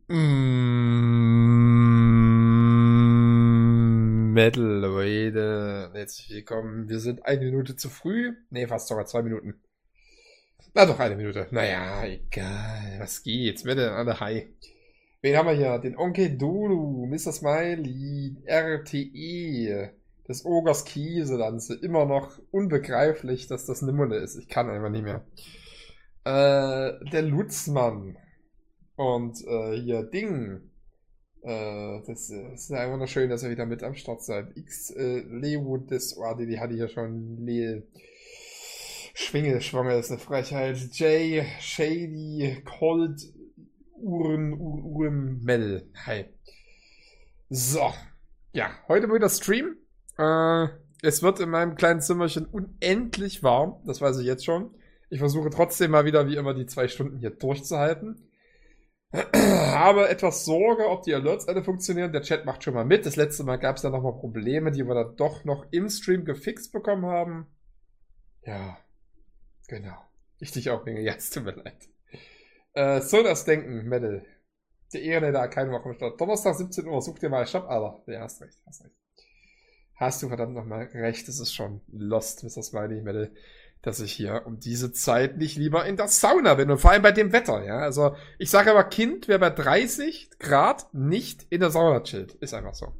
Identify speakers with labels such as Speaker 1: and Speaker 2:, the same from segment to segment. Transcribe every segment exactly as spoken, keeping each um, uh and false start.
Speaker 1: Mm, Metal, Leute. Herzlich willkommen. Wir sind eine Minute zu früh. Nee, fast sogar zwei Minuten. Na doch, eine Minute. Naja, egal. Was geht's? Metal, alle hi. Wen haben wir hier? Den Onkel Dolu, Mister Smiley, R T E, des Ogers Käselanze. Immer noch unbegreiflich, dass das eine Mulle ist. Ich kann einfach nicht mehr. Äh, der Lutzmann. Und äh, hier Ding. Äh, das, das ist einfach nur schön, dass ihr wieder mit am Start seid. X, äh, Leo, das, oh, die, die hatte ich ja schon. Le Schwinge, Schwange ist eine Frechheit. Jay, Shady, Cold, Uren, Uren, Mel. Hi. So. Ja, heute wieder Stream. Äh, es wird in meinem kleinen Zimmerchen unendlich warm. Das weiß ich jetzt schon. Ich versuche trotzdem mal wieder, wie immer, die zwei Stunden hier durchzuhalten. Habe etwas Sorge, ob die Alerts alle funktionieren. Der Chat macht schon mal mit. Das letzte Mal gab es da nochmal Probleme, die wir dann doch noch im Stream gefixt bekommen haben. Ja, genau. Ich dich auch, Dinge. Ja, es tut mir leid. Äh, so das Denken, Metal. Der Ehre, da keine Woche am Start. Donnerstag siebzehn Uhr, such dir mal Shop, Alter. Ja, hast recht, hast recht. Hast du verdammt nochmal recht, es ist schon lost, Mister Smiley, Metal, dass ich hier um diese Zeit nicht lieber in der Sauna bin. Und vor allem bei dem Wetter, ja. Also, ich sage aber, Kind, wer bei dreißig Grad nicht in der Sauna chillt. Ist einfach so.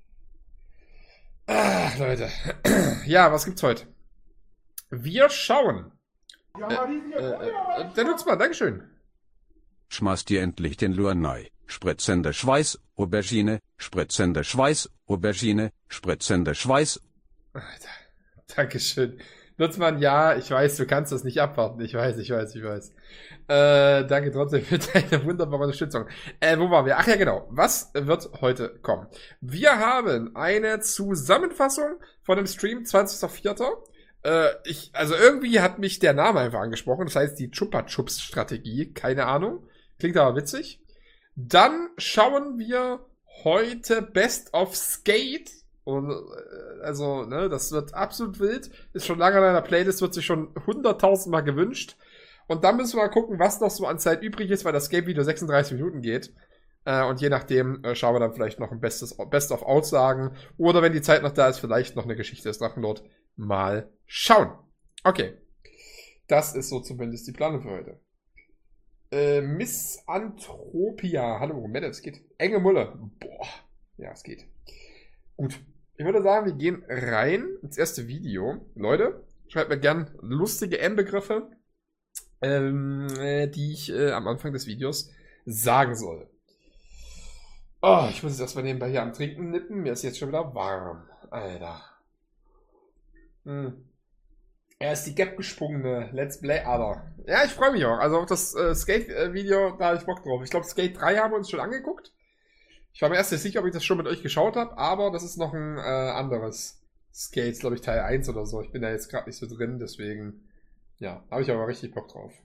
Speaker 1: Ach, Leute. Ja, was gibt's heute? Wir schauen. Ja, äh, äh, äh, der Nutzmann, Dankeschön.
Speaker 2: Schmeiß dir endlich den Luanai. Spritzender Schweiß, Aubergine, spritzender Schweiß, Aubergine, spritzender Schweiß.
Speaker 1: Alter, Dankeschön. Nutzmann, ja, ich weiß, du kannst das nicht abwarten. Ich weiß, ich weiß, ich weiß. Äh, danke trotzdem für deine wunderbare Unterstützung. Äh, wo waren wir? Ach ja, genau. Was wird heute kommen? Wir haben eine Zusammenfassung von dem Stream zwanzigster vierter Äh, ich, also irgendwie hat mich der Name einfach angesprochen. Das heißt, die Chupa Chups Strategie. Keine Ahnung. Klingt aber witzig. Dann schauen wir heute Best of Skate. Und, also, ne, das wird absolut wild. Ist schon lange in einer Playlist, wird sich schon hunderttausend Mal gewünscht. Und dann müssen wir mal gucken, was noch so an Zeit übrig ist, weil das Game-Video sechsunddreißig Minuten geht. Äh, und je nachdem äh, schauen wir dann vielleicht noch ein Bestes, Best of Aussagen. Oder wenn die Zeit noch da ist, vielleicht noch eine Geschichte des Drachenlord. Mal schauen. Okay. Das ist so zumindest die Planung für heute. Äh, Miss Anthropia. Hallo, Moment, es geht. Enge Mulle. Boah. Ja, es geht. Gut. Ich würde sagen, wir gehen rein ins erste Video. Leute, schreibt mir gern lustige M-Begriffe, ähm, äh, die ich äh, am Anfang des Videos sagen soll. Oh, ich muss jetzt erstmal nebenbei hier am Trinken nippen. Mir ist jetzt schon wieder warm. Alter. Hm. Er ist die Gap gesprungene Let's Play, aber. Ja, ich freue mich auch. Also auf das äh, Skate-Video, da habe ich Bock drauf. Ich glaube, Skate drei haben wir uns schon angeguckt. Ich war mir erst nicht sicher, ob ich das schon mit euch geschaut habe, aber das ist noch ein äh, anderes Skates, glaube ich, Teil eins oder so. Ich bin da jetzt gerade nicht so drin, deswegen, ja, habe ich aber richtig Bock drauf.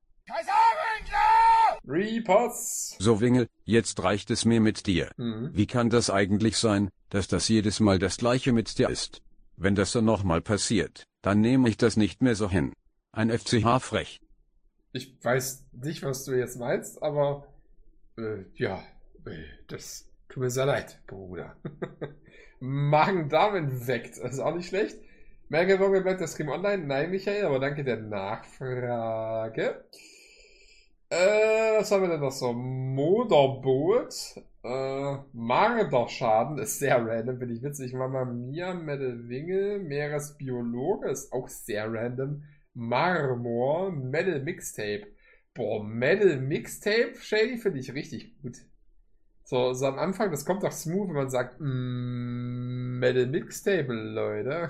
Speaker 1: Repots!
Speaker 2: So Wingel, jetzt reicht es mir mit dir.
Speaker 1: Mhm.
Speaker 2: Wie kann das eigentlich sein, dass das jedes Mal das gleiche mit dir ist? Wenn das dann nochmal passiert, dann nehme ich das nicht mehr so hin. Ein F C H frech.
Speaker 1: Ich weiß nicht, was du jetzt meinst, aber äh, ja, äh, das tut mir sehr leid, Bruder. Magen-Darm infekt, das ist auch nicht schlecht. Merke, warum bleibt der Stream online? Nein, Michael, aber danke der Nachfrage. Äh, was haben wir denn noch so? Moderboot. Äh, Marderschaden ist sehr random, finde ich witzig. Mama Mia, Metal Wingel, Meeresbiologe ist auch sehr random. Marmor, Metal Mixtape. Boah, Metal Mixtape, Shady, finde ich richtig gut. So, so am Anfang, das kommt doch smooth, wenn man sagt, mm, Metal Mixtape, Leute.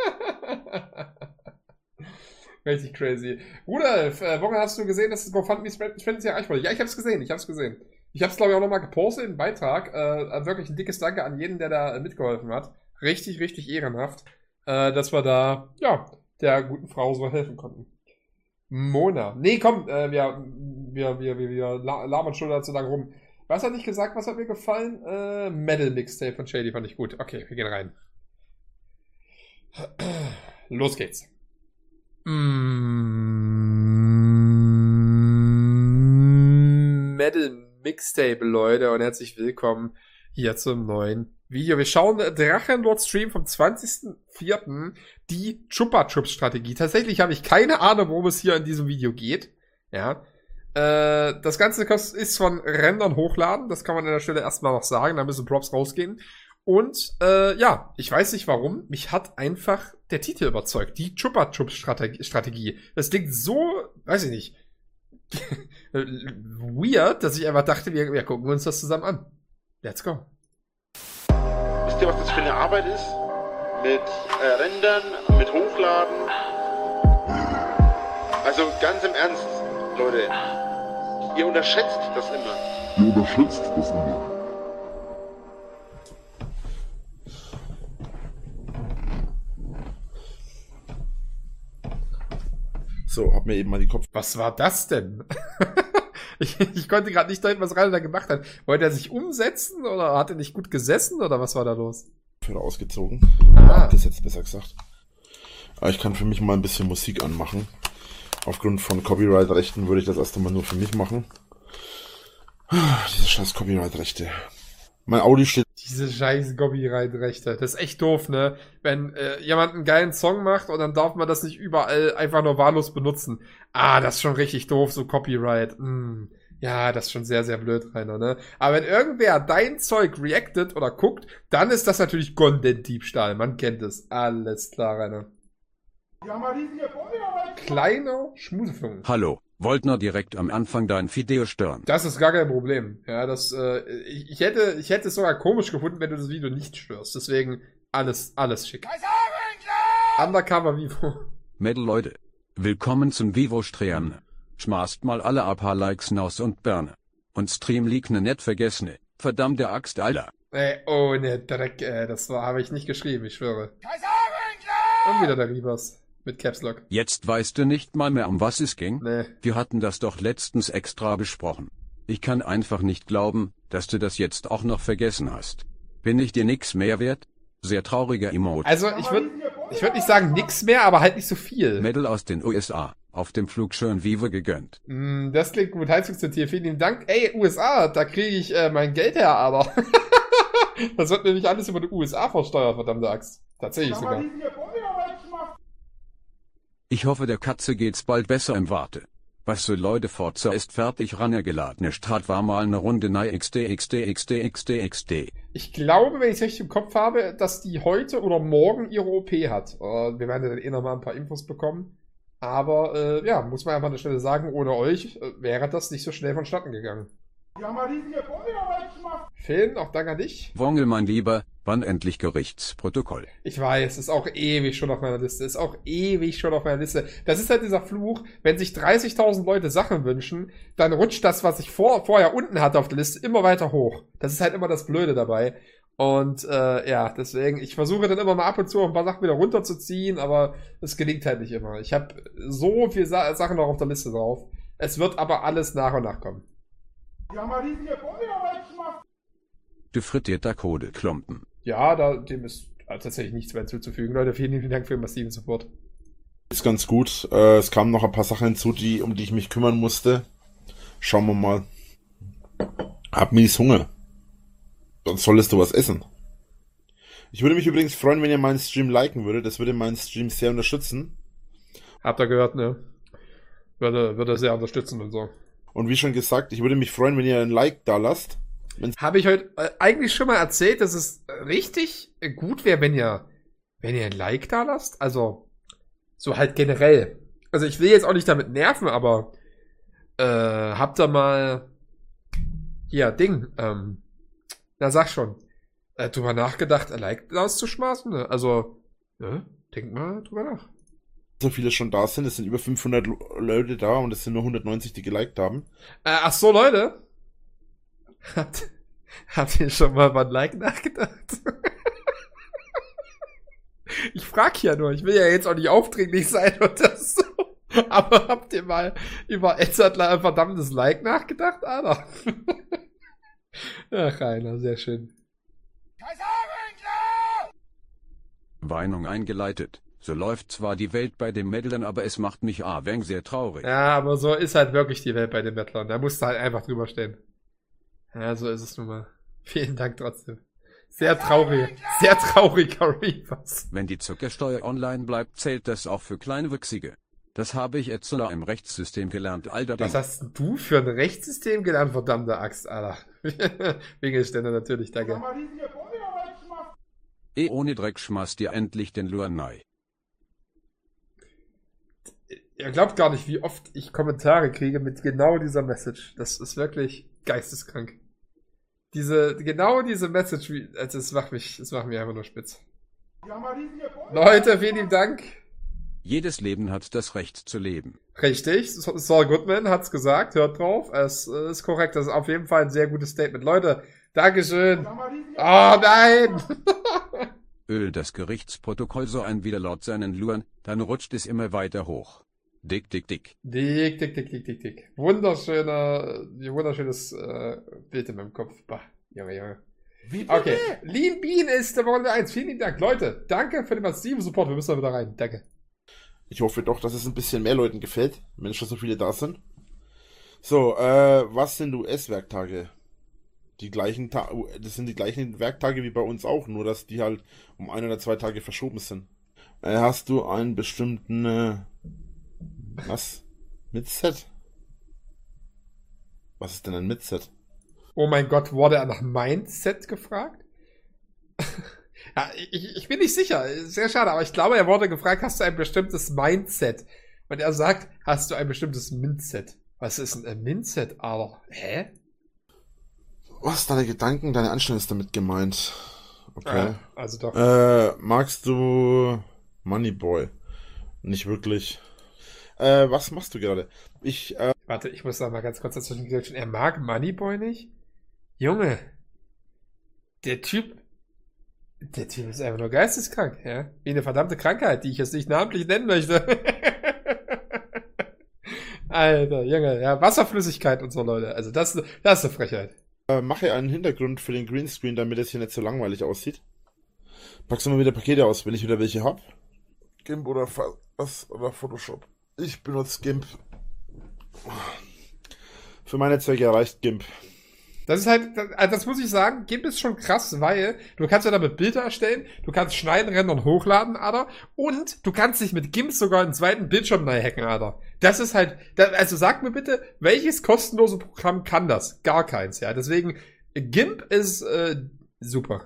Speaker 1: Richtig crazy. Rudolf, äh, woran hast du gesehen, dass das GoFundMe-Spenden erreicht wurde? Ja, ich hab's gesehen, ich hab's gesehen. Ich hab's, glaube ich, auch nochmal gepostet im Beitrag. Äh, wirklich ein dickes Danke an jeden, der da mitgeholfen hat. Richtig, richtig ehrenhaft, äh, dass wir da, ja, der guten Frau so helfen konnten. Mona. Nee, komm, äh, wir, wir, wir, wir, wir labern schon da zu lange rum. Was hat nicht gesagt, was hat mir gefallen? Äh, Metal Mixtape von Shady fand ich gut. Okay, wir gehen rein. Los geht's. Mm, Metal Mixtape, Leute, und herzlich willkommen hier zum neuen Video. Wir schauen Drachenlord Stream vom zwanzigsten vierten die Chupa Chups Strategie. Tatsächlich habe ich keine Ahnung, worum es hier in diesem Video geht. Ja. Äh, das Ganze ist von Rendern hochladen, das kann man an der Stelle erstmal noch sagen, da müssen Props rausgehen. Und äh, ja, ich weiß nicht warum, mich hat einfach der Titel überzeugt, die Chupa Chups Strategie. Das klingt so, weiß ich nicht, weird, dass ich einfach dachte, wir, wir gucken uns das zusammen an. Let's go.
Speaker 3: Wisst ihr, was das für eine Arbeit ist? Mit äh, Rendern, mit Hochladen. Also ganz im Ernst, Leute, ihr unterschätzt das immer.
Speaker 4: Ihr unterschätzt das immer.
Speaker 3: So, hab mir eben mal die Kopf...
Speaker 1: Was war das denn? ich, ich konnte gerade nicht deuten, was Rainer da gemacht hat. Wollte er sich umsetzen oder hat er nicht gut gesessen oder was war da los?
Speaker 3: Ausgezogen.
Speaker 1: Ah.
Speaker 3: Abgesetzt, besser gesagt. Aber ich kann für mich mal ein bisschen Musik anmachen. Aufgrund von Copyright-Rechten würde ich das erst einmal nur für mich machen. Diese scheiß Copyright-Rechte. Mein Audi steht...
Speaker 1: Diese scheiß Copyright-Rechte. Das ist echt doof, ne? Wenn äh, jemand einen geilen Song macht und dann darf man das nicht überall einfach nur wahllos benutzen. Ah, das ist schon richtig doof, so Copyright. Mm. Ja, das ist schon sehr, sehr blöd, Rainer, ne? Aber wenn irgendwer dein Zeug reactet oder guckt, dann ist das natürlich Content-Diebstahl. Man kennt es. Alles klar, Rainer. Kleiner Schmusefunk.
Speaker 2: Hallo, Wolltner direkt am Anfang dein Video stören.
Speaker 1: Das ist gar kein Problem. Ja, das, äh, ich, ich hätte, ich hätte es sogar komisch gefunden, wenn du das Video nicht störst. Deswegen alles, alles schick. Undercover Vivo.
Speaker 2: Mädel Leute, willkommen zum Vivo Stream. Schmaßt mal alle ein paar Likes naus und Berne. Und Stream liegt ne net vergessene. Verdammte Axt, Alter.
Speaker 1: Ey, oh ne Dreck, ey, das war, habe ich nicht geschrieben, ich schwöre. Und wieder der Rivers. Mit Caps Lock.
Speaker 2: Jetzt weißt du nicht mal mehr, um was es ging?
Speaker 1: Nee.
Speaker 2: Wir hatten das doch letztens extra besprochen. Ich kann einfach nicht glauben, dass du das jetzt auch noch vergessen hast. Bin ich dir nix mehr wert? Sehr trauriger Emote.
Speaker 1: Also, ich würde ich würd nicht sagen nix mehr, aber halt nicht so viel.
Speaker 2: Mädel aus den U S A. Auf dem Flug schön Vivo gegönnt.
Speaker 1: Mm, das klingt gut. Heizungstier, vielen lieben Dank. Ey, U S A, da kriege ich äh, mein Geld her, aber. Das wird nämlich alles über die U S A versteuert, verdammte Axt. Tatsächlich sogar.
Speaker 2: Ich hoffe, der Katze geht's bald besser im Warte. Was so Leute, Forza ist fertig, rangeladene Start war mal eine Runde nei xd xd xd xd xd.
Speaker 1: Ich glaube, wenn ich es richtig im Kopf habe, dass die heute oder morgen ihre O P hat. Äh, wir werden ja dann eh nochmal ein paar Infos bekommen. Aber, äh, ja, muss man einfach an der Stelle sagen, ohne euch äh, wäre das nicht so schnell vonstatten gegangen. Wir haben mal riesige Bombe gemacht. Finn, auch Dank an dich.
Speaker 2: Wongel, mein Lieber, wann endlich Gerichtsprotokoll?
Speaker 1: Ich weiß, ist auch ewig schon auf meiner Liste. Ist auch ewig schon auf meiner Liste. Das ist halt dieser Fluch, wenn sich dreißigtausend Leute Sachen wünschen, dann rutscht das, was ich vor, vorher unten hatte auf der Liste, immer weiter hoch. Das ist halt immer das Blöde dabei. Und äh, ja, deswegen, ich versuche dann immer mal ab und zu ein paar Sachen wieder runterzuziehen, aber es gelingt halt nicht immer. Ich habe so viele Sa Sachen noch auf der Liste drauf. Es wird aber alles nach und nach kommen. Wir haben mal riesige Bombe gemacht.
Speaker 2: Du frittierter Kodeklumpen.
Speaker 1: Ja, da, dem ist tatsächlich nichts mehr hinzuzufügen. Leute, vielen lieben Dank für den massiven Support.
Speaker 3: Ist ganz gut. Äh, es kamen noch ein paar Sachen hinzu, die, um die ich mich kümmern musste. Schauen wir mal. Hab mies Hunger. Sonst solltest du was essen. Ich würde mich übrigens freuen, wenn ihr meinen Stream liken würdet. Das würde meinen Stream sehr unterstützen.
Speaker 1: Habt ihr gehört, ne? Würde, würde sehr unterstützen und so.
Speaker 3: Und wie schon gesagt, ich würde mich freuen, wenn ihr ein Like da lasst.
Speaker 1: Habe ich heute äh, eigentlich schon mal erzählt, dass es richtig gut wäre, wenn ihr, wenn ihr ein Like da lasst? Also, so halt generell. Also ich will jetzt auch nicht damit nerven, aber äh, habt ihr mal hier, Ding, ähm, na sag schon, äh, drüber nachgedacht, ein Like auszuschmeißen? Ne? Also, ne? Denkt mal drüber nach.
Speaker 3: So viele schon da sind, es sind über fünfhundert Leute da und es sind nur hundertneunzig, die geliked haben.
Speaker 1: Äh, ach so, Leute. Habt, habt ihr schon mal über ein Like nachgedacht? Ich frag ja nur, ich will ja jetzt auch nicht aufdringlich sein oder so. Aber habt ihr mal über Edzardler ein verdammtes Like nachgedacht, Alter? Ach, Rainer, sehr schön.
Speaker 2: Weinung eingeleitet. So läuft zwar die Welt bei den Meddlern, aber es macht mich a wenig sehr traurig.
Speaker 1: Ja, aber so ist halt wirklich die Welt bei den Mettlern. Da musst du halt einfach drüber stehen. Ja, so ist es nun mal. Vielen Dank trotzdem. Sehr traurig, sehr trauriger Reavers.
Speaker 2: Wenn die Zuckersteuer online bleibt, zählt das auch für Kleinwüchsige. Das habe ich jetzt sogar im Rechtssystem gelernt, alter
Speaker 1: Was
Speaker 2: Ding.
Speaker 1: hast denn du für ein Rechtssystem gelernt, verdammte Axt, Alter? Winkelständer natürlich, danke.
Speaker 2: Eh ohne Dreck schmaß dir endlich den Luanai.
Speaker 1: Ihr glaubt gar nicht, wie oft ich Kommentare kriege mit genau dieser Message. Das ist wirklich geisteskrank. Diese, genau diese Message, wie, also es macht mich, es macht mich einfach nur spitz. Leute, vielen lieben Dank.
Speaker 2: Jedes Leben hat das Recht zu leben.
Speaker 1: Richtig, Saul Goodman hat's gesagt, hört drauf, es ist korrekt, das ist auf jeden Fall ein sehr gutes Statement. Leute, Dankeschön. Oh nein!
Speaker 2: Öl das Gerichtsprotokoll so ein wieder laut seinen Luan, dann rutscht es immer weiter hoch. Dick, dick, dick.
Speaker 1: Dick, dick, dick, dick, dick, dick. Wunderschöner, wunderschönes äh, Bild in meinem Kopf. Bah, Junge, Junge. Okay, Lean Bean ist der Runde eins. Vielen lieben Dank. Leute, danke für den massiven Support. Wir müssen da wieder rein. Danke.
Speaker 3: Ich hoffe doch, dass es ein bisschen mehr Leuten gefällt, wenn schon so viele da sind. So, äh, was sind U S-Werktage? Die gleichen Ta das sind die gleichen Werktage wie bei uns auch, nur dass die halt um ein oder zwei Tage verschoben sind. Äh, hast du einen bestimmten, äh, was? Midset? Was ist denn ein Midset?
Speaker 1: Oh mein Gott, wurde er nach Mindset gefragt? Ja, ich, ich bin nicht sicher. Sehr schade, aber ich glaube, er wurde gefragt, hast du ein bestimmtes Mindset? Und er sagt, hast du ein bestimmtes Mindset? Was ist denn ein Mindset, Alter? Hä?
Speaker 3: Was, deine Gedanken, deine Anstellung ist damit gemeint. Okay.
Speaker 1: Ja, also doch.
Speaker 3: Äh, magst du Moneyboy? Nicht wirklich. Äh, was machst du gerade? Ich, äh...
Speaker 1: Warte, ich muss da mal ganz kurz dazwischen gehen. Er mag Moneyboy nicht? Junge. Der Typ... Der Typ ist einfach nur geisteskrank, ja? Wie eine verdammte Krankheit, die ich jetzt nicht namentlich nennen möchte. Alter, Junge, ja, Wasserflüssigkeit und so, Leute. Also das, das ist eine Frechheit.
Speaker 3: Äh, mache einen Hintergrund für den Greenscreen, damit es hier nicht so langweilig aussieht. Packst du mal wieder Pakete aus, wenn ich wieder welche hab? GIMP oder, was, oder Photoshop? Ich benutze GIMP. Für meine Zwecke reicht GIMP.
Speaker 1: Das ist halt, das, das muss ich sagen, GIMP ist schon krass, weil du kannst ja damit Bilder erstellen, du kannst schneiden, rendern, hochladen, Alter, und du kannst dich mit GIMP sogar einen zweiten Bildschirm neu hacken, Alter. Das ist halt, das, also sag mir bitte, welches kostenlose Programm kann das? Gar keins, ja. Deswegen, GIMP ist äh, super.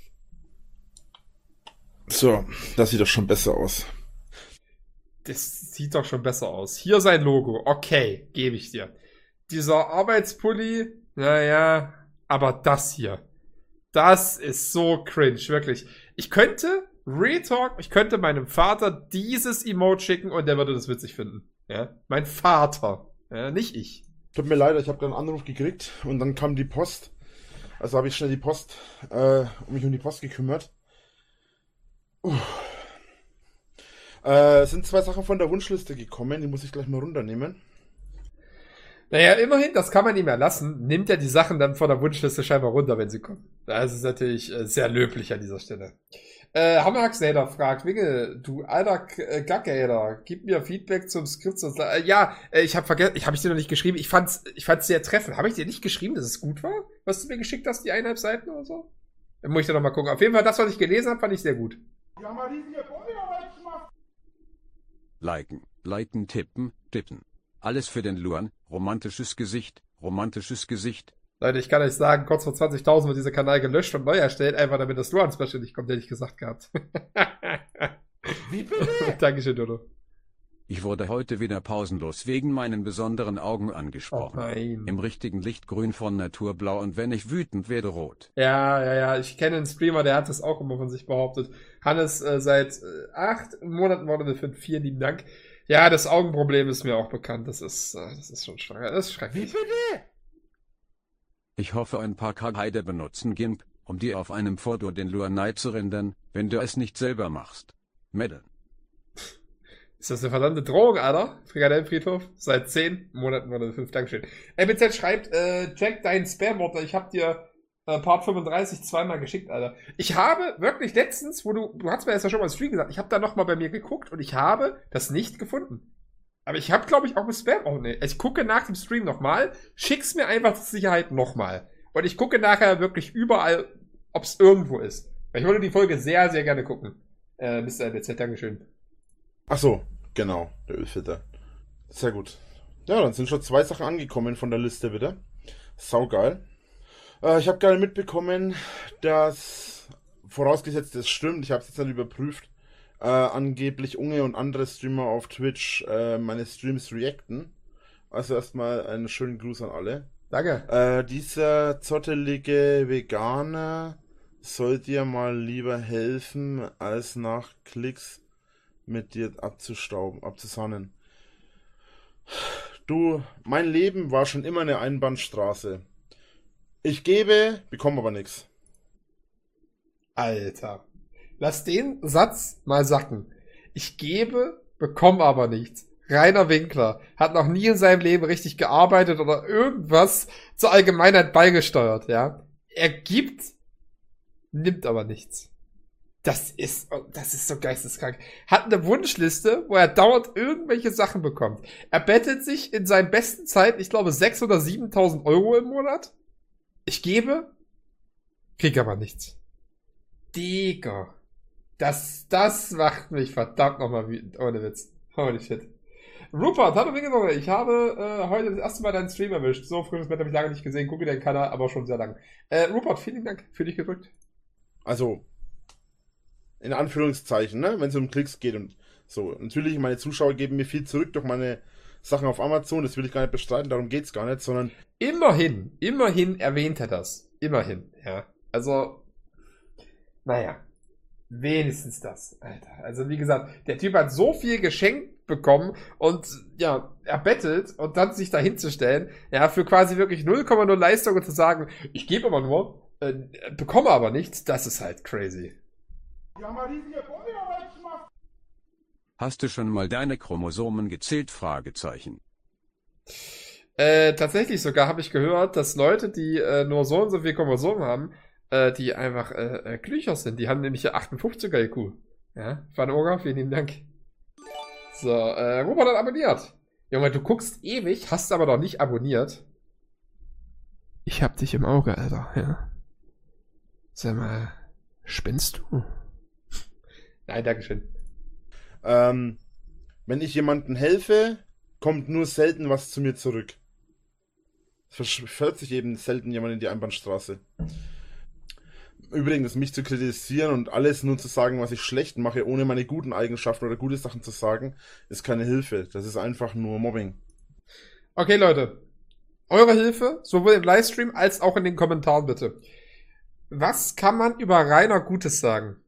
Speaker 3: So, das sieht doch schon besser aus.
Speaker 1: Das sieht doch schon besser aus. Hier sein Logo, okay, gebe ich dir. Dieser Arbeitspulli, naja, aber das hier, das ist so cringe, wirklich. Ich könnte, Real Talk, ich könnte meinem Vater dieses Emote schicken und der würde das witzig finden. Ja, mein Vater, ja, nicht ich.
Speaker 3: Tut mir leid, ich habe da einen Anruf gekriegt und dann kam die Post. Also habe ich schnell die Post, äh, um mich um die Post gekümmert. Uh. Äh, es sind zwei Sachen von der Wunschliste gekommen, die muss ich gleich mal runternehmen.
Speaker 1: Naja, immerhin, das kann man ihm erlassen, nimmt er die Sachen dann von der Wunschliste scheinbar runter, wenn sie kommen. Das ist natürlich äh, sehr löblich an dieser Stelle. Äh, Hammerhaxnader fragt, Winge, du alter Gaggader, gib mir Feedback zum Skript. Äh, ja, äh, ich habe vergessen, ich habe ich dir noch nicht geschrieben, ich fand's, ich fand's sehr treffend. Habe ich dir nicht geschrieben, dass es gut war, was du mir geschickt hast, die eineinhalb Seiten oder so? Dann muss ich da noch mal gucken. Auf jeden Fall, das, was ich gelesen habe, fand ich sehr gut.
Speaker 5: Wir haben eine riesige Probearbeit gemacht.
Speaker 2: Liken, liken, tippen, tippen. Alles für den Luan, romantisches Gesicht, romantisches Gesicht.
Speaker 1: Leute, ich kann euch sagen, kurz vor zwanzigtausend wird dieser Kanal gelöscht und neu erstellt, einfach damit das Luan-Special nicht kommt, hätte ich gesagt gehabt.
Speaker 3: Wie bitte?
Speaker 1: Dankeschön, Dodo.
Speaker 2: Ich wurde heute wieder pausenlos wegen meinen besonderen Augen
Speaker 1: Oh
Speaker 2: angesprochen.
Speaker 1: nein.
Speaker 2: Im richtigen Lichtgrün von Naturblau und wenn ich wütend werde rot.
Speaker 1: Ja, ja, ja, ich kenne einen Streamer, der hat das auch immer von sich behauptet. Hannes, äh, seit äh, acht Monaten wurde für vielen lieben Dank. Ja, das Augenproblem ist mir auch bekannt. Das ist, äh, das ist schon schrecklich. Das ist schrecklich.
Speaker 3: Wie bitte?
Speaker 2: Ich hoffe, ein paar K-Heide benutzen GIMP, um dir auf einem Foto den Luanai zu rendern, wenn du es nicht selber machst. Meddeln.
Speaker 1: Ist das eine verdammte Drohung, Alter? Frikadellenfriedhof? Seit zehn Monaten wurde fünf. Dankeschön. M B Z schreibt, äh, check deinen Spam-Ordner. Ich hab dir äh, Part fünfunddreißig zweimal geschickt, Alter. Ich habe wirklich letztens, wo du, du hast mir das ja schon mal im Stream gesagt, ich habe da nochmal bei mir geguckt und ich habe das nicht gefunden. Aber ich habe, glaube ich, auch mit Spam, oh ne, ich gucke nach dem Stream nochmal, schick's mir einfach zur Sicherheit nochmal. Und ich gucke nachher wirklich überall, ob es irgendwo ist. Weil ich wollte die Folge sehr, sehr gerne gucken. Äh, Mister L B Z, Dankeschön.
Speaker 3: Ach so, genau, der Ölfilter. Sehr gut. Ja, dann sind schon zwei Sachen angekommen von der Liste wieder. Saugeil. Äh, ich habe gerade mitbekommen, dass, vorausgesetzt es stimmt, ich habe es jetzt nicht überprüft, äh, angeblich Unge und andere Streamer auf Twitch äh, meine Streams reacten. Also erstmal einen schönen Gruß an alle.
Speaker 1: Danke.
Speaker 3: Äh, dieser zottelige Veganer soll dir mal lieber helfen, als nach Klicks mit dir abzustauben, abzusahnen. Du, mein Leben war schon immer eine Einbahnstraße. Ich gebe, bekomme aber nichts.
Speaker 1: Alter. Lass den Satz mal sacken. Ich gebe, bekomme aber nichts. Rainer Winkler hat noch nie in seinem Leben richtig gearbeitet oder irgendwas zur Allgemeinheit beigesteuert, ja. Er gibt, nimmt aber nichts. Das ist, das ist so geisteskrank. Hat eine Wunschliste, wo er dauernd irgendwelche Sachen bekommt. Er bettet sich in seinen besten Zeiten, ich glaube, sechstausend oder siebentausend Euro im Monat. Ich gebe, krieg aber nichts. Digga. Das, das macht mich verdammt nochmal wütend. Ohne Witz. Holy shit. Rupert, hallo Wingesoge. Ich habe äh, heute das erste Mal deinen Stream erwischt. So frisches Bett habe ich lange nicht gesehen. Gucke deinen Kanal, aber schon sehr lang. Äh, Rupert, vielen Dank für dich gedrückt.
Speaker 3: Also, in Anführungszeichen, ne? Wenn es um Klicks geht und so. Natürlich, meine Zuschauer geben mir viel zurück durch meine Sachen auf Amazon. Das will ich gar nicht bestreiten, darum geht's gar nicht, sondern...
Speaker 1: Immerhin, immerhin erwähnt er das. Immerhin, ja. Also, naja. Wenigstens das, Alter. Also wie gesagt, der Typ hat so viel geschenkt bekommen und ja, er bettelt und dann sich da hinzustellen, ja, für quasi wirklich null Komma null Leistung und zu sagen, ich gebe aber nur, äh, bekomme aber nichts, das ist halt crazy.
Speaker 5: Die haben eine riesige Bombe gemacht.
Speaker 2: Hast du schon mal deine Chromosomen gezählt? Fragezeichen.
Speaker 1: Äh, tatsächlich sogar habe ich gehört, dass Leute, die äh, nur so und so viel Chromosomen haben, äh, die einfach äh, äh, Glücher sind. Die haben nämlich ja achtundfünfziger I Q. Ja, Van Oga, vielen lieben Dank. So, äh, Robert hat abonniert. Junge, du guckst ewig, hast aber noch nicht abonniert. Ich hab dich im Auge, Alter, ja. Sag mal, spinnst du? Nein, dankeschön.
Speaker 3: Ähm, wenn ich jemandem helfe, kommt nur selten was zu mir zurück. Es verirrt sich eben selten jemand in die Einbahnstraße. Übrigens, mich zu kritisieren und alles nur zu sagen, was ich schlecht mache, ohne meine guten Eigenschaften oder gute Sachen zu sagen, ist keine Hilfe. Das ist einfach nur Mobbing.
Speaker 1: Okay, Leute. Eure Hilfe, sowohl im Livestream als auch in den Kommentaren bitte. Was kann man über Rainer Gutes sagen?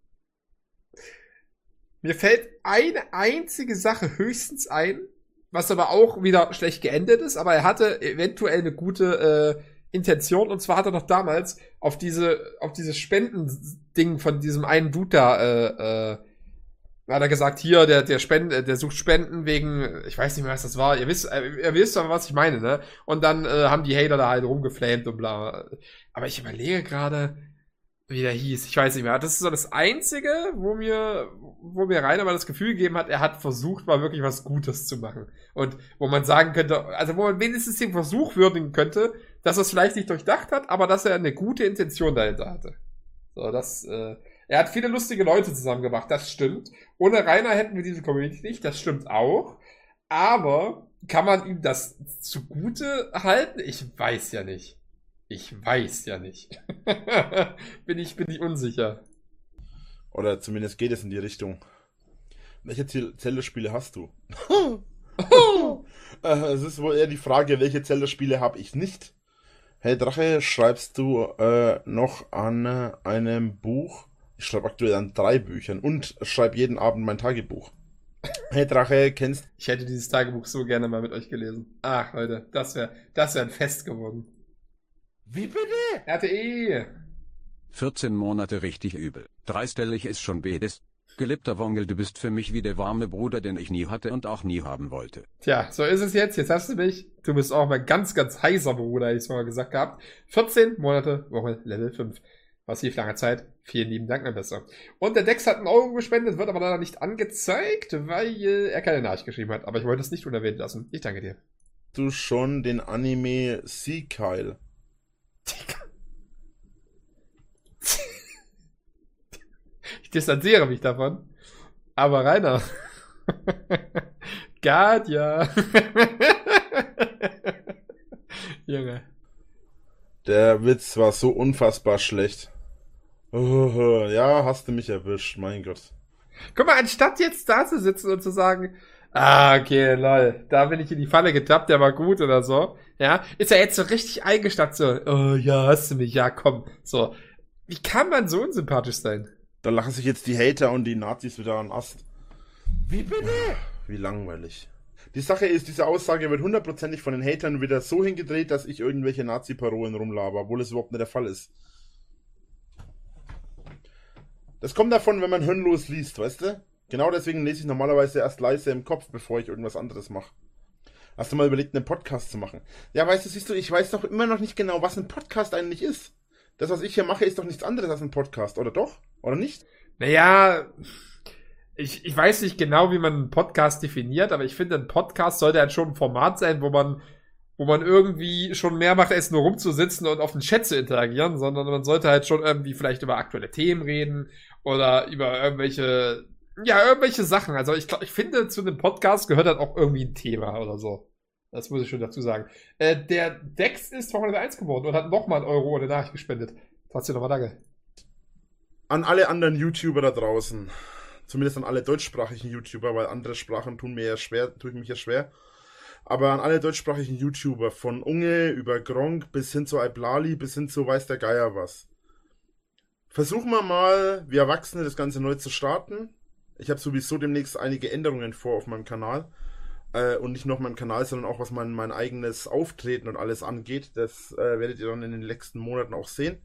Speaker 1: Mir fällt eine einzige Sache höchstens ein, was aber auch wieder schlecht geendet ist, aber er hatte eventuell eine gute äh, Intention, und zwar hat er doch damals auf diese auf dieses Spendending von diesem einen Dude da äh, äh, hat er gesagt, hier, der der Spende, der sucht Spenden wegen, ich weiß nicht mehr, was das war, ihr wisst, äh, ihr wisst aber, was ich meine, ne? Und dann äh, haben die Hater da halt rumgeflamed und bla. Aber ich überlege gerade, wie der hieß, ich weiß nicht mehr. Das ist so das Einzige, wo mir, wo mir Rainer mal das Gefühl gegeben hat, er hat versucht, mal wirklich was Gutes zu machen. Und wo man sagen könnte, also wo man wenigstens den Versuch würdigen könnte, dass er es vielleicht nicht durchdacht hat, aber dass er eine gute Intention dahinter hatte. So, das, äh, er hat viele lustige Leute zusammengebracht, das stimmt. Ohne Rainer hätten wir diese Community nicht, das stimmt auch. Aber kann man ihm das zugute halten? Ich weiß ja nicht. Ich weiß ja nicht. bin ich, bin ich unsicher.
Speaker 3: Oder zumindest geht es in die Richtung. Welche Zelda-Spiele hast du? Es ist wohl eher die Frage, welche Zelda-Spiele habe ich nicht? Hey Drache, schreibst du äh, noch an äh, einem Buch? Ich schreibe aktuell an drei Büchern und schreibe jeden Abend mein Tagebuch. Hey Drache, kennst...
Speaker 1: Ich hätte dieses Tagebuch so gerne mal mit euch gelesen. Ach, Leute, das wäre das wär ein Fest geworden.
Speaker 3: Wie bitte?
Speaker 1: R T E!
Speaker 2: vierzehn Monate richtig übel. Dreistellig ist schon bedes. Geliebter Wongel, du bist für mich wie der warme Bruder, den ich nie hatte und auch nie haben wollte.
Speaker 1: Tja, so ist es jetzt. Jetzt hast du mich. Du bist auch mal ganz, ganz heißer Bruder, hätte ich es mal gesagt gehabt. vierzehn Monate, Woche, Level fünf. Was lief lange Zeit. Vielen lieben Dank, mein Bester. Und der Dex hat einen Euro gespendet, wird aber leider nicht angezeigt, weil er keine Nachricht geschrieben hat. Aber ich wollte es nicht unerwähnt lassen. Ich danke dir.
Speaker 3: Du schon den Anime Sea Kyle?
Speaker 1: Ich distanziere mich davon. Aber Rainer. Gadja. Junge.
Speaker 3: Der Witz war so unfassbar schlecht. Oh, ja, hast du mich erwischt, mein Gott.
Speaker 1: Guck mal, anstatt jetzt da zu sitzen und zu sagen, ah, okay, lol, da bin ich in die Falle getappt, der war gut oder so, ja, ist er jetzt so richtig eingestanden, so, oh ja, hast du mich, ja, komm, so. Wie kann man so unsympathisch sein?
Speaker 3: Da lachen sich jetzt die Hater und die Nazis wieder an Ast. Wie bitte? Wie langweilig. Die Sache ist, diese Aussage wird hundertprozentig von den Hatern wieder so hingedreht, dass ich irgendwelche Nazi-Parolen rumlaber, obwohl es überhaupt nicht der Fall ist. Das kommt davon, wenn man hirnlos liest, weißt du? Genau deswegen lese ich normalerweise erst leise im Kopf, bevor ich irgendwas anderes mache. Hast du mal überlegt, einen Podcast zu machen? Ja, weißt du, siehst du, ich weiß doch immer noch nicht genau, was ein Podcast eigentlich ist. Das, was ich hier mache, ist doch nichts anderes als ein Podcast, oder doch? Oder nicht?
Speaker 1: Naja, ich, ich weiß nicht genau, wie man einen Podcast definiert, aber ich finde, ein Podcast sollte halt schon ein Format sein, wo man wo man irgendwie schon mehr macht, als nur rumzusitzen und auf den Chat zu interagieren, sondern man sollte halt schon irgendwie vielleicht über aktuelle Themen reden oder über irgendwelche, ja, irgendwelche Sachen. Also ich glaube, ich finde, zu einem Podcast gehört halt auch irgendwie ein Thema oder so. Das muss ich schon dazu sagen. Äh, der Dex ist Formel eins geworden und hat nochmal einen Euro oder Nachricht gespendet. Trotzdem nochmal danke.
Speaker 3: An alle anderen YouTuber da draußen, zumindest an alle deutschsprachigen YouTuber, weil andere Sprachen tun mir ja schwer, tue ich mich ja schwer. Aber an alle deutschsprachigen YouTuber, von Unge über Gronk bis hin zu Iblali, bis hin zu weiß der Geier was. Versuchen wir mal, wir Erwachsene, das Ganze neu zu starten. Ich habe sowieso demnächst einige Änderungen vor auf meinem Kanal. Äh, und nicht nur auf meinem Kanal, sondern auch was mein, mein eigenes Auftreten und alles angeht. Das äh, werdet ihr dann in den nächsten Monaten auch sehen.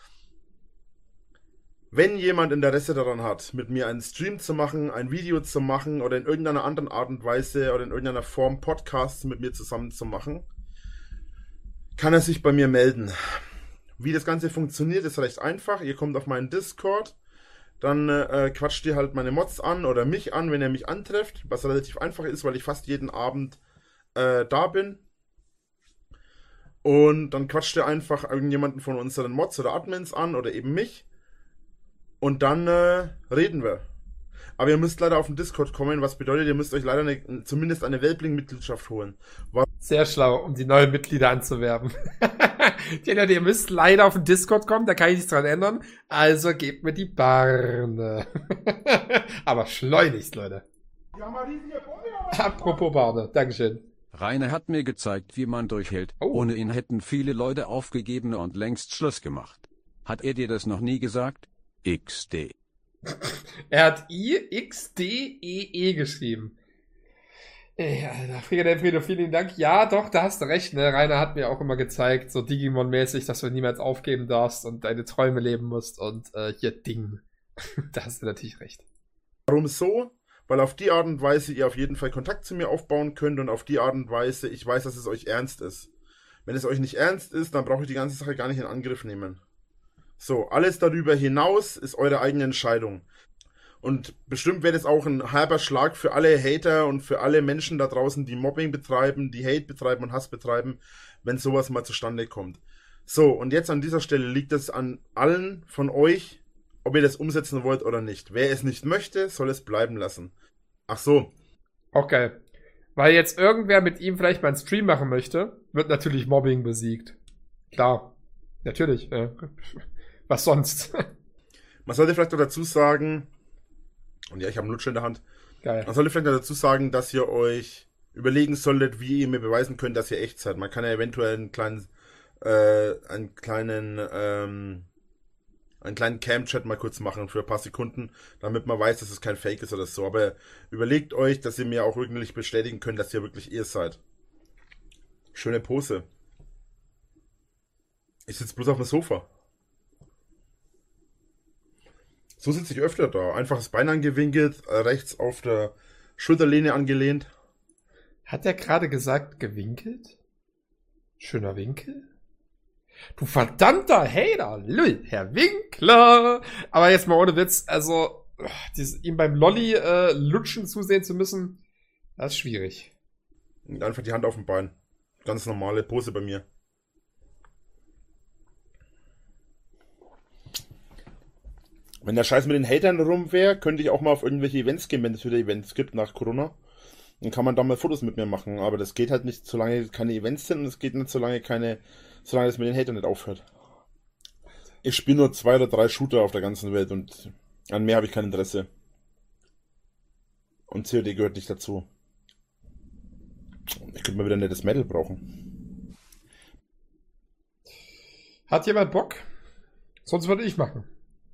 Speaker 3: Wenn jemand Interesse daran hat, mit mir einen Stream zu machen, ein Video zu machen oder in irgendeiner anderen Art und Weise oder in irgendeiner Form Podcasts mit mir zusammen zu machen, kann er sich bei mir melden. Wie das Ganze funktioniert, ist recht einfach. Ihr kommt auf meinen Discord, dann äh, quatscht ihr halt meine Mods an oder mich an, wenn ihr mich antrefft, was relativ einfach ist, weil ich fast jeden Abend äh, da bin. Und dann quatscht ihr einfach irgendjemanden von unseren Mods oder Admins an oder eben mich. Und dann äh, reden wir. Aber ihr müsst leider auf den Discord kommen, was bedeutet, ihr müsst euch leider eine, zumindest eine Welpling-Mitgliedschaft holen. Was
Speaker 1: Sehr schlau, um die neuen Mitglieder anzuwerben. Die Leute, ihr müsst leider auf den Discord kommen, da kann ich nichts dran ändern. Also gebt mir die Barne. Aber schleunigst, Leute.
Speaker 5: Die haben eine riesige Bombe.
Speaker 1: Apropos Barne, Dankeschön.
Speaker 2: Rainer hat mir gezeigt, wie man durchhält.
Speaker 1: Oh.
Speaker 2: Ohne ihn hätten viele Leute aufgegeben und längst Schluss gemacht. Hat er dir das noch nie gesagt? X D.
Speaker 1: Er hat I X D E E geschrieben. Ey, Alter, Friedel, Friedel, vielen Dank. Ja, doch, da hast du recht, ne? Rainer hat mir auch immer gezeigt, so Digimon-mäßig, dass du niemals aufgeben darfst und deine Träume leben musst und äh, hier Ding. Da hast du natürlich recht.
Speaker 3: Warum so? Weil auf die Art und Weise ihr auf jeden Fall Kontakt zu mir aufbauen könnt und auf die Art und Weise ich weiß, dass es euch ernst ist. Wenn es euch nicht ernst ist, dann brauche ich die ganze Sache gar nicht in Angriff nehmen. So, alles darüber hinaus ist eure eigene Entscheidung. Und bestimmt wäre das auch ein halber Schlag für alle Hater und für alle Menschen da draußen, die Mobbing betreiben, die Hate betreiben und Hass betreiben, wenn sowas mal zustande kommt. So, und jetzt an dieser Stelle liegt es an allen von euch, ob ihr das umsetzen wollt oder nicht. Wer es nicht möchte, soll es bleiben lassen. Ach so.
Speaker 1: Okay. Weil jetzt irgendwer mit ihm vielleicht mal einen Stream machen möchte, wird natürlich Mobbing besiegt. Klar. Natürlich. Äh. Was sonst?
Speaker 3: Man sollte vielleicht noch dazu sagen, und ja, ich habe einen Lutscher in der Hand.
Speaker 1: Geil.
Speaker 3: Man sollte vielleicht noch dazu sagen, dass ihr euch überlegen solltet, wie ihr mir beweisen könnt, dass ihr echt seid. Man kann ja eventuell einen kleinen, äh, einen kleinen, ähm, einen kleinen Cam-Chat mal kurz machen für ein paar Sekunden, damit man weiß, dass es kein Fake ist oder so. Aber überlegt euch, dass ihr mir auch wirklich bestätigen könnt, dass ihr wirklich ihr seid. Schöne Pose. Ich sitze bloß auf dem Sofa. So sitze ich öfter da. Einfach das Bein angewinkelt, rechts auf der Schulterlehne angelehnt.
Speaker 1: Hat er gerade gesagt, gewinkelt? Schöner Winkel? Du verdammter Hater! Lül, Herr Winkler! Aber jetzt mal ohne Witz, also, dieses, ihm beim Lolli äh, lutschen zusehen zu müssen, das ist schwierig.
Speaker 3: Und einfach die Hand auf dem Bein. Ganz normale Pose bei mir. Wenn der Scheiß mit den Hatern rum wäre, könnte ich auch mal auf irgendwelche Events gehen, wenn es wieder Events gibt nach Corona. Dann kann man da mal Fotos mit mir machen. Aber das geht halt nicht, solange keine Events sind und es geht nicht, solange keine, solange es mit den Hatern nicht aufhört. Ich spiele nur zwei oder drei Shooter auf der ganzen Welt und an mehr habe ich kein Interesse. Und C O D gehört nicht dazu. Ich könnte mal wieder ein nettes Metal brauchen.
Speaker 1: Hat jemand Bock? Sonst würde ich machen.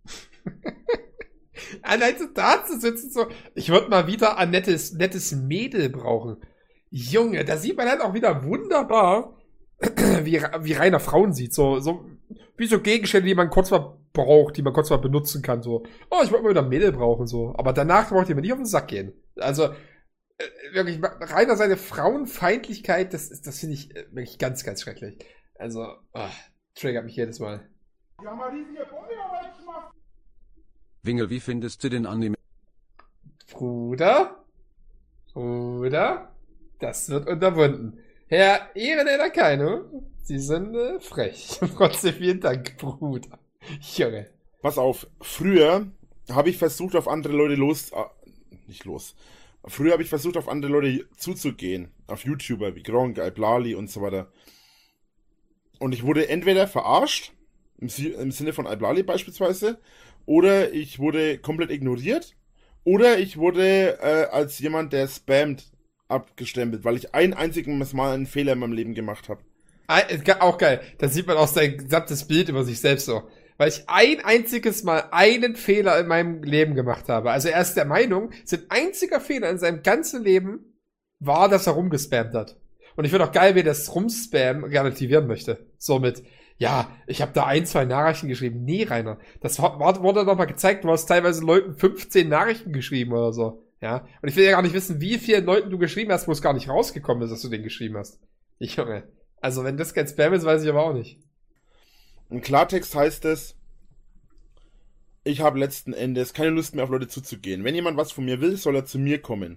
Speaker 1: Allein so da zu sitzen, so, ich würde mal wieder ein nettes, nettes Mädel brauchen. Junge, da sieht man halt auch wieder wunderbar, wie, wie Rainer Frauen sieht. So, so, wie so Gegenstände, die man kurz mal braucht, die man kurz mal benutzen kann. So, oh, ich würde mal wieder ein Mädel brauchen, so. Aber danach braucht ihr mir nicht auf den Sack gehen. Also, äh, wirklich, Rainer seine Frauenfeindlichkeit, das, das finde ich äh, wirklich ganz, ganz schrecklich. Also, oh, triggert mich jedes Mal.
Speaker 5: Die haben eine riesige Bombe da weggemacht.
Speaker 2: Wingel, wie findest du den Anime?
Speaker 1: Bruder? Bruder? Das wird unterbunden. Herr Ehreneder Keino, Sie sind äh, frech. Trotzdem vielen Dank, Bruder. Junge.
Speaker 3: Pass auf, früher habe ich versucht, auf andere Leute los... Äh, nicht los. Früher habe ich versucht, auf andere Leute zuzugehen. Auf YouTuber wie Gronk, Iblali und so weiter. Und ich wurde entweder verarscht, im, im Sinne von Iblali beispielsweise, oder ich wurde komplett ignoriert, oder ich wurde äh, als jemand, der spammt, abgestempelt, weil ich ein einziges Mal einen Fehler in meinem Leben gemacht habe.
Speaker 1: Auch geil. Da sieht man auch sein gesamtes Bild über sich selbst so. Weil ich ein einziges Mal einen Fehler in meinem Leben gemacht habe. Also er ist der Meinung, sein einziger Fehler in seinem ganzen Leben war, dass er rumgespammt hat. Und ich finde auch geil, wie er das Rumspam relativieren möchte. So mit, ja, ich habe da ein, zwei Nachrichten geschrieben. Nee, Rainer, das war, wurde doch mal gezeigt, du hast teilweise Leuten fünfzehn Nachrichten geschrieben oder so. Ja, und ich will ja gar nicht wissen, wie vielen Leuten du geschrieben hast, wo es gar nicht rausgekommen ist, dass du den geschrieben hast. Ich, Junge. Also, wenn das kein Spam ist, weiß ich aber auch nicht.
Speaker 3: Im Klartext heißt es, ich habe letzten Endes keine Lust mehr auf Leute zuzugehen. Wenn jemand was von mir will, soll er zu mir kommen.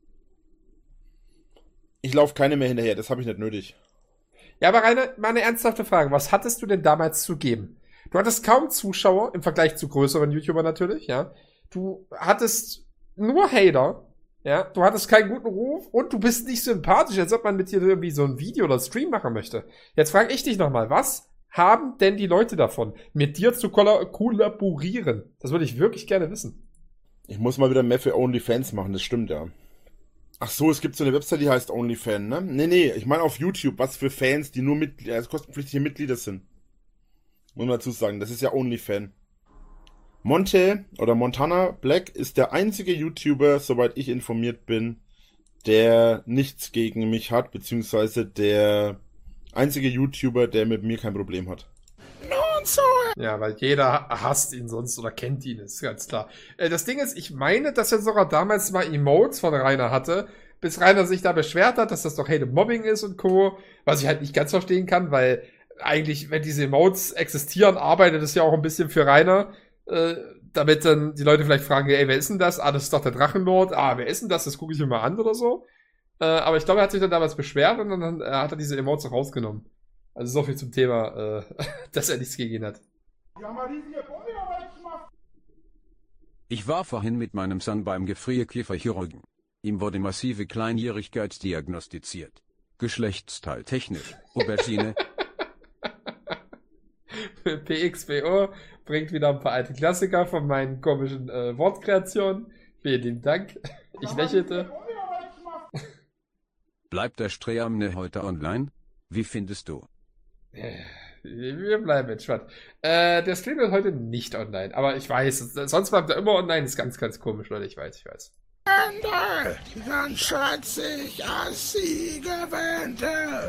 Speaker 3: Ich laufe keine mehr hinterher, das habe ich nicht nötig.
Speaker 1: Ja, aber Rainer, mal eine ernsthafte Frage. Was hattest du denn damals zu geben? Du hattest kaum Zuschauer, im Vergleich zu größeren YouTubern natürlich, ja. Du hattest nur Hater, ja. Du hattest keinen guten Ruf und du bist nicht sympathisch, als ob man mit dir irgendwie so ein Video oder Stream machen möchte. Jetzt frage ich dich nochmal, was haben denn die Leute davon, mit dir zu kolla- kollaborieren? Das würde ich wirklich gerne wissen.
Speaker 3: Ich muss mal wieder mehr für OnlyFans machen, das stimmt ja. Ach so, es gibt so eine Website, die heißt OnlyFan, ne? Nee, nee, ich meine auf YouTube, was für Fans, die nur Mitglieder, also kostenpflichtige Mitglieder sind. Muss man dazu sagen, das ist ja OnlyFan. Monte oder Montana Black ist der einzige YouTuber, soweit ich informiert bin, der nichts gegen mich hat, beziehungsweise der einzige YouTuber, der mit mir kein Problem hat.
Speaker 1: Ja, weil jeder hasst ihn sonst oder kennt ihn, ist ganz klar. Äh, das Ding ist, ich meine, dass er sogar damals mal Emotes von Rainer hatte, bis Rainer sich da beschwert hat, dass das doch Hate Mobbing ist und Co., was ich halt nicht ganz verstehen kann, weil eigentlich, wenn diese Emotes existieren, arbeitet es ja auch ein bisschen für Rainer, äh, damit dann die Leute vielleicht fragen, ey, wer ist denn das? Ah, das ist doch der Drachenlord. Ah, wer ist denn das? Das gucke ich mir mal an oder so. Äh, aber ich glaube, er hat sich dann damals beschwert und dann äh, hat er diese Emotes auch rausgenommen. Also so viel zum Thema, äh, dass er nichts gegen ihn hat.
Speaker 5: Die haben eine riesige Bombe da weggemacht.
Speaker 2: Ich war vorhin mit meinem Sohn beim Gefrierkieferchirurgen. Ihm wurde massive Kleinjährigkeit diagnostiziert. Geschlechtsteil technisch, Aubergine.
Speaker 1: P X B O bringt wieder ein paar alte Klassiker von meinen komischen äh, Wortkreationen. Vielen lieben Dank. Ich lächelte.
Speaker 2: Bleibt der Streamne heute online? Wie findest du?
Speaker 1: Wir bleiben entspannt. Äh, der Stream ist heute nicht online, aber ich weiß, sonst bleibt er immer online, ist ganz, ganz komisch, Leute, ich weiß, ich weiß.
Speaker 6: Dann schätze ich als Sieger wende.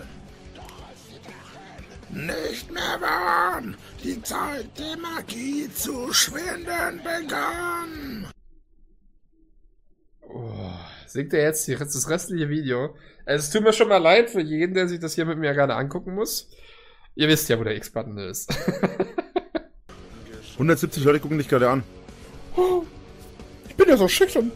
Speaker 6: Nicht mehr warm, die Zeit der Magie zu schwinden begann.
Speaker 1: Oh, singt er jetzt die, das restliche Video? Also, es tut mir schon mal leid für jeden, der sich das hier mit mir gerne angucken muss. Ihr wisst ja, wo der X-Button ist.
Speaker 3: hundertsiebzig Leute gucken dich gerade an. Oh, ich bin ja so schüchtern.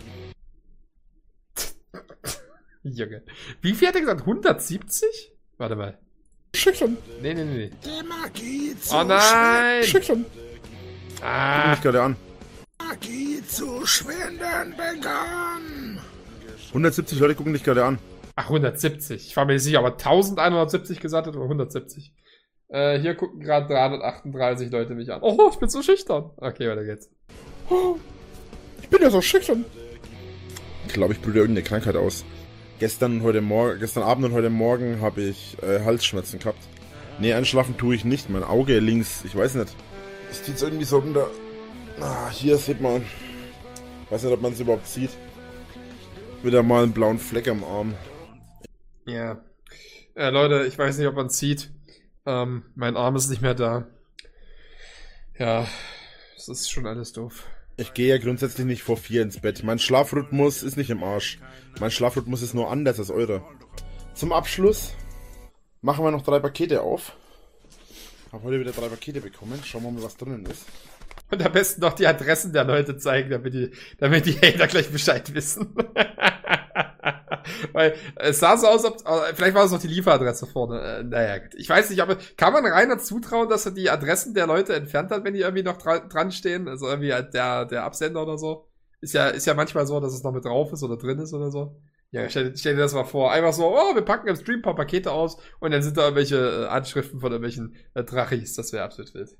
Speaker 1: Junge. Wie viel hat er gesagt? hundertsiebzig? Warte mal.
Speaker 3: Schüchtern.
Speaker 1: Nee, nee, nee.
Speaker 6: Die Magie zu
Speaker 1: Oh nein!
Speaker 3: Schüchtern.
Speaker 1: Ah,
Speaker 3: mich gerade an.
Speaker 6: Magie zu schwinden begann.
Speaker 3: hundertsiebzig Leute gucken dich gerade an.
Speaker 1: ach, hundertsiebzig. Ich war mir nicht sicher, aber elfhundertsiebzig gesagt hat oder hundertsiebzig. Äh, hier gucken gerade dreihundertachtunddreißig Leute mich an. Oh, ich bin so schüchtern. Okay, weiter geht's.
Speaker 3: Ich bin ja so schüchtern. Ich glaube, ich brüte irgendeine Krankheit aus. Gestern, heute Morgen, gestern Abend und heute Morgen habe ich äh, Halsschmerzen gehabt. Nee, einschlafen tue ich nicht. Mein Auge links, ich weiß nicht. Es zieht irgendwie so runter. Ah, hier sieht man. Weiß nicht, ob man es überhaupt sieht. Wieder mal einen blauen Fleck am Arm.
Speaker 1: Ja. Äh, Leute, ich weiß nicht, ob man es sieht. Ähm, mein Arm ist nicht mehr da. Ja, es ist schon alles doof.
Speaker 3: Ich gehe ja grundsätzlich nicht vor vier ins Bett. Mein Schlafrhythmus ist nicht im Arsch. Mein Schlafrhythmus ist nur anders als eure. Zum Abschluss machen wir noch drei Pakete auf. Habe heute wieder drei Pakete bekommen. Schauen wir mal, was drinnen ist.
Speaker 1: Und am besten noch die Adressen der Leute zeigen, damit die, damit die Hater gleich Bescheid wissen. Weil es sah so aus, ob, vielleicht war es noch die Lieferadresse vorne. Äh, naja, gut. Ich weiß nicht, aber kann man Rainer zutrauen, dass er die Adressen der Leute entfernt hat, wenn die irgendwie noch dra dran stehen? Also irgendwie der, der Absender oder so. Ist ja, ist ja manchmal so, dass es noch mit drauf ist oder drin ist oder so. Ja, stell, stell dir das mal vor. Einfach so, oh, wir packen im Stream ein paar Pakete aus und dann sind da irgendwelche äh, Anschriften von irgendwelchen äh, Drachis. Das wäre absolut wild.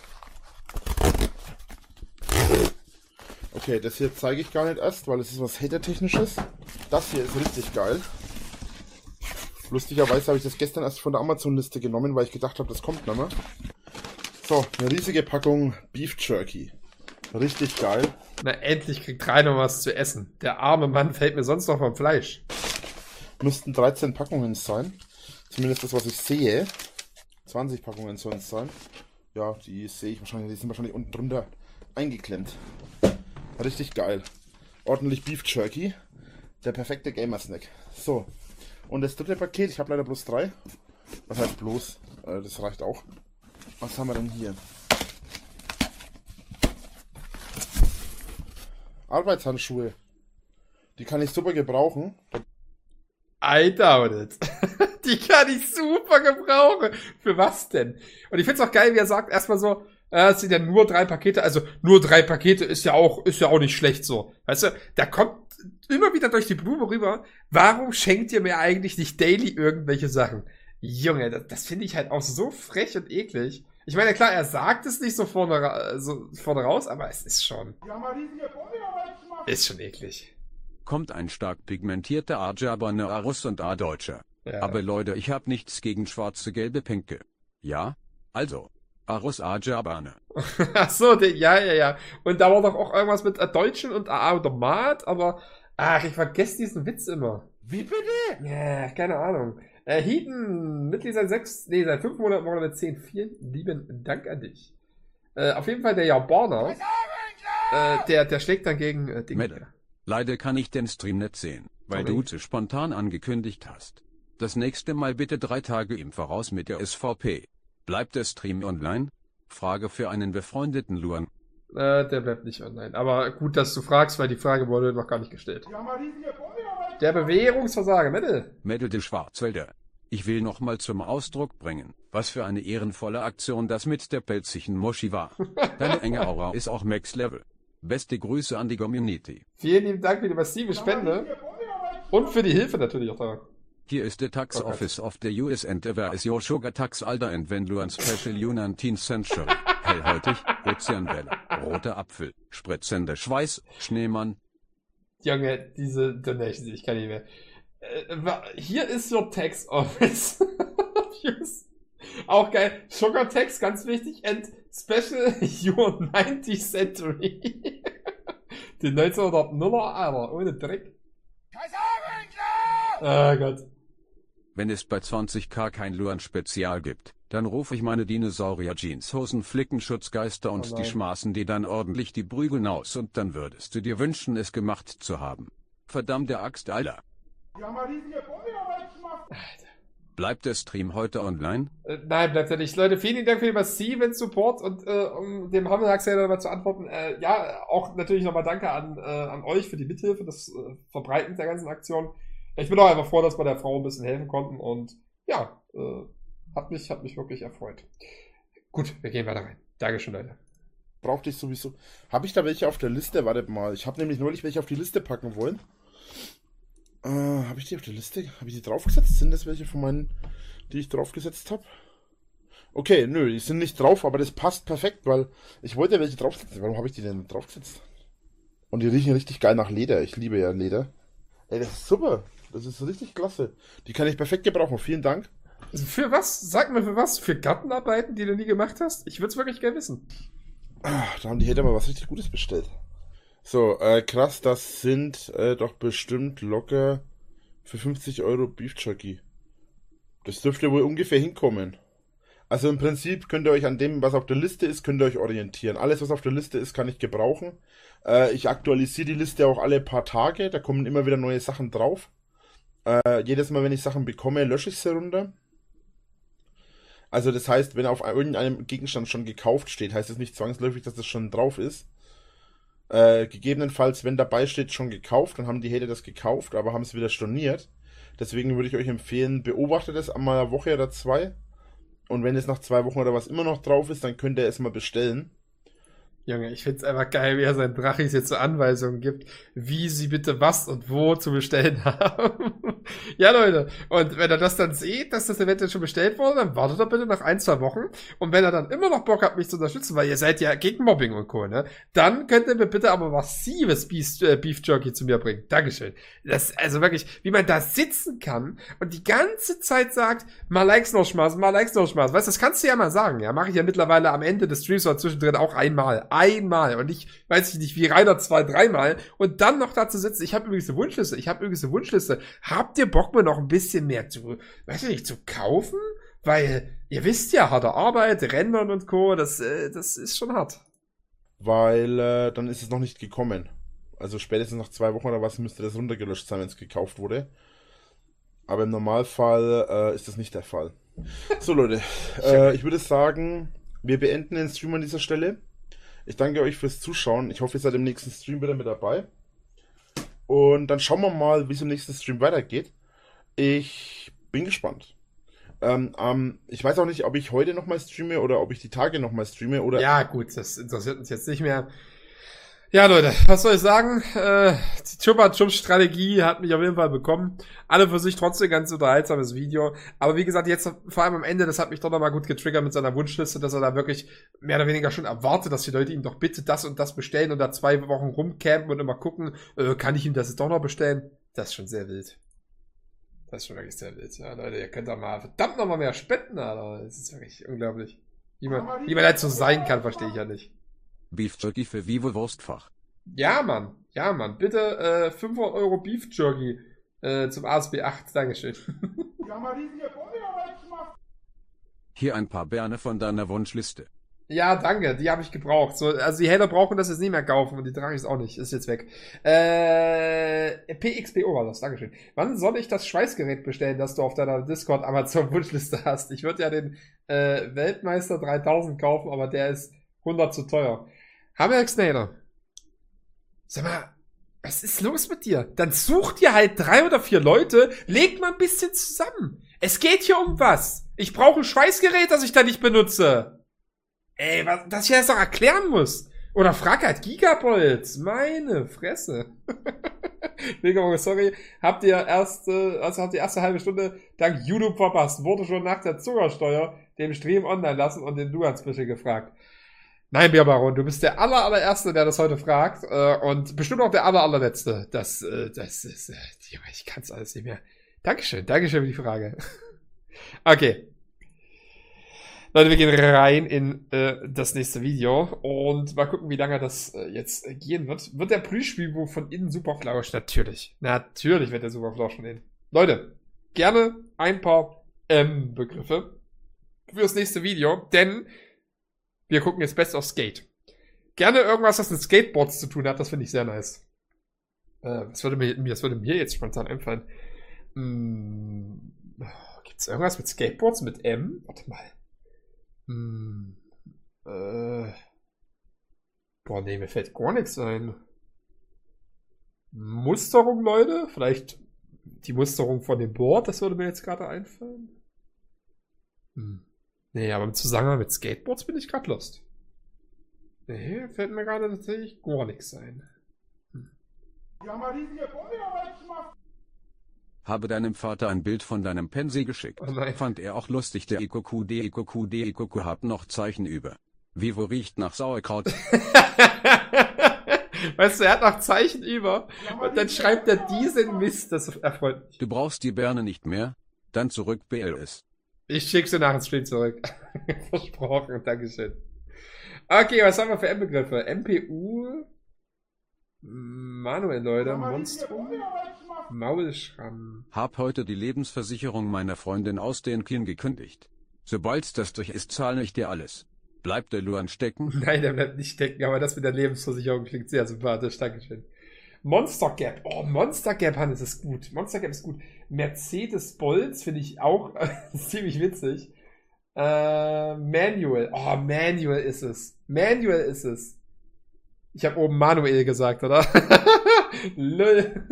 Speaker 3: Okay, das hier zeige ich gar nicht erst, weil es ist was Hater-Technisches. Das hier ist richtig geil. Lustigerweise habe ich das gestern erst von der Amazon-Liste genommen, weil ich gedacht habe, das kommt nicht mehr. So, eine riesige Packung Beef Jerky. Richtig geil.
Speaker 1: Na, endlich kriegt Rainer was zu essen. Der arme Mann fällt mir sonst noch vom Fleisch.
Speaker 3: Müssten dreizehn Packungen sein. Zumindest das, was ich sehe. zwanzig Packungen sollen es sein. Ja, die sehe ich wahrscheinlich, die sind wahrscheinlich unten drunter eingeklemmt. Richtig geil. Ordentlich Beef Jerky. Der perfekte Gamer-Snack. So. Und das dritte Paket, ich habe leider bloß drei. Was heißt bloß? Äh, das reicht auch. Was haben wir denn hier? Arbeitshandschuhe. Die kann ich super gebrauchen.
Speaker 1: I doubt it. Die kann ich super gebrauchen. Für was denn? Und ich find's auch geil, wie er sagt, erstmal so, äh, es sind ja nur drei Pakete, also nur drei Pakete ist ja auch, ist ja auch nicht schlecht so. Weißt du, da kommt immer wieder durch die Blume rüber, warum schenkt ihr mir eigentlich nicht daily irgendwelche Sachen? Junge, das, das finde ich halt auch so frech und eklig. Ich meine, klar, er sagt es nicht so vorne, ra so vorne raus, aber es ist schon,
Speaker 5: Die haben eine riesige Bombe gemacht.
Speaker 1: ist schon eklig.
Speaker 2: Kommt ein stark pigmentierter Arjabane Arus und A-Deutscher.
Speaker 1: Ja.
Speaker 2: Aber Leute, ich hab nichts gegen schwarze, gelbe, pinke. Ja? Also, Arus Ajabane.
Speaker 1: Ach so, der, ja, ja, ja. Und da war doch auch irgendwas mit äh, Deutschen und A A oder Mat, aber ach, ich vergesse diesen Witz immer.
Speaker 3: Wie bitte?
Speaker 1: Ja, keine Ahnung. Äh, Heaton, Mitglied seit sechs, nee, seit fünf Monaten war mit zehn. Vielen lieben Dank an dich. Äh, auf jeden Fall der Japaner, äh, der, der schlägt dann gegen äh, Dinge.
Speaker 2: Mette. Leider kann ich den Stream nicht sehen, weil
Speaker 1: Sorry.
Speaker 2: du zu spontan angekündigt hast. Das nächste Mal bitte drei Tage im Voraus mit der S V P. Bleibt der Stream online? Frage für einen befreundeten Luan.
Speaker 1: Äh, der bleibt nicht online. Aber gut, dass du fragst, weil die Frage wurde noch gar nicht gestellt.
Speaker 5: Die haben eine riesige Bombe gemacht.
Speaker 1: Der Bewährungsversager, Mittel.
Speaker 2: Mädel de Schwarzwälder. Ich will nochmal zum Ausdruck bringen, was für eine ehrenvolle Aktion das mit der pelzigen Moshi war. Deine enge Aura ist auch Max Level. Beste Grüße an die Community.
Speaker 1: Vielen lieben Dank für die massive Spende. Und für die Hilfe natürlich auch da.
Speaker 2: Hier ist der Tax
Speaker 1: Okay.
Speaker 2: Office of the U S and there is your sugar tax Alter and when Luan Special Uniteenth Century. Hellhäutig, Ozeanwelle, roter Apfel, spritzender Schweiß, Schneemann.
Speaker 1: Junge, diese Donation, ich kann nicht mehr. Äh, wa- hier ist your tax office. Yes. Auch geil. Sugar Tax, ganz wichtig. And Special Your nineteenth Century. Die neunzehnhundertnuller, Alter, ohne Dreck. Ah Gott.
Speaker 2: Wenn es bei zwanzig K kein Luan-Spezial gibt, dann rufe ich meine Dinosaurier-Jeans-Hosen, Flickenschutzgeister und
Speaker 1: Oh
Speaker 2: die
Speaker 1: nein.
Speaker 2: schmaßen dir dann ordentlich die Prügeln aus und dann würdest du dir wünschen, es gemacht zu haben. Verdammte Axt, Alter.
Speaker 5: Die haben eine riesige Bombe gemacht.
Speaker 2: Bleibt der Stream heute online?
Speaker 1: Äh, nein, bleibt ja nicht. Leute, vielen Dank für den massiven Support und äh, um dem Hammelhaxer nochmal zu antworten, äh, ja, auch natürlich nochmal danke an, äh, an euch für die Mithilfe, das äh, Verbreiten der ganzen Aktion. Ich bin auch einfach froh, dass wir der Frau ein bisschen helfen konnten und ja, äh, hat mich, hat mich wirklich erfreut. Gut, wir gehen weiter rein. Dankeschön, Leute.
Speaker 3: brauchte ich sowieso. Habe ich da welche auf der Liste? Warte mal. Ich habe nämlich neulich welche auf die Liste packen wollen. Äh, habe ich die auf der Liste? Habe ich die draufgesetzt? Sind das welche von meinen, die ich draufgesetzt habe? Okay, nö, die sind nicht drauf, aber das passt perfekt, weil ich wollte welche draufsetzen. Warum habe ich die denn draufgesetzt? Und die riechen richtig geil nach Leder. Ich liebe ja Leder. Ey, das ist super. Das ist richtig klasse. Die kann ich perfekt gebrauchen. Vielen Dank.
Speaker 1: Also für was? Sag mir für was? Für Gartenarbeiten, die du nie gemacht hast? Ich würde es wirklich gerne wissen.
Speaker 3: Ah, da haben die Hater mal was richtig Gutes bestellt. So, äh, krass, das sind äh, doch bestimmt locker für fünfzig Euro Beef Jerky. Das dürfte wohl ungefähr hinkommen. Also im Prinzip könnt ihr euch an dem, was auf der Liste ist, könnt ihr euch orientieren. Alles, was auf der Liste ist, kann ich gebrauchen. Äh, ich aktualisiere die Liste auch alle paar Tage. Da kommen immer wieder neue Sachen drauf. Äh, jedes Mal, wenn ich Sachen bekomme, lösche ich sie runter. Also das heißt, wenn auf irgendeinem Gegenstand schon gekauft steht, heißt es nicht zwangsläufig, dass das schon drauf ist. Äh, gegebenenfalls, wenn dabei steht, schon gekauft, dann haben die Hater das gekauft, aber haben es wieder storniert. Deswegen würde ich euch empfehlen, beobachtet es einmal eine Woche oder zwei. Und wenn es nach zwei Wochen oder was immer noch drauf ist, dann könnt ihr es mal bestellen.
Speaker 1: Junge, ich find's einfach geil, wie er seinen Drachis jetzt so Anweisungen gibt, wie sie bitte was und wo zu bestellen haben. Ja, Leute, und wenn ihr das dann seht, dass das eventuell schon bestellt wurde, dann wartet doch bitte nach ein, zwei Wochen. Und wenn ihr dann immer noch Bock habt, mich zu unterstützen, weil ihr seid ja gegen Mobbing und Co., ne, dann könnt ihr mir bitte aber massives Beef, äh, Beef Jerky zu mir bringen. Dankeschön. Das, also wirklich, wie man da sitzen kann und die ganze Zeit sagt, mal Likes noch schmeißen, mal Likes noch schmeißen. Weißt du, das kannst du ja mal sagen, ja, mache ich ja mittlerweile am Ende des Streams oder zwischendrin auch einmal. Einmal. Und ich weiß nicht, wie Rainer zwei, dreimal. Und dann noch dazu sitzen. Ich habe übrigens eine Wunschliste. Ich habe übrigens eine Wunschliste. Habt ihr Bock, mir noch ein bisschen mehr zu, weiß ich nicht, zu kaufen? Weil, ihr wisst ja, harte Arbeit, Rendern und Co., das, äh, das ist schon hart.
Speaker 3: Weil äh, dann ist es noch nicht gekommen. Also spätestens nach zwei Wochen oder was müsste das runtergelöscht sein, wenn es gekauft wurde. Aber im Normalfall äh, ist das nicht der Fall. So Leute, äh, ich würde sagen, wir beenden den Stream an dieser Stelle. Ich danke euch fürs Zuschauen. Ich hoffe, ihr seid im nächsten Stream wieder mit dabei. Und dann schauen wir mal, wie es im nächsten Stream weitergeht. Ich bin gespannt. Ähm, ähm, ich weiß auch nicht, ob ich heute nochmal streame oder ob ich die Tage nochmal streame. Oder
Speaker 1: ja, gut, das interessiert uns jetzt nicht mehr. Ja, Leute, was soll ich sagen? Äh, die Chupa-Chup-Strategie hat mich auf jeden Fall bekommen. Alle für sich trotzdem ganz unterhaltsames Video. Aber wie gesagt, jetzt vor allem am Ende, das hat mich doch nochmal gut getriggert mit seiner Wunschliste, dass er da wirklich mehr oder weniger schon erwartet, dass die Leute ihm doch bitte das und das bestellen und da zwei Wochen rumcampen und immer gucken, äh, kann ich ihm das jetzt doch noch bestellen? Das ist schon sehr wild. Das ist schon wirklich sehr wild. Ja, Leute, ihr könnt doch mal verdammt nochmal mehr spenden, Alter. Das ist wirklich unglaublich. Wie man, wie man halt so sein kann, verstehe ich ja nicht.
Speaker 2: Beef Jerky für Vivo Wurstfach.
Speaker 1: Ja, Mann. Ja, Mann. Bitte äh, fünfhundert Euro Beef Jerky äh, zum A S B acht. Dankeschön.
Speaker 5: Die haben eine riesige Bombe gemacht.
Speaker 2: Hier ein paar Berne von deiner Wunschliste.
Speaker 1: Ja, danke. Die habe ich gebraucht. So, also die Hater brauchen das jetzt nicht mehr kaufen und die trage ich auch nicht. Ist jetzt weg. Äh, P X P O war das. Dankeschön. Wann soll ich das Schweißgerät bestellen, das du auf deiner Discord Amazon Wunschliste hast? Ich würde ja den äh, Weltmeister dreitausend kaufen, aber der ist hundert zu teuer. Hammer Snyder. Sag mal, was ist los mit dir? Dann sucht ihr halt drei oder vier Leute, legt mal ein bisschen zusammen. Es geht hier um was. Ich brauche ein Schweißgerät, das ich da nicht benutze. Ey, was, dass ich das doch erklären muss. Oder frag halt Gigabolt. Meine Fresse. Mega, sorry. Habt ihr erste, also habt ihr erste halbe Stunde dank YouTube verpasst. Wurde schon nach der Zuckersteuer dem Stream online lassen und den Duansbüschel gefragt. Nein, Bierbaron, du bist der aller, allererste, der das heute fragt. Äh, und bestimmt auch der aller, allerletzte. Das, äh, das ist, äh, ich kann's alles nicht mehr. Dankeschön, Dankeschön für die Frage. Okay. Leute, wir gehen rein in äh, das nächste Video und mal gucken, wie lange das äh, jetzt äh, gehen wird. Wird der Plüschspielbuch von innen super flausch? Natürlich. Natürlich wird der super flausch von innen. Leute, gerne ein paar M-Begriffe für das nächste Video, denn wir gucken jetzt Best of Skate. Gerne irgendwas, was mit Skateboards zu tun hat, das finde ich sehr nice. Äh, was würde mir, was würde mir jetzt spontan einfallen? Hm, gibt's irgendwas mit Skateboards mit M? Warte mal. Hm, äh, boah, nee, mir fällt gar nichts ein. Musterung, Leute? Vielleicht die Musterung von dem Board, das würde mir jetzt gerade einfallen. Hm. Nee, aber im Zusammenhang mit Skateboards bin ich gerade lost. Nee, fällt mir gerade tatsächlich gar nichts ein.
Speaker 5: Die haben eine riesige Feuerwehr gemacht.
Speaker 2: Habe deinem Vater ein Bild von deinem Pensy geschickt.
Speaker 1: Oh nein.
Speaker 2: Fand er auch lustig. Der Ikoku, der Ikoku, der Ikoku hat noch Zeichen über. Vivo riecht nach Sauerkraut.
Speaker 1: Weißt du, er hat noch Zeichen über und dann schreibt er diesen Mist, das erfreut mich.
Speaker 2: Du brauchst die Birne nicht mehr, dann zurück B L S.
Speaker 1: Ich schick sie nach dem Stream zurück. Versprochen, Dankeschön. Okay, was haben wir für M-Begriffe? M P U, Manuel, Leute, Monstrum, Maulschramm.
Speaker 2: Hab heute die Lebensversicherung meiner Freundin aus den Kien gekündigt. Sobald das durch ist, zahle ich dir alles. Bleibt der Luan stecken?
Speaker 1: Nein, der bleibt nicht stecken, aber das mit der Lebensversicherung klingt sehr sympathisch, Dankeschön. Monster Gap, oh, Monster Gap, Hannes, ist gut. Monster Gap ist gut. Mercedes Bolz finde ich auch ziemlich witzig. Äh, Manual, oh, Manual ist es. Manual ist es. Ich habe oben Manuel gesagt, oder? Lol.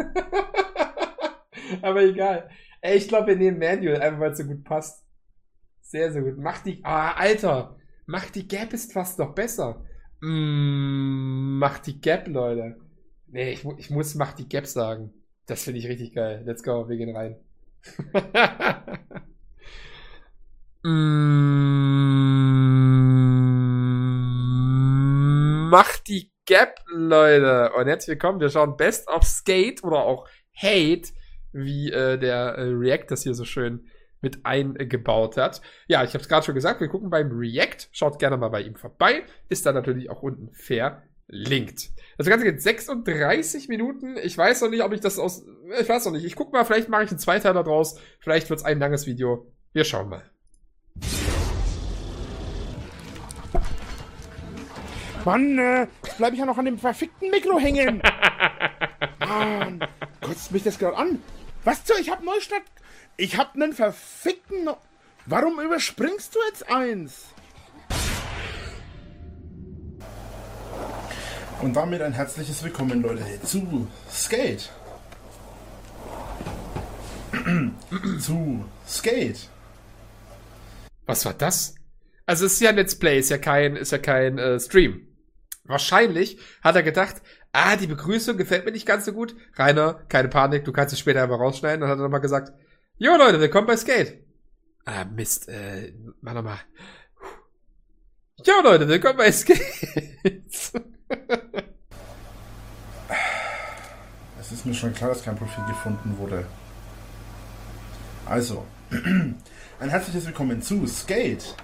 Speaker 1: Aber egal. Ey, ich glaube, wir nehmen Manual, einfach weil es so gut passt. Sehr, sehr gut. Mach die, ah, Alter. Mach die Gap ist fast noch besser. Mm, mach die Gap, Leute. Nee, ich, ich muss mach die Gap sagen. Das finde ich richtig geil. Let's go, wir gehen rein. mm, mach die Gap, Leute. Und herzlich willkommen. Wir schauen Best of Skate oder auch Hate, wie äh, der äh, React das hier so schön mit eingebaut hat. Ja, ich habe es gerade schon gesagt, wir gucken beim React. Schaut gerne mal bei ihm vorbei. Ist da natürlich auch unten verlinkt. Das Ganze geht sechsunddreißig Minuten. Ich weiß noch nicht, ob ich das aus... Ich weiß noch nicht. Ich guck mal, vielleicht mache ich einen Zweiteiler draus. Vielleicht wird es ein langes Video. Wir schauen mal.
Speaker 6: Mann, äh, jetzt bleib ich ja noch an dem verfickten Mikro hängen. Mann, kotzt mich das gerade an. Was zur? Ich hab Neustadt... Ich hab nen verfickten... No Warum überspringst du jetzt eins? Und damit ein herzliches Willkommen, Leute, zu Skate. zu Skate.
Speaker 1: Was war das? Also es ist ja ein Let's Play, ist ja kein, ist ja kein äh, Stream. Wahrscheinlich hat er gedacht, ah, die Begrüßung gefällt mir nicht ganz so gut. Rainer, keine Panik, du kannst es später einfach rausschneiden. Und hat er nochmal gesagt, jo Leute, willkommen bei Skate. Ah, Mist, äh, mach nochmal. Jo Leute, willkommen bei Skate.
Speaker 6: Es ist mir schon klar, dass kein Profil gefunden wurde. Also, ein herzliches Willkommen zu Skate.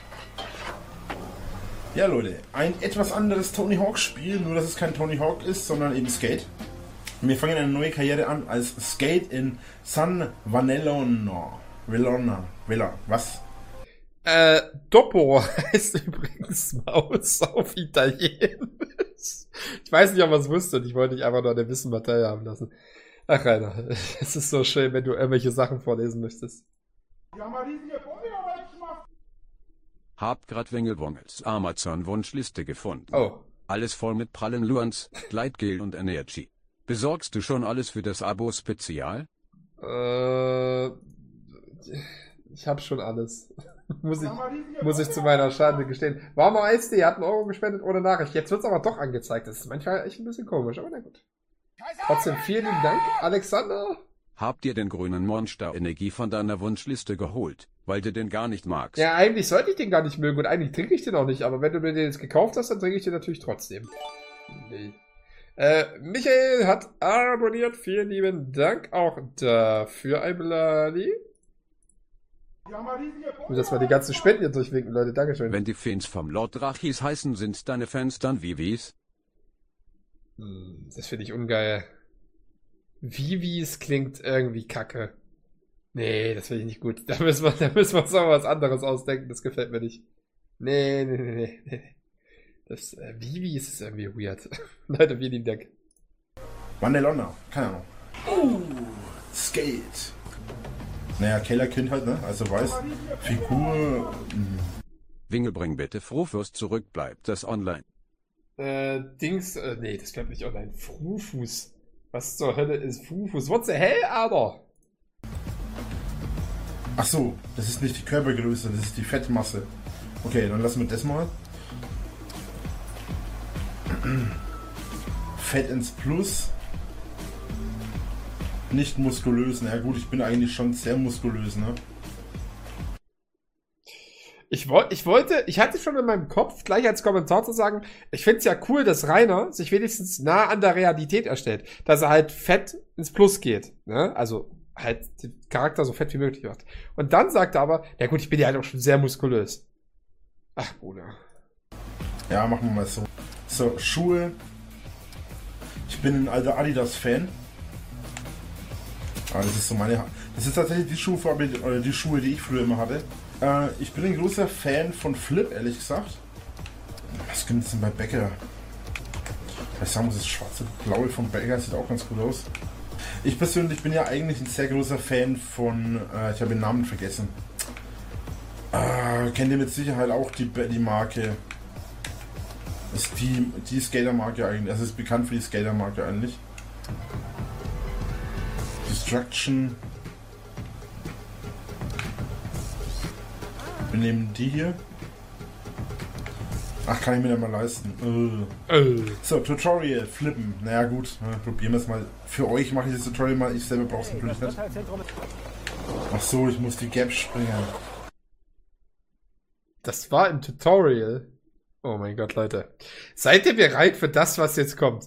Speaker 6: Ja Leute, ein etwas anderes Tony Hawk Spiel, nur dass es kein Tony Hawk ist, sondern eben Skate. Wir fangen eine neue Karriere an als Skate in San Vanellona. Villona. Villa. Was?
Speaker 1: Äh, Doppo heißt übrigens Maus auf Italienisch. Ich weiß nicht, ob man es wusste und ich wollte dich einfach nur an der Wissen teilhaben lassen. Ach, Rainer, es ist so schön, wenn du irgendwelche Sachen vorlesen möchtest.
Speaker 5: Die haben eine riesige Feuerwehr gemacht.
Speaker 2: Hab grad Wengelwongels Amazon-Wunschliste gefunden.
Speaker 1: Oh.
Speaker 2: Alles voll mit prallen Luans, Gleitgel und Energy. Besorgst du schon alles für das Abo-Spezial?
Speaker 1: Äh, ich hab schon alles. muss ich, muss ich zu meiner Schande gestehen. Warmer Eistee hat einen Euro gespendet ohne Nachricht. Jetzt wird's aber doch angezeigt. Das ist manchmal echt ein bisschen komisch, aber na gut. Trotzdem vielen lieben Dank, Alexander.
Speaker 2: Habt ihr den grünen Monster Energie von deiner Wunschliste geholt, weil du den gar nicht magst?
Speaker 1: Ja, eigentlich sollte ich den gar nicht mögen und eigentlich trinke ich den auch nicht, aber wenn du mir den jetzt gekauft hast, dann trinke ich den natürlich trotzdem. Nee. Äh, Michael hat abonniert. Vielen lieben Dank auch dafür, ein Bloody.
Speaker 5: Die haben eine riesige
Speaker 1: Ich muss jetzt mal die ganzen Spenden hier durchwinken, Leute. Dankeschön.
Speaker 2: Wenn die Fans vom Lord Drachis heißen, sind deine Fans dann Vivis?
Speaker 1: Hm, das finde ich ungeil. Vivis klingt irgendwie kacke. Nee, das finde ich nicht gut. Da müssen wir, da müssen wir uns auch was anderes ausdenken. Das gefällt mir nicht. Nee, nee, nee, nee. nee. Das, äh, Vivis ist irgendwie weird. Leute, vielen lieben Dank.
Speaker 6: Vanellona. Keine Ahnung. Oh, Skate. Naja, Kellerkind halt, ne? Also weiß. Figur. Mh.
Speaker 2: Wingel, bring bitte Frufus zurück, bleibt das online.
Speaker 1: Äh, Dings, äh, nee, das bleibt nicht online. Frufus. Was zur Hölle ist Frufus? What the hell, Alter?
Speaker 6: Ach so, das ist nicht die Körpergröße, das ist die Fettmasse. Okay, dann lassen wir das mal. Fett ins Plus. Nicht muskulös. Na gut, ich bin eigentlich schon sehr muskulös, ne?
Speaker 1: Ich, woll, ich wollte, ich hatte schon in meinem Kopf, gleich als Kommentar zu sagen, ich find's ja cool, dass Rainer sich wenigstens nah an der Realität erstellt. Dass er halt fett ins Plus geht, ne? Also halt den Charakter so fett wie möglich macht. Und dann sagt er aber, ja gut, ich bin ja halt auch schon sehr muskulös. Ach, Bruder.
Speaker 6: Ja, machen wir mal so. So, Schuhe. Ich bin ein alter Adidas-Fan. Ah, das ist so meine. Ha das ist tatsächlich die Schuhfarbe, oder die Schuhe, die ich früher immer hatte. Äh, ich bin ein großer Fan von Flip, ehrlich gesagt. Was gibt es denn bei Becker? Ich sagen muss, das schwarze Blaue von Becker sieht auch ganz gut aus. Ich persönlich bin ja eigentlich ein sehr großer Fan von. Äh, ich habe den Namen vergessen. Äh, kennt ihr mit Sicherheit auch die, die Marke? Ist die, die Skater-Marke eigentlich. Also ist bekannt für die Skater-Marke eigentlich. Destruction. Wir nehmen die hier. Ach, kann ich mir nicht mal leisten. Uh.
Speaker 1: Äh.
Speaker 6: So, Tutorial, flippen. Naja gut, ja, probieren wir es mal. Für euch mache ich das Tutorial mal. Ich selber brauche es natürlich nicht. Ach so, ich muss die Gap springen.
Speaker 1: Das war im Tutorial. Oh mein Gott, Leute. Seid ihr bereit für das, was jetzt kommt?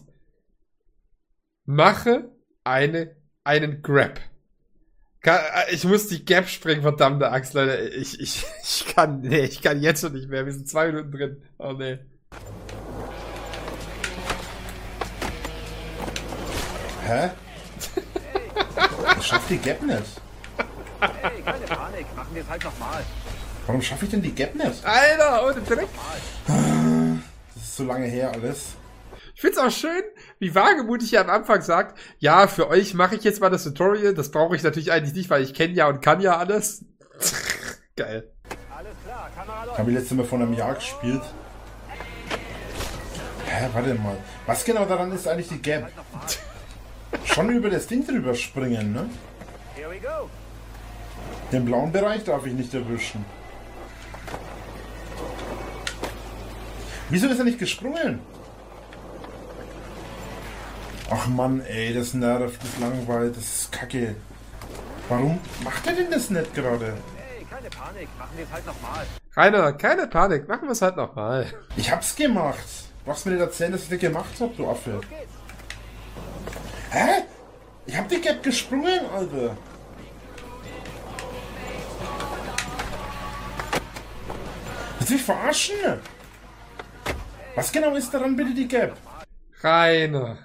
Speaker 1: Mache eine, einen Grab. Ich muss die Gap springen, verdammte Axt, Leute. Ich, ich, ich kann, nee, ich kann jetzt schon nicht mehr. Wir sind zwei Minuten drin. Oh nee.
Speaker 6: Hä? Ich schaff die Gap nicht.
Speaker 7: Hey, keine Panik, machen wir es halt nochmal.
Speaker 6: Warum schaffe ich denn die Gap nicht?
Speaker 1: Alter, ohne Dreck.
Speaker 6: Das ist so lange her alles.
Speaker 1: Ich find's auch schön, wie wagemutig er am Anfang sagt, ja, für euch mache ich jetzt mal das Tutorial. Das brauche ich natürlich eigentlich nicht, weil ich kenne ja und kann ja alles. Geil.
Speaker 7: Alles klar, Kamera läuft.
Speaker 6: Habe ich letztes Mal vor einem Jahr gespielt. Hä, warte mal. Was genau daran ist eigentlich die Gap? Schon über das Ding drüber springen, ne?
Speaker 7: Here we go.
Speaker 6: Den blauen Bereich darf ich nicht erwischen. Wieso ist er nicht gesprungen? Ach Mann, ey, das nervt, das langweilt, das ist kacke. Warum macht er denn das nicht gerade?
Speaker 7: Hey, keine Panik, machen wir es halt nochmal.
Speaker 1: Rainer, keine Panik, machen wir es halt nochmal.
Speaker 6: Ich hab's gemacht. Du hast mir nicht erzählt, dass ich das gemacht hab, du Affe. Hä? Ich hab die Gap gesprungen, Alter. Willst du mich verarschen? Was genau ist daran bitte die Gap?
Speaker 1: Rainer.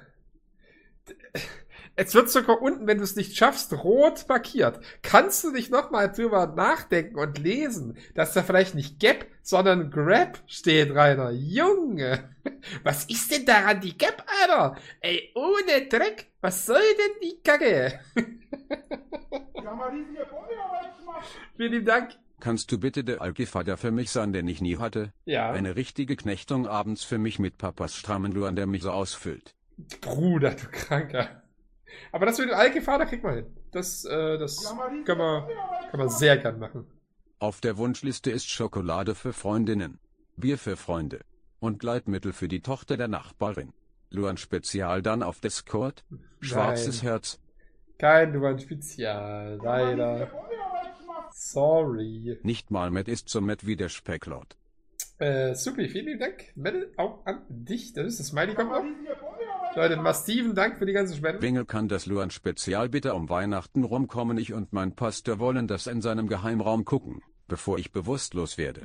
Speaker 1: Es wird sogar unten, wenn du es nicht schaffst, rot markiert. Kannst du dich nochmal drüber nachdenken und lesen, dass da vielleicht nicht Gap, sondern Grab steht, Rainer? Junge, was ist denn daran die Gap, Alter? Ey, ohne Dreck, was soll denn die Kacke?
Speaker 5: Die haben eine riesige Bombe gemacht.
Speaker 1: Vielen lieben Dank.
Speaker 2: Kannst du bitte der Alki-Vater für mich sein, den ich nie hatte?
Speaker 1: Ja.
Speaker 2: Eine richtige Knechtung abends für mich mit Papas strammen Luan, der mich so ausfüllt.
Speaker 1: Bruder, du Kranker. Aber das mit dem Alki-Vater kriegt man hin. Das, äh, das kann man, kann man sehr gern machen.
Speaker 2: Auf der Wunschliste ist Schokolade für Freundinnen, Bier für Freunde und Gleitmittel für die Tochter der Nachbarin. Luan Spezial dann auf Discord. Schwarzes
Speaker 1: Nein.
Speaker 2: Herz.
Speaker 1: Kein Luan Spezial, leider. Sorry.
Speaker 2: Nicht mal Matt ist so Matt wie der Specklord.
Speaker 1: Äh, super, vielen lieben Dank. Mette, auch an dich. Das ist das Smiley kommt noch. Leute, massiven Dank für die ganzen Spenden.
Speaker 2: Wengel kann das Luan Spezial bitte um Weihnachten rumkommen. Ich und mein Pastor wollen das in seinem Geheimraum gucken, bevor ich bewusstlos werde.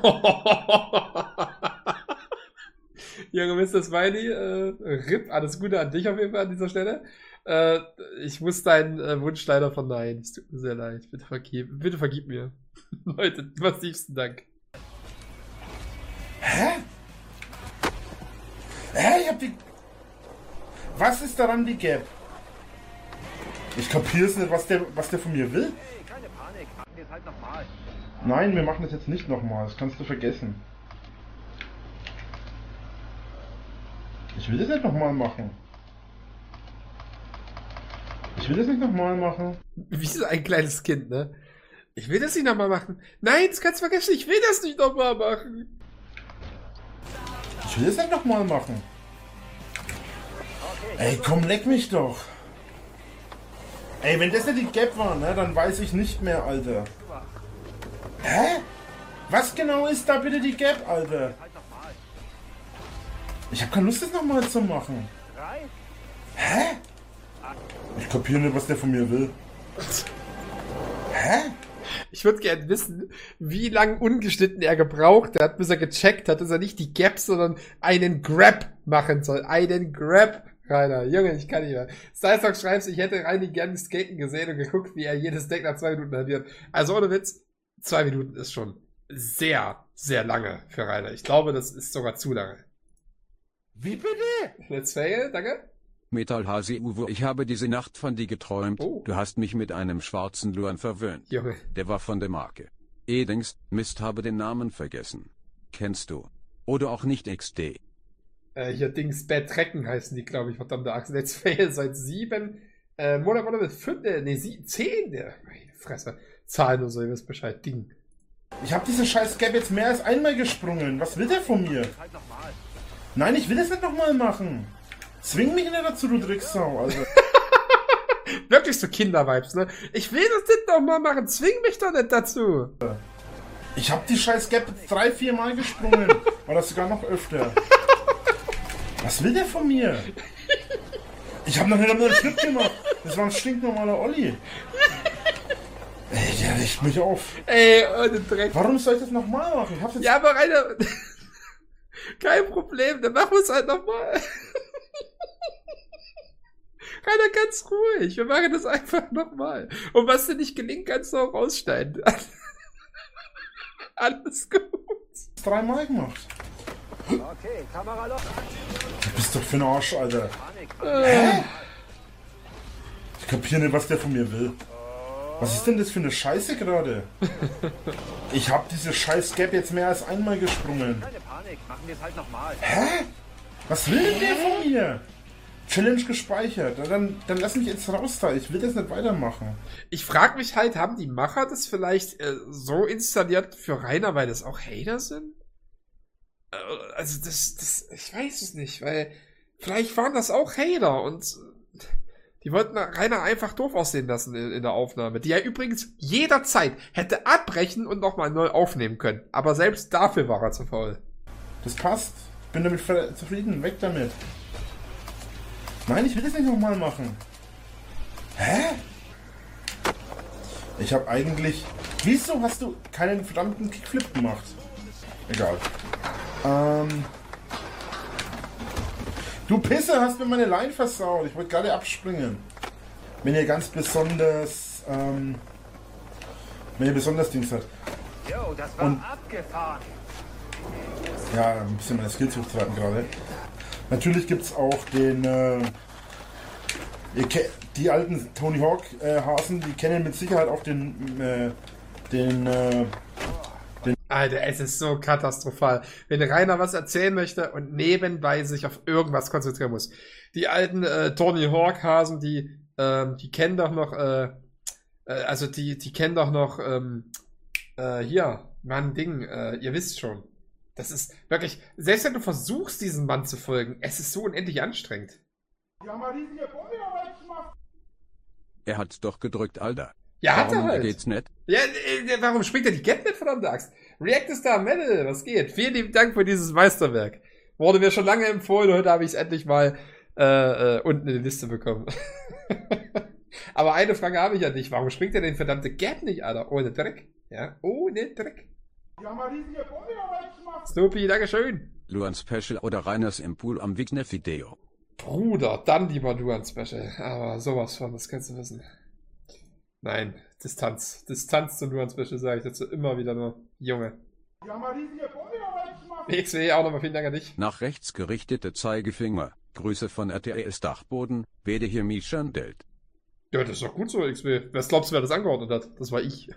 Speaker 1: Junge Mister Smiley, äh, R I P, alles Gute an dich auf jeden Fall an dieser Stelle. Äh, ich muss deinen äh, Wunsch leider verneinen. Es tut mir sehr leid. Bitte vergib, bitte vergib mir. Leute, massivsten Dank.
Speaker 6: Hä? Hä? Ich hab die... Was ist daran die Gap? Ich kapier's nicht, was der, was der von mir will.
Speaker 7: Hey, keine Panik, machen wir es halt nochmal.
Speaker 6: Nein, wir machen das jetzt nicht nochmal. Das kannst du vergessen. Ich will das nicht nochmal machen. Ich will das nicht nochmal machen.
Speaker 1: Wie so ein kleines Kind, ne? Ich will das nicht nochmal machen. Nein, das kannst du vergessen. Ich will das nicht nochmal machen.
Speaker 6: Ich will das nicht nochmal machen. Ey, komm, leck mich doch. Ey, wenn das nicht die Gap war, ne, dann weiß ich nicht mehr, Alter. Hä? Was genau ist da bitte die Gap, Alter? Ich hab keine Lust, das nochmal zu machen. Hä? Ich kapiere nicht, was der von mir will. Hä?
Speaker 1: Ich würde gerne wissen, wie lange ungeschnitten er gebraucht hat, bis er gecheckt hat, dass er nicht die Gap, sondern einen Grab machen soll. Einen Grab, Rainer. Junge, ich kann nicht mehr. Stylestock schreibt, ich hätte Reini gerne skaten gesehen und geguckt, wie er jedes Deck nach zwei Minuten halbiert. Also ohne Witz, zwei Minuten ist schon sehr, sehr lange für Rainer. Ich glaube, das ist sogar zu lange.
Speaker 6: Wie bitte?
Speaker 1: Let's fail, danke.
Speaker 2: Metal Hasi Uwe, ich habe diese Nacht von dir geträumt.
Speaker 1: Oh.
Speaker 2: Du hast mich mit einem schwarzen Luan verwöhnt.
Speaker 1: Junge.
Speaker 2: Der war von der Marke. Edings, Mist, habe den Namen vergessen. Kennst du? Oder auch nicht X D.
Speaker 1: Äh, hier Dings, Bad Trecken heißen die, glaube ich, verdammte Axt. Let's fail seit sieben, äh, Monat, Monat mit fünf, äh, nee, sie, zehn, der, meine Fresse. Zahlen nur so, ihr wisst Bescheid, Ding.
Speaker 6: Ich hab diese scheiß Gap jetzt mehr als einmal gesprungen. Was will der von mir? Nein, ich will das nicht nochmal machen. Zwing mich nicht dazu, du Drecksau, also.
Speaker 1: Wirklich so Kinder-Vibes, ne? Ich will das nicht nochmal machen, zwing mich doch nicht dazu.
Speaker 6: Ich hab die scheiß Gap drei, vier Mal gesprungen. Oder sogar noch öfter. Was will der von mir? Ich hab noch nicht einmal einen Schritt gemacht. Das war ein stinknormaler Olli. Ey, der riecht mich auf.
Speaker 1: Ey, ohne Dreck.
Speaker 6: Warum soll ich das nochmal machen? Ich hab's jetzt
Speaker 1: Ja, aber Rainer, kein Problem, dann machen wir es halt nochmal. Rainer, ganz ruhig, wir machen das einfach nochmal. Und was dir nicht gelingt, kannst du auch rausschneiden. Alles gut.
Speaker 6: dreimal gemacht.
Speaker 7: Okay, Kamera los.
Speaker 6: Du bist doch für ein Arsch, Alter.
Speaker 1: Äh.
Speaker 6: Ich kapiere nicht, was der von mir will. Was ist denn das für eine Scheiße gerade? Ich hab diese scheiß Gap jetzt mehr als einmal gesprungen.
Speaker 7: Keine Panik, machen wir es halt nochmal.
Speaker 6: Hä? Was will denn der von mir? Challenge gespeichert. Dann, dann lass mich jetzt raus da. Ich will das nicht weitermachen.
Speaker 1: Ich frage mich halt, haben die Macher das vielleicht äh, so installiert für Rainer, weil das auch Hater sind? Äh, also das, das, ich weiß es nicht, weil vielleicht waren das auch Hater und die wollten Rainer einfach doof aussehen lassen in, in der Aufnahme, die er übrigens jederzeit hätte abbrechen und nochmal neu aufnehmen können. Aber selbst dafür war er zu faul.
Speaker 6: Das passt. Ich bin damit zufrieden. Weg damit. Nein, ich will das nicht nochmal machen. Hä? Ich habe eigentlich... Wieso hast du keinen verdammten Kickflip gemacht? Egal. Ähm... Du Pisser, hast mir meine Line versaut. Ich wollte gerade abspringen. Wenn ihr ganz besonders... Ähm... Wenn ihr besonders Dings hat.
Speaker 7: Jo, das war
Speaker 6: Und-
Speaker 7: abgefahren.
Speaker 6: Ja, ein bisschen meine Skills hochtreiben gerade. Natürlich gibt es auch den, äh, ihr ke- die alten Tony Hawk äh, Hasen, die kennen mit Sicherheit auch den, äh, den, äh,
Speaker 1: Alter, es ist so katastrophal. Wenn Rainer was erzählen möchte und nebenbei sich auf irgendwas konzentrieren muss. Die alten äh, Tony Hawk Hasen, die, ähm, die kennen doch noch, äh, äh, also die, die kennen doch noch, ähm, äh, hier, Mann, Ding, äh, ihr wisst schon. Das ist wirklich, selbst wenn du versuchst, diesem Mann zu folgen, es ist so unendlich anstrengend.
Speaker 5: Die haben eine riesige Bombe weggemacht.
Speaker 2: Er hat doch gedrückt, Alter.
Speaker 1: Ja, hat er
Speaker 2: Warum
Speaker 1: halt.
Speaker 2: geht's nicht?
Speaker 1: Ja, äh, warum springt er die Gap nicht, verdammte Axt? React Star Metal, was geht? Vielen lieben Dank für dieses Meisterwerk. Wurde mir schon lange empfohlen, heute habe ich es endlich mal äh, äh, unten in die Liste bekommen. Aber eine Frage habe ich ja nicht. Warum springt er den verdammte Gap nicht, Alter? Ohne Dreck. Ja, ohne Dreck.
Speaker 5: Die haben eine riesige Bombe weggemacht.
Speaker 1: Snoopy, dankeschön.
Speaker 2: Luan Special oder Reiners im Pool am Wignef-Video.
Speaker 1: Bruder, dann lieber Duan Special. Aber sowas von, das kannst du wissen. Nein, Distanz. Distanz zum Duan Special sage ich dazu immer wieder nur. Junge.
Speaker 5: Die haben eine riesige Bombe weggemacht.
Speaker 1: X W auch nochmal vielen Dank an dich.
Speaker 2: Nach rechts gerichtete Zeigefinger. Grüße von R T S Dachboden. Werde hier Mishan Delt.
Speaker 1: Ja, das ist doch gut so, X W. Was glaubst du, wer das angeordnet hat? Das war ich.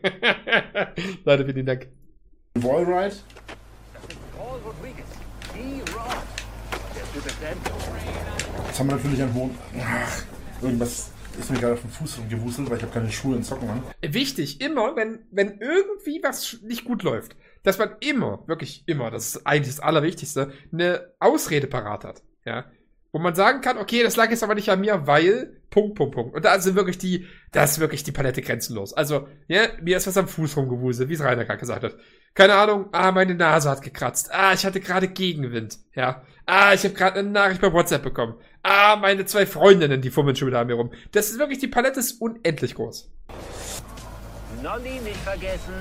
Speaker 1: Leute, vielen Dank.
Speaker 6: Wallride.
Speaker 7: Paul Rodriguez. D-Rod. Der Typ ist denn.
Speaker 6: Jetzt haben wir natürlich einen hohen... Ach, irgendwas ist mir gerade auf den Fuß rumgewuselt, weil ich habe keine Schuhe und Socken an.
Speaker 1: Wichtig, immer, wenn, wenn irgendwie was nicht gut läuft, dass man immer, wirklich immer, das ist eigentlich das Allerwichtigste, eine Ausrede parat hat. Ja. Wo man sagen kann, okay, das lag jetzt aber nicht an mir, weil, Punkt, Punkt, Punkt. Und da sind wirklich die, da ist wirklich die Palette grenzenlos. Also, ja, mir ist was am Fuß rumgewuselt, wie es Rainer gerade gesagt hat. Keine Ahnung, ah, meine Nase hat gekratzt. Ah, ich hatte gerade Gegenwind, ja. Ah, ich habe gerade eine Nachricht bei WhatsApp bekommen. Ah, meine zwei Freundinnen, die fummeln schon wieder an mir rum. Das ist wirklich, die Palette ist unendlich groß.
Speaker 7: Nolli nicht vergessen.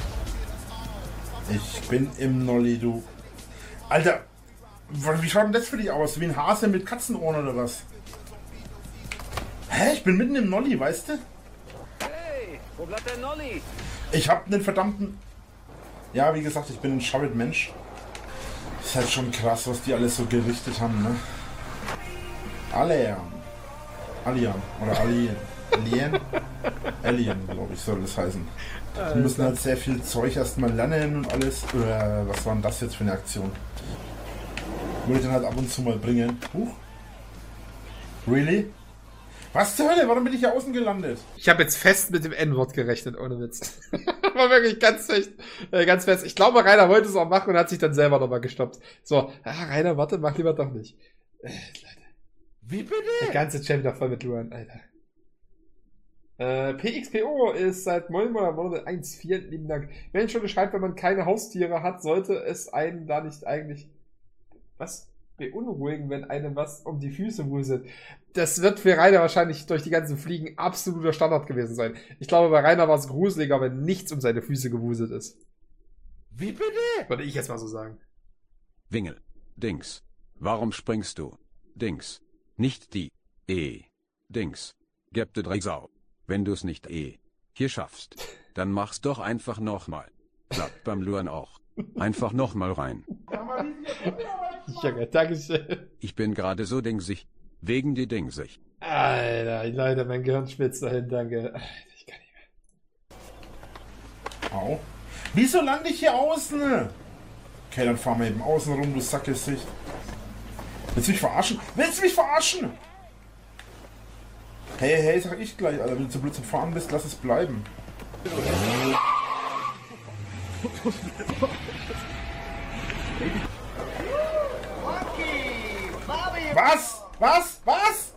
Speaker 6: Ich bin im Nolli, du. Alter, wie schaut denn das für dich aus? Wie ein Hase mit Katzenohren oder was? Hä? Ich bin mitten im Nolli, weißt du?
Speaker 7: Hey, wo bleibt der Nolli?
Speaker 6: Ich hab einen verdammten... Ja, wie gesagt, ich bin ein Schabbet-Mensch. Ist halt schon krass, was die alles so gerichtet haben, ne? Alien. Alien. Oder Alien. Alien? Alien, glaube ich, soll das heißen. Die müssen halt sehr viel Zeug erstmal lernen und alles. Oder was war denn das jetzt für eine Aktion? Würde ich dann halt ab und zu mal bringen. Huch. Really? Was zur Hölle? Warum bin ich hier außen gelandet?
Speaker 1: Ich habe jetzt fest mit dem N-Wort gerechnet, ohne Witz. War wirklich ganz fest, äh, ganz fest. Ich glaube, Rainer wollte es auch machen und hat sich dann selber nochmal gestoppt. So, ah, Rainer, warte, mach lieber doch nicht. Äh, Leute.
Speaker 6: Wie bitte?
Speaker 1: Der ganze Chat wieder voll mit Luan, Alter. Äh, P X P O ist seit neun Monaten eins Komma vier, lieben Dank. Wenn schon schreibt, wenn man keine Haustiere hat, sollte es einen da nicht eigentlich, was? Beunruhigen, wenn einem was um die Füße wuselt. Das wird für Rainer wahrscheinlich durch die ganzen Fliegen absoluter Standard gewesen sein. Ich glaube, bei Rainer war es gruseliger, wenn nichts um seine Füße gewuselt ist.
Speaker 6: Wie bitte?
Speaker 1: Würde ich jetzt mal so sagen.
Speaker 2: Wingel. Dings. Warum springst du? Dings. Nicht die. E. Dings. Gebte Drecksau. Wenn du's nicht eh. Hier schaffst, dann mach's doch einfach nochmal. Klappt beim Luan auch. Einfach nochmal rein.
Speaker 1: Ja, Dankeschön.
Speaker 2: Ich bin gerade so dingsig. Wegen die dingsig.
Speaker 1: Alter, Leute, mein Gehirn spitzt dahin, danke. Ich kann nicht mehr.
Speaker 6: Au. Wieso lande ich hier außen? Okay, dann fahren wir eben außen rum, du Sackgesicht. Willst du mich verarschen? Willst du mich verarschen? Hey, hey, sag ich gleich, Alter. Wenn du zu blöd zum Fahren bist, lass es bleiben. Was? Was? Was?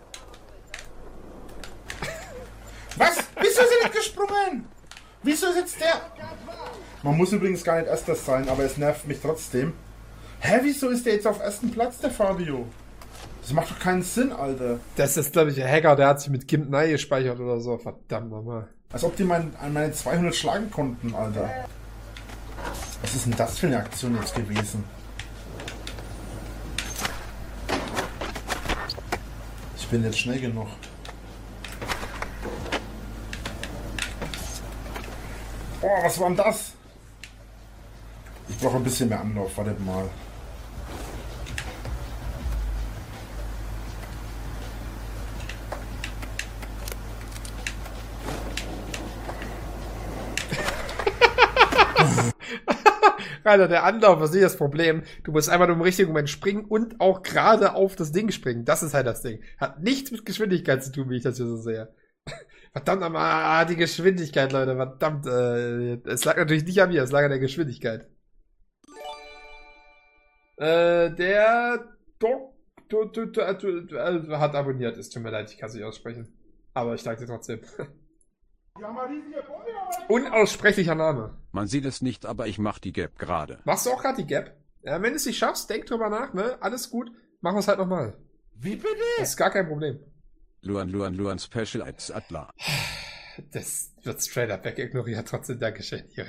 Speaker 6: Was? Wieso ist er nicht gesprungen? Wieso ist jetzt der... Man muss übrigens gar nicht erster sein, aber es nervt mich trotzdem. Hä, wieso ist der jetzt auf ersten Platz, der Fabio? Das macht doch keinen Sinn, Alter.
Speaker 1: Das ist, glaube ich, ein Hacker, der hat sich mit Gimp neu gespeichert oder so. Verdammt nochmal.
Speaker 6: Als ob die mein, an meine zweihundert schlagen konnten, Alter. Was ist denn das für eine Aktion jetzt gewesen? Ich bin jetzt schnell genug. Oh, was war denn das? Ich brauche ein bisschen mehr Anlauf, wartet mal.
Speaker 1: Rainer, der Anlauf, was ist nicht das Problem? Du musst einfach nur im richtigen Moment springen und auch gerade auf das Ding springen. Das ist halt das Ding. Hat nichts mit Geschwindigkeit zu tun, wie ich das hier so sehe. Verdammt, ah, die Geschwindigkeit, Leute, verdammt. Äh, es lag natürlich nicht an mir, es lag an der Geschwindigkeit. Äh, der Doc du, du, du, du, du, hat abonniert. Es tut mir leid, ich kann es nicht aussprechen. Aber ich danke dir trotzdem.
Speaker 5: Die haben eine riesige Bombe erreicht.
Speaker 1: Unaussprechlicher Name.
Speaker 2: Man sieht es nicht, aber ich mach die Gap gerade.
Speaker 1: Machst du auch gerade die Gap? Ja, wenn du es nicht schaffst, denk drüber nach, ne? Alles gut. Machen wir es halt nochmal.
Speaker 6: Wie bitte?
Speaker 1: Das ist gar kein Problem.
Speaker 2: Luan, Luan, Luan Special als Adler.
Speaker 1: Das wird straight up wegignoriert. Trotzdem Dankeschön, Ihre.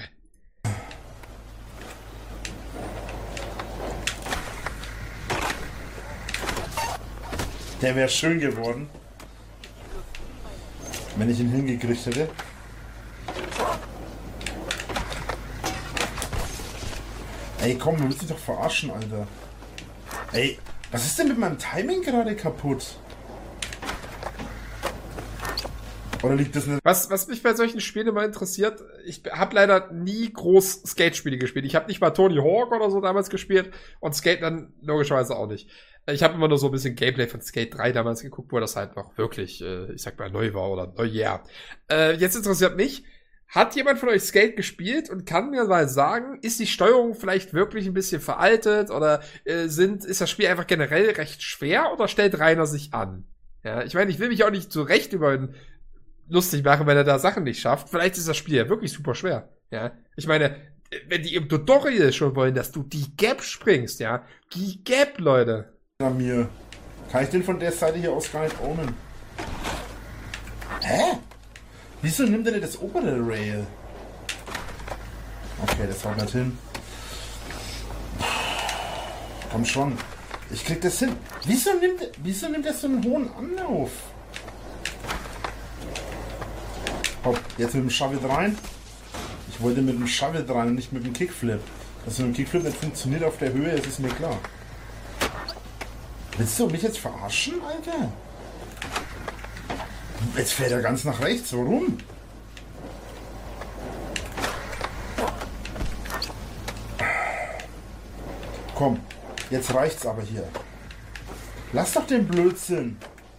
Speaker 6: Der wäre schön geworden, wenn ich ihn hingekriegt hätte. Ey, komm, du willst dich doch verarschen, Alter. Ey, was ist denn mit meinem Timing gerade kaputt? Oder liegt das nicht?
Speaker 1: Was, was mich bei solchen Spielen immer interessiert, ich habe leider nie groß Skate-Spiele gespielt. Ich habe nicht mal Tony Hawk oder so damals gespielt und Skate dann logischerweise auch nicht. Ich habe immer nur so ein bisschen Gameplay von Skate drei damals geguckt, wo das halt noch wirklich, äh, ich sag mal, neu war oder neu, yeah. Äh, jetzt interessiert mich, hat jemand von euch Skate gespielt und kann mir mal sagen, ist die Steuerung vielleicht wirklich ein bisschen veraltet oder äh, sind, ist das Spiel einfach generell recht schwer oder stellt Rainer sich an? Ja, ich meine, ich will mich auch nicht so recht über ihn lustig machen, wenn er da Sachen nicht schafft. Vielleicht ist das Spiel ja wirklich super schwer. Ja, ich meine, wenn die im Tutorial schon wollen, dass du die Gap springst, ja, die Gap, Leute.
Speaker 6: Na mir. Kann ich den von der Seite hier aus gar nicht ownen? Hä? Wieso nimmt er denn das obere Rail? Okay, das haut nicht hin. Komm schon. Ich krieg das hin. Wieso nimmt, wieso nimmt er so einen hohen Anlauf? Hopp, jetzt mit dem Shovel rein. Ich wollte mit dem Shovel rein und nicht mit dem Kickflip. Dass so ein Kickflip nicht funktioniert auf der Höhe, das ist mir klar. Willst du mich jetzt verarschen, Alter? Jetzt fährt er ganz nach rechts. Warum? Komm, jetzt reicht's aber hier. Lass doch den Blödsinn.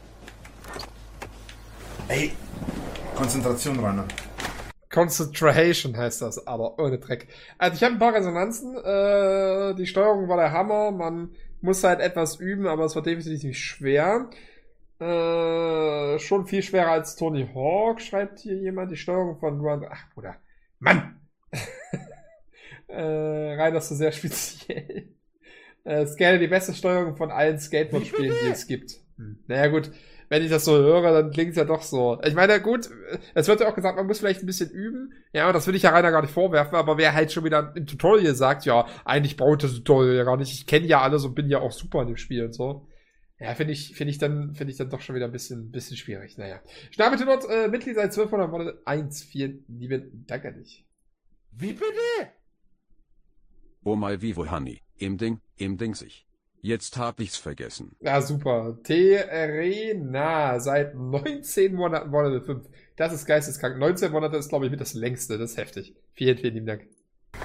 Speaker 6: Ey, Konzentration, Rainer.
Speaker 1: Concentration heißt das, aber ohne Dreck. Also ich habe ein paar Resonanzen. Äh, die Steuerung war der Hammer. Man muss halt etwas üben, aber es war definitiv nicht schwer. Äh, schon viel schwerer als Tony Hawk, schreibt hier jemand. Die Steuerung von Run. Ach, Bruder. Mann! äh, Rainer ist so sehr speziell. Äh, es ist gerne die beste Steuerung von allen Skateboard-Spielen, die es gibt. Hm. Naja, gut. Wenn ich das so höre, dann klingt es ja doch so. Ich meine, gut, es wird ja auch gesagt, man muss vielleicht ein bisschen üben. Ja, und das will ich ja Rainer gar nicht vorwerfen, aber wer halt schon wieder im Tutorial sagt, ja, eigentlich braucht das Tutorial ja gar nicht, ich kenne ja alles und bin ja auch super in dem Spiel und so. Ja, finde ich, finde ich dann, finde ich dann doch schon wieder ein bisschen, bisschen schwierig. Naja. Schnabel dort, äh, Mitglied seit zwölfhundert Monate, eins, vier, lieben Dank an dich.
Speaker 6: Wie bitte?
Speaker 2: Oh my vivo honey, im Ding, im Ding sich. Jetzt hab ich's vergessen.
Speaker 1: Ja, super. Terena, seit neunzehn Monaten, Monate fünf. Das ist geisteskrank. neunzehn Monate ist, glaube ich, mit das längste. Das ist heftig. Vielen, vielen lieben Dank.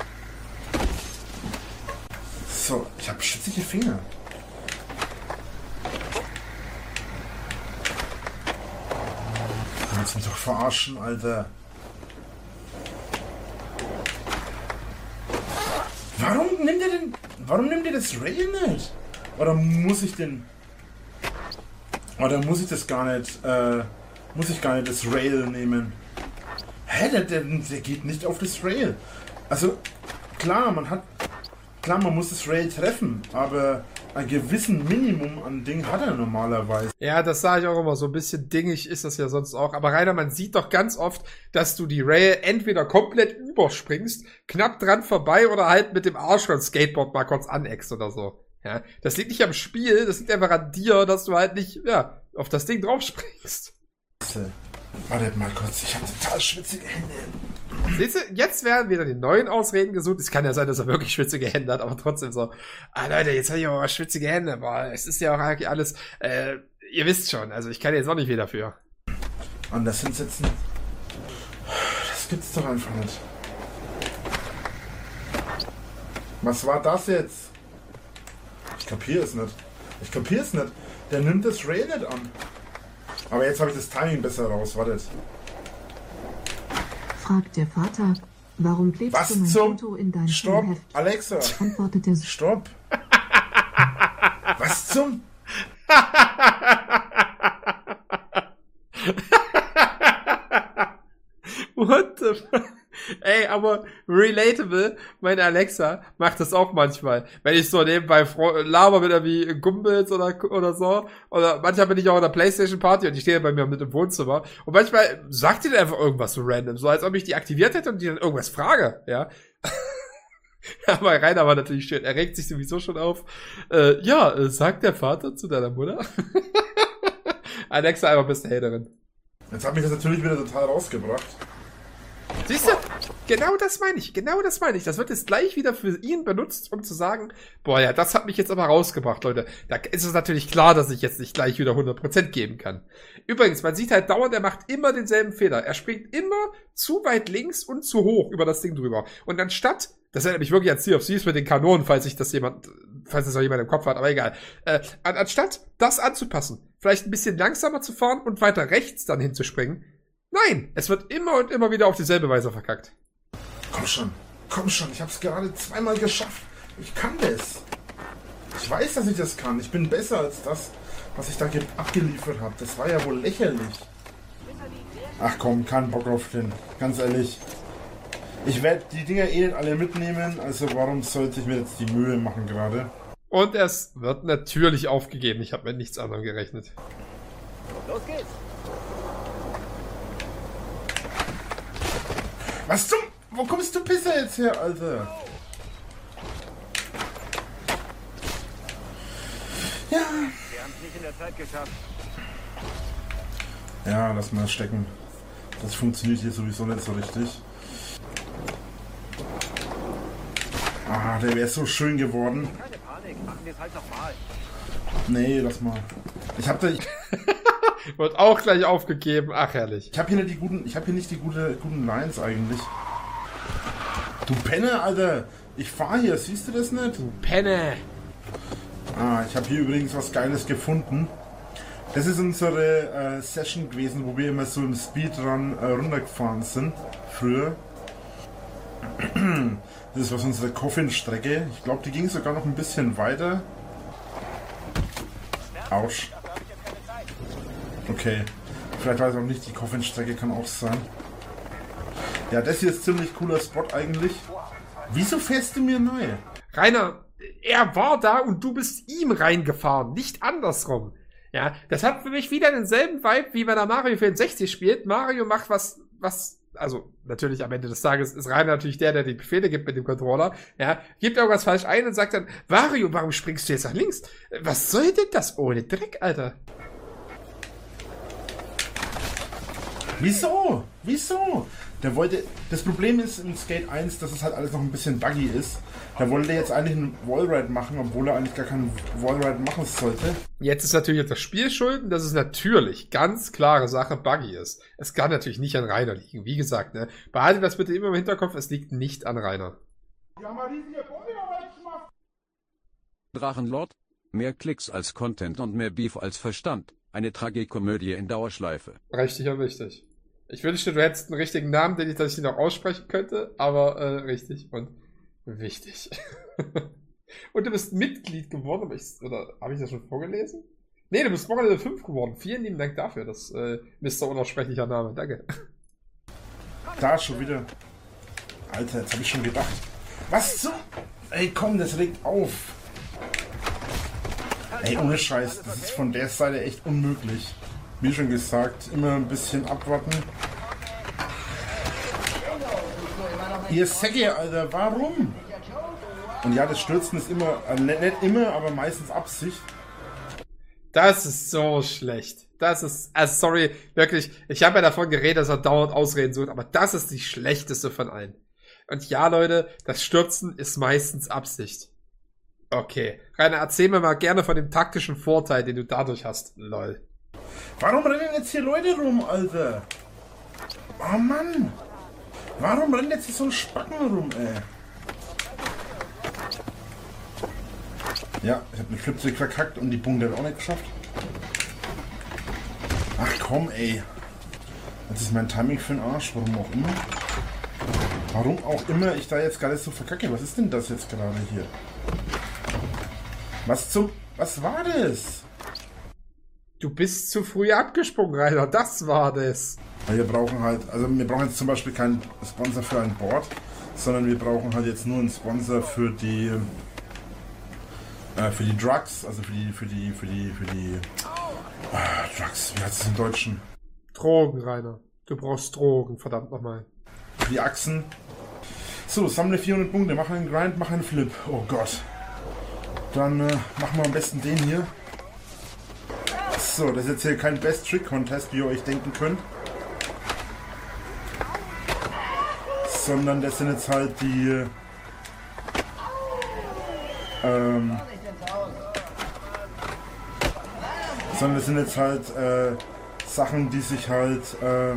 Speaker 6: So, ich habe schwitzige Finger. Du willst mich doch verarschen, Alter. Warum nimmt ihr denn... Warum nimmt ihr das Rail nicht? Oder muss ich den... Oder muss ich das gar nicht... Äh, muss ich gar nicht das Rail nehmen? Hä, der, der, der geht nicht auf das Rail. Also, klar, man hat... Klar, man muss das Rail treffen, aber ein gewissen Minimum an Ding hat er normalerweise.
Speaker 1: Ja, das sage ich auch immer. So ein bisschen dingig ist das ja sonst auch. Aber Rainer, man sieht doch ganz oft, dass du die Rail entweder komplett überspringst, knapp dran vorbei oder halt mit dem Arsch von Skateboard mal kurz aneckst oder so. Ja, das liegt nicht am Spiel, das liegt einfach an dir, dass du halt nicht, ja, auf das Ding drauf springst.
Speaker 6: Wartet mal kurz, ich habe total schwitzige Hände.
Speaker 1: Siehst du, jetzt werden wieder die neuen Ausreden gesucht. Es kann ja sein, dass er wirklich schwitzige Hände hat, aber trotzdem so, ah Leute, jetzt habe ich aber schwitzige Hände. Boah, es ist ja auch eigentlich alles, äh, ihr wisst schon, also ich kann jetzt auch nicht viel dafür.
Speaker 6: Anders hinsetzen. Das gibt's doch einfach nicht. Was war das jetzt? Ich kapier es nicht. Ich kapier es nicht. Der nimmt das Rail nicht an. Aber jetzt habe ich das Timing besser raus. Wartet.
Speaker 8: Fragt der Vater, warum klebst
Speaker 6: Was
Speaker 8: du mein
Speaker 6: zum...
Speaker 8: Foto in dein
Speaker 6: Stopp,
Speaker 8: Schulheft?
Speaker 6: Alexa.
Speaker 8: Antwortet er so.
Speaker 6: Stopp. Was zum...
Speaker 1: What the fuck? Ey, aber relatable, meine Alexa macht das auch manchmal. Wenn ich so nebenbei fro- laber mit irgendwie Gumbels oder, oder so, oder manchmal bin ich auch in der Playstation Party und die stehe bei mir mit im Wohnzimmer und manchmal sagt die dann einfach irgendwas so random, so als ob ich die aktiviert hätte und die dann irgendwas frage, ja. Aber Rainer war natürlich schön, er regt sich sowieso schon auf. Äh, ja, äh, sagt der Vater zu deiner Mutter? Alexa, einfach bist du Haterin.
Speaker 6: Jetzt hat mich das natürlich wieder total rausgebracht.
Speaker 1: Siehst du? Genau das meine ich. Genau das meine ich. Das wird jetzt gleich wieder für ihn benutzt, um zu sagen, boah, ja, das hat mich jetzt aber rausgebracht, Leute. Da ist es natürlich klar, dass ich jetzt nicht gleich wieder hundert Prozent geben kann. Übrigens, man sieht halt dauernd, er macht immer denselben Fehler. Er springt immer zu weit links und zu hoch über das Ding drüber. Und anstatt, das erinnert mich wirklich an Sea of Thieves mit den Kanonen, falls sich das jemand, falls das noch jemand im Kopf hat, aber egal. Äh, anstatt das anzupassen, vielleicht ein bisschen langsamer zu fahren und weiter rechts dann hinzuspringen, Nein, es wird immer und immer wieder auf dieselbe Weise verkackt.
Speaker 6: Komm schon, komm schon, ich hab's gerade zweimal geschafft. Ich kann das. Ich weiß, dass ich das kann. Ich bin besser als das, was ich da ge- abgeliefert habe. Das war ja wohl lächerlich. Ach komm, kein Bock auf den. Ganz ehrlich. Ich werde die Dinger eh nicht alle mitnehmen, also warum sollte ich mir jetzt die Mühe machen gerade?
Speaker 1: Und es wird natürlich aufgegeben. Ich habe mit nichts anderem gerechnet.
Speaker 7: Los geht's.
Speaker 6: Was zum... Wo kommst du Pisser jetzt her, Alter? Ja.
Speaker 7: Wir haben es nicht in der Zeit geschafft.
Speaker 6: Ja, lass mal stecken. Das funktioniert hier sowieso nicht so richtig. Ah, der wäre so schön geworden.
Speaker 7: Keine Panik, machen wir es halt nochmal.
Speaker 6: Nee, lass mal. Ich hab da... Ich,
Speaker 1: Wird auch gleich aufgegeben. Ach, herrlich.
Speaker 6: ich hab hier nicht die guten... Ich hab hier nicht die gute, guten Lines eigentlich. Du Penner, Alter. Ich fahr hier, siehst du das nicht?
Speaker 1: Du Penne.
Speaker 6: Ah, ich habe hier übrigens was Geiles gefunden. Das ist unsere äh, Session gewesen, wo wir immer so im Speedrun äh, runtergefahren sind. Früher. Das ist was unsere Coffin-Strecke. Ich glaube, die ging sogar noch ein bisschen weiter. Autsch. Okay. Vielleicht weiß ich auch nicht, die Coffin-Strecke kann auch sein. Ja, das hier ist ziemlich cooler Spot eigentlich. Wieso fährst du mir neu?
Speaker 1: Rainer, er war da und du bist ihm reingefahren, nicht andersrum. Ja, das hat für mich wieder denselben Vibe, wie wenn er Mario vierundsechzig spielt. Mario macht was, was, also natürlich am Ende des Tages ist Rainer natürlich der, der die Befehle gibt mit dem Controller. Ja, gibt irgendwas falsch ein und sagt dann, Mario, warum springst du jetzt nach links? Was soll denn das ohne Dreck, Alter?
Speaker 6: Wieso? Wieso? Der wollte. Das Problem ist in Skate eins, dass es halt alles noch ein bisschen buggy ist. Der wollte jetzt eigentlich einen Wallride machen, obwohl er eigentlich gar keinen Wallride machen sollte.
Speaker 1: Jetzt ist natürlich das Spiel schuld, dass es natürlich ganz klare Sache buggy ist. Es kann natürlich nicht an Rainer liegen. Wie gesagt, ne, behalte das bitte immer im Hinterkopf, es liegt nicht an Rainer.
Speaker 5: Die haben eine riesige Bombe da weggemacht.
Speaker 2: Drachenlord? Mehr Klicks als Content und mehr Beef als Verstand. Eine Tragikomödie in Dauerschleife.
Speaker 1: Richtig und wichtig. Ich wünschte, du hättest einen richtigen Namen, den ich, dass ich ihn noch aussprechen könnte, aber äh, richtig und wichtig. Und du bist Mitglied geworden, aber ich, oder habe ich das schon vorgelesen? Nee, du bist Morgen fünf geworden. Vielen lieben Dank dafür, das äh, Mister Unaussprechlicher Name. Danke.
Speaker 6: Da schon wieder. Alter, jetzt habe ich schon gedacht. Was zum... Ey, komm, das regt auf. Ey, ohne Scheiß, das ist von der Seite echt unmöglich. Wie schon gesagt, immer ein bisschen abwarten. Ihr Säcke, Alter, warum? Und ja, das Stürzen ist immer, äh, nicht immer, aber meistens Absicht.
Speaker 1: Das ist so schlecht. Das ist, also sorry, wirklich, ich habe ja davon geredet, dass er dauernd Ausreden sucht, aber das ist die schlechteste von allen. Und ja, Leute, das Stürzen ist meistens Absicht. Okay. Rainer, erzähl mir mal gerne von dem taktischen Vorteil, den du dadurch hast. Lol.
Speaker 6: Warum rennen jetzt hier Leute rum, Alter? Oh Mann! Warum rennt jetzt hier so ein Spacken rum, ey? Ja, ich hab den Flipstick verkackt und die Punkte habe ich auch nicht geschafft. Ach komm, ey. Jetzt ist mein Timing für den Arsch, warum auch immer. Warum auch immer ich da jetzt gerade so verkacke. Was ist denn das jetzt gerade hier? Was zum... Was war das?
Speaker 1: Du bist zu früh abgesprungen, Rainer. Das war das.
Speaker 6: Wir brauchen halt... Also wir brauchen jetzt zum Beispiel keinen Sponsor für ein Board, sondern wir brauchen halt jetzt nur einen Sponsor für die... Äh, für die Drugs. Also für die... Für die... Für die... Für die... Äh, Drugs. Wie heißt es im Deutschen?
Speaker 1: Drogen, Rainer. Du brauchst Drogen, verdammt nochmal.
Speaker 6: Für die Achsen. So, sammle vierhundert Punkte. Mach einen Grind, mach einen Flip. Oh Gott. Dann äh, machen wir am besten den hier. So, das ist jetzt hier kein Best Trick Contest, wie ihr euch denken könnt. Sondern das sind jetzt halt die... Ähm... Sondern das sind jetzt halt äh, Sachen, die sich halt... Äh,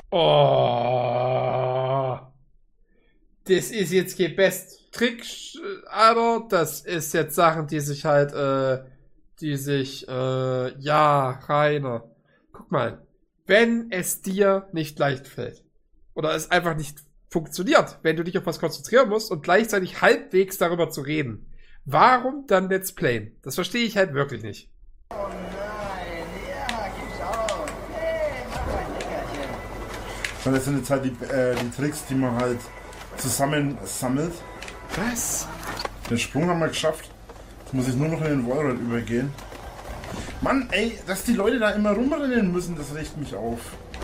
Speaker 1: Oh. Das ist jetzt kein Best Trick, aber das ist jetzt Sachen, die sich halt, äh, die sich, äh, ja, Rainer. Guck mal. wenn es dir nicht leicht fällt. Oder es einfach nicht funktioniert, wenn du dich auf was konzentrieren musst und gleichzeitig halbwegs darüber zu reden. Warum dann Let's Playen? Das verstehe ich halt wirklich nicht.
Speaker 5: Oh nein, ja, gib's auch. Hey, mach ein Nickerchen.
Speaker 6: Weil das sind jetzt halt die, äh, die Tricks, die man halt zusammen sammelt.
Speaker 1: Was?
Speaker 6: Den Sprung haben wir geschafft. Jetzt muss ich nur noch in den Wallride übergehen. Mann, ey, dass die Leute da immer rumrennen müssen, das regt mich auf.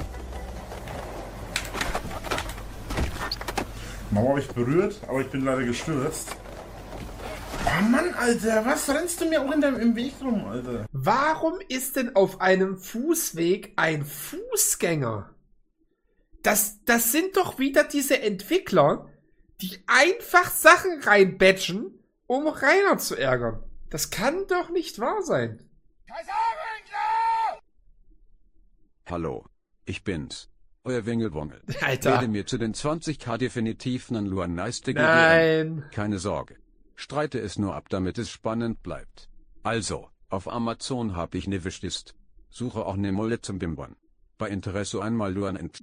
Speaker 6: Mauer habe ich berührt, aber ich bin leider gestürzt. Oh Mann, Alter, was rennst du mir auch in deinem, im Weg rum, Alter?
Speaker 1: Warum ist denn auf einem Fußweg ein Fußgänger? Das, das sind doch wieder diese Entwickler, die einfach Sachen reinbatchen, um Rainer zu ärgern. Das kann doch nicht wahr sein.
Speaker 2: Hallo, ich bin's. Euer Wingelwongel.
Speaker 1: Alter.
Speaker 2: Werde mir zu den zwanzig K definitiv nen Luan Neiste geben.
Speaker 1: Nein.
Speaker 2: Keine Sorge. Streite es nur ab, damit es spannend bleibt. Also, auf Amazon hab ich ne Wishlist. Suche auch ne Molle zum Bimbern. Bei Interesse einmal Luan ent...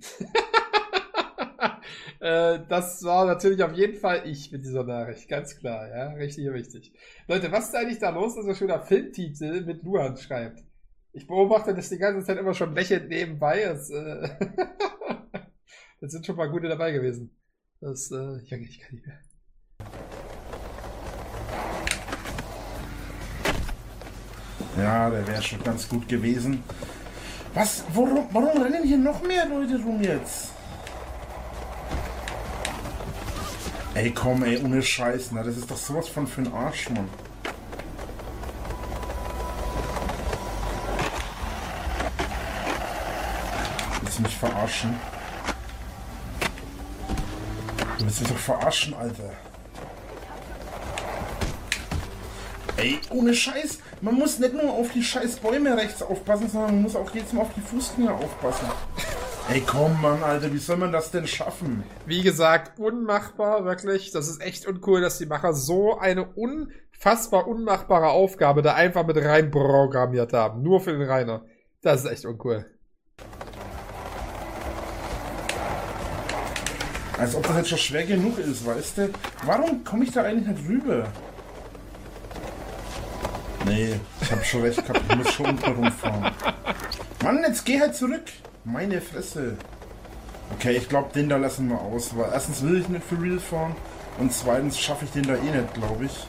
Speaker 1: äh, das war natürlich auf jeden Fall ich mit dieser Nachricht. Ganz klar, ja. Richtig, richtig. Leute, was ist eigentlich da los, dass er schon der Filmtitel mit Luan schreibt? Ich beobachte das die ganze Zeit immer schon lächelnd nebenbei. Das, äh das sind schon mal gute dabei gewesen. Das, äh, ich, ich kann nicht mehr.
Speaker 6: Ja, der wäre schon ganz gut gewesen. Was? Warum, warum rennen hier noch mehr Leute rum jetzt? Ey, komm, ey, ohne Scheiß, na, das ist doch sowas von für ein Arsch, Mann. Willst du mich verarschen? Du willst mich doch verarschen, Alter. Ey, ohne Scheiß, man muss nicht nur auf die scheiß Bäume rechts aufpassen, sondern man muss auch jetzt mal auf die Fußgänger aufpassen. Ey, komm, Mann, Alter, wie soll man das denn schaffen?
Speaker 1: Wie gesagt, unmachbar, wirklich. Das ist echt uncool, dass die Macher so eine unfassbar unmachbare Aufgabe da einfach mit rein programmiert haben. Nur für den Rainer. Das ist echt uncool.
Speaker 6: Als ob das jetzt schon schwer genug ist, weißt du? Warum komme ich da eigentlich nicht rüber? Nee, ich hab schon recht gehabt, ich muss schon unten rumfahren. Mann, jetzt geh halt zurück. Meine Fresse. Okay, ich glaube, den da lassen wir aus. Weil erstens will ich nicht für real fahren und zweitens schaffe ich den da eh nicht, glaube ich.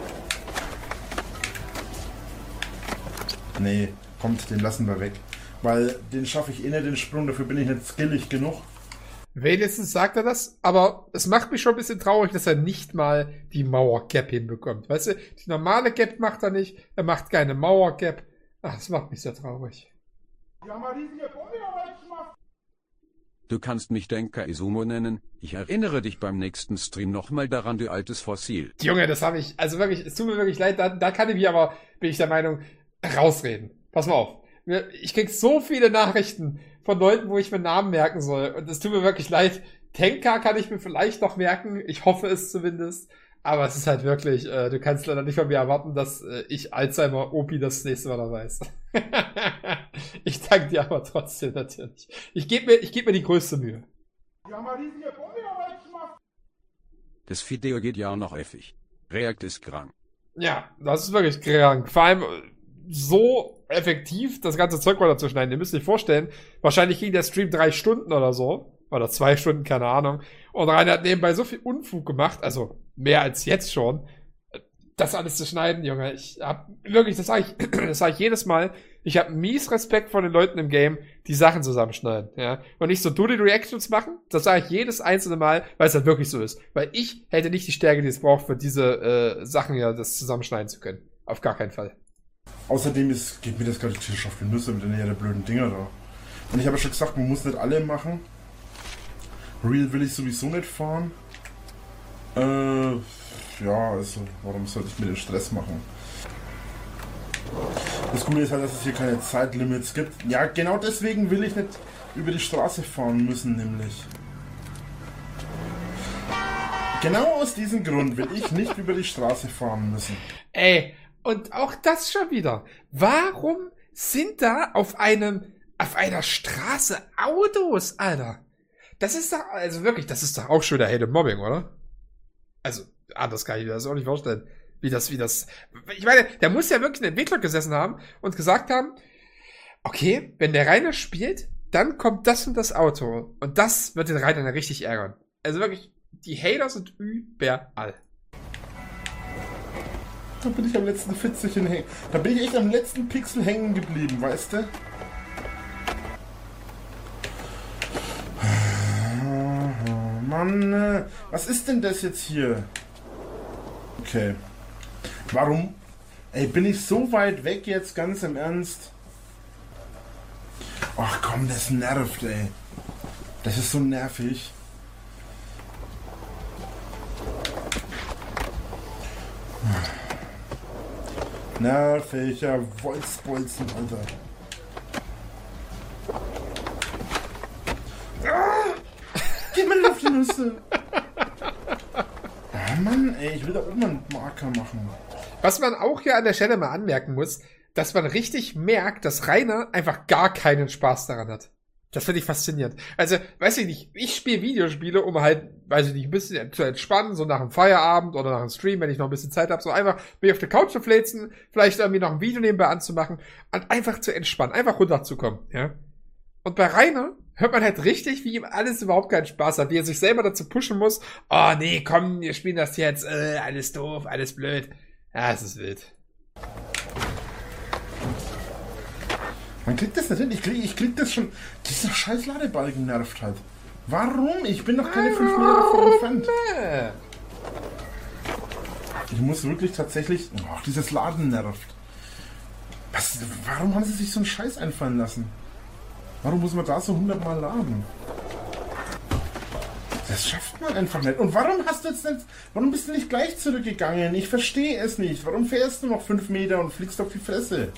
Speaker 6: Nee, kommt, den lassen wir weg. Weil den schaffe ich eh nicht, den Sprung, dafür bin ich nicht skillig genug.
Speaker 1: Wenigstens sagt er das, aber es macht mich schon ein bisschen traurig, dass er nicht mal die Mauer-Gap hinbekommt. Weißt du, die normale Gap macht er nicht, er macht keine Mauer-Gap. Ach, das macht mich sehr traurig.
Speaker 5: Die haben eine riesige Bombe gemacht.
Speaker 2: Du kannst mich Denker Izumo nennen. Ich erinnere dich beim nächsten Stream nochmal daran, du altes Fossil.
Speaker 1: Junge, das habe ich, also wirklich, es tut mir wirklich leid, da, da kann ich mich aber, bin ich der Meinung, rausreden. Pass mal auf. Ich krieg so viele Nachrichten von Leuten, wo ich mir Namen merken soll. Und es tut mir wirklich leid. Tenka kann ich mir vielleicht noch merken. Ich hoffe es zumindest. Aber es ist halt wirklich, äh, du kannst leider nicht von mir erwarten, dass äh, ich Alzheimer Opi das nächste Mal da weiß. Ich danke dir aber trotzdem natürlich. Ich gebe mir, ich geb mir die größte Mühe.
Speaker 5: Die haben eine riesige Bombe gemacht.
Speaker 2: Das Video geht ja noch effig. React ist krank.
Speaker 1: Ja, das ist wirklich krank. Vor allem so effektiv, das ganze Zeug runterzuschneiden. Ihr müsst euch vorstellen, wahrscheinlich ging der Stream drei Stunden oder so. Oder zwei Stunden, keine Ahnung. Und Rainer hat nebenbei so viel Unfug gemacht, also mehr als jetzt schon, das alles zu schneiden, Junge. Ich hab wirklich, das sage ich, das sage ich jedes Mal, ich habe mies Respekt vor den Leuten im Game, die Sachen zusammenschneiden, ja. Und nicht so dumme Reactions machen, das sage ich jedes einzelne Mal, weil es halt wirklich so ist. Weil ich hätte nicht die Stärke, die es braucht, für diese äh, Sachen ja, das zusammenschneiden zu können. Auf gar keinen Fall.
Speaker 6: Außerdem ist, geht mir das gerade tierisch auf die Nüsse mit den der blöden Dinger da. Und ich habe ja schon gesagt, man muss nicht alle machen. Real will ich sowieso nicht fahren. Äh, ja, also, warum sollte ich mir den Stress machen? Das Gute ist halt, dass es hier keine Zeitlimits gibt. Ja, genau deswegen will ich nicht über die Straße fahren müssen, nämlich. Genau aus diesem Grund will ich nicht über die Straße fahren müssen.
Speaker 1: Ey, und auch das schon wieder. Warum sind da auf einem Auf einer Straße Autos, Alter. Das ist doch, also wirklich, das ist doch auch schon der Hate Mobbing, oder? Also, anders kann ich mir das auch nicht vorstellen. Wie das, wie das, ich meine, da muss ja wirklich ein Entwickler gesessen haben und gesagt haben, okay, wenn der Rainer spielt, dann kommt das und das Auto. Und das wird den Rainer dann richtig ärgern. Also wirklich, die Hater sind überall.
Speaker 6: Da bin ich am letzten Fitzelchen hängen. Da bin ich echt am letzten Pixel hängen geblieben, weißt du? Mann, was ist denn das jetzt hier? Okay. Warum? Ey, bin ich so weit weg jetzt, ganz im Ernst? Ach komm, das nervt, ey. Das ist so nervig. Nerviger Wolzbolzen, Alter. Ah, geh mal auf die Nüsse. Ah, Mann, ey, ich will da oben einen Marker machen.
Speaker 1: Was man auch hier an der Stelle mal anmerken muss, dass man richtig merkt, dass Rainer einfach gar keinen Spaß daran hat. Das finde ich faszinierend. Also, weiß ich nicht, ich spiele Videospiele, um halt, weiß ich nicht, ein bisschen zu entspannen, so nach dem Feierabend oder nach dem Stream, wenn ich noch ein bisschen Zeit habe, so einfach mich auf der Couch zu fläzen, vielleicht irgendwie noch ein Video nebenbei anzumachen und einfach zu entspannen, einfach runterzukommen, ja. Und bei Rainer hört man halt richtig, wie ihm alles überhaupt keinen Spaß hat, wie er sich selber dazu pushen muss, oh nee, komm, wir spielen das jetzt, äh, alles doof, alles blöd. Ja, es ist wild.
Speaker 6: Man kriegt das nicht hin. Ich krieg, ich krieg das schon. Dieser scheiß Ladebalken nervt halt. Warum? Ich bin doch keine fünf Meter davon entfernt. Ich muss wirklich tatsächlich... Ach, dieses Laden nervt. Was, warum haben sie sich so einen Scheiß einfallen lassen? Warum muss man da so hundertmal laden? Das schafft man einfach nicht. Und warum hast du jetzt nicht... Warum bist du nicht gleich zurückgegangen? Ich verstehe es nicht. Warum fährst du noch fünf Meter und fliegst auf die Fresse?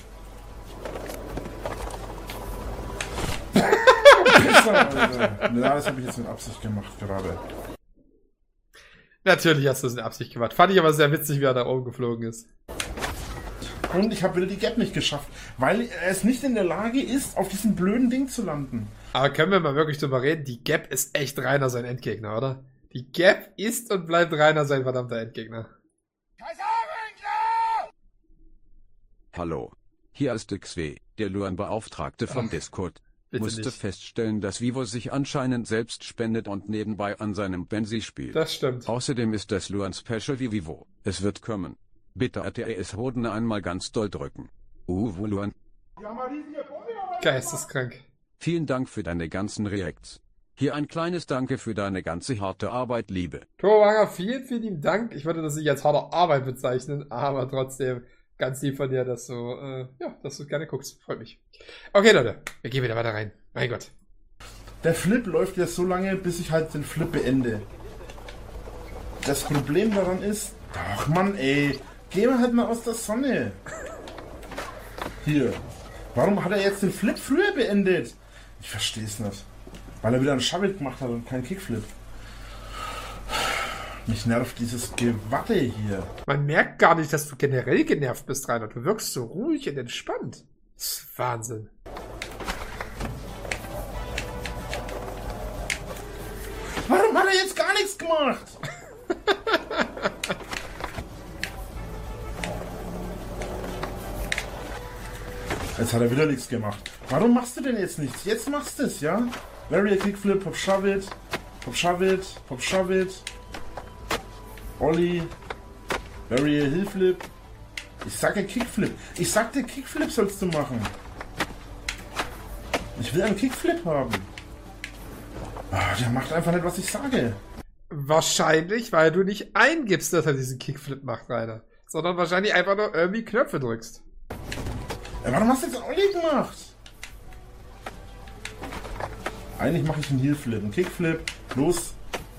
Speaker 6: Ja, das habe ich jetzt mit Absicht gemacht gerade.
Speaker 1: Natürlich hast du es in Absicht gemacht. Fand ich aber sehr witzig, wie er da oben geflogen ist.
Speaker 6: Und ich habe wieder die Gap nicht geschafft, weil er es nicht in der Lage ist, auf diesem blöden Ding zu landen.
Speaker 1: Aber können wir mal wirklich drüber reden? Die Gap ist echt Rainer sein Endgegner, oder? Die Gap ist und bleibt Rainer sein verdammter Endgegner.
Speaker 2: Hallo. Hier ist X W, der Luan-Beauftragte vom
Speaker 1: Ach,
Speaker 2: Discord.
Speaker 1: bitte
Speaker 2: Musste
Speaker 1: nicht.
Speaker 2: feststellen, dass Vivo sich anscheinend selbst spendet und nebenbei an seinem Benzi spielt.
Speaker 1: Das stimmt.
Speaker 2: Außerdem ist das Luan Special wie Vivo. Es wird kommen. Bitte A T S Hoden einmal ganz doll drücken. Uwu Luan.
Speaker 1: Geisteskrank.
Speaker 2: Vielen Dank für deine ganzen Reacts. Hier ein kleines Danke für deine ganze harte Arbeit, Liebe.
Speaker 1: Torwanger, vielen, vielen Dank. Ich würde das nicht als harte Arbeit bezeichnen, aber trotzdem ganz lieb von dir, dass du, äh, ja, dass du gerne guckst. Freut mich. Okay, Leute, wir gehen wieder weiter rein. Mein Gott.
Speaker 6: Der Flip läuft ja so lange, bis ich halt den Flip beende. Das Problem daran ist... Ach Mann, ey. Geh mal halt mal aus der Sonne. Hier. Warum hat er jetzt den Flip früher beendet? Ich verstehe es nicht. Weil er wieder einen Shovel gemacht hat und keinen Kickflip. Mich nervt dieses Gewatte hier.
Speaker 1: Man merkt gar nicht, dass du generell genervt bist, Rainer. Du wirkst so ruhig und entspannt. Das ist Wahnsinn.
Speaker 6: Warum hat er jetzt gar nichts gemacht? Jetzt hat er wieder nichts gemacht. Warum machst du denn jetzt nichts? Jetzt machst du es, ja? Larry Kickflip, Pop Shove It, Pop Shove It, Pop Shove It. Olli, Larry Hillflip. Ich sage Kickflip. Ich sagte Kickflip sollst du machen. Ich will einen Kickflip haben. Ah, der macht einfach nicht, was ich sage.
Speaker 1: Wahrscheinlich, weil du nicht eingibst, dass er diesen Kickflip macht, Rainer. Sondern wahrscheinlich einfach nur irgendwie Knöpfe drückst.
Speaker 6: Ja, warum hast du jetzt Olli gemacht? Eigentlich mache ich einen Heelflip, einen Kickflip. Los.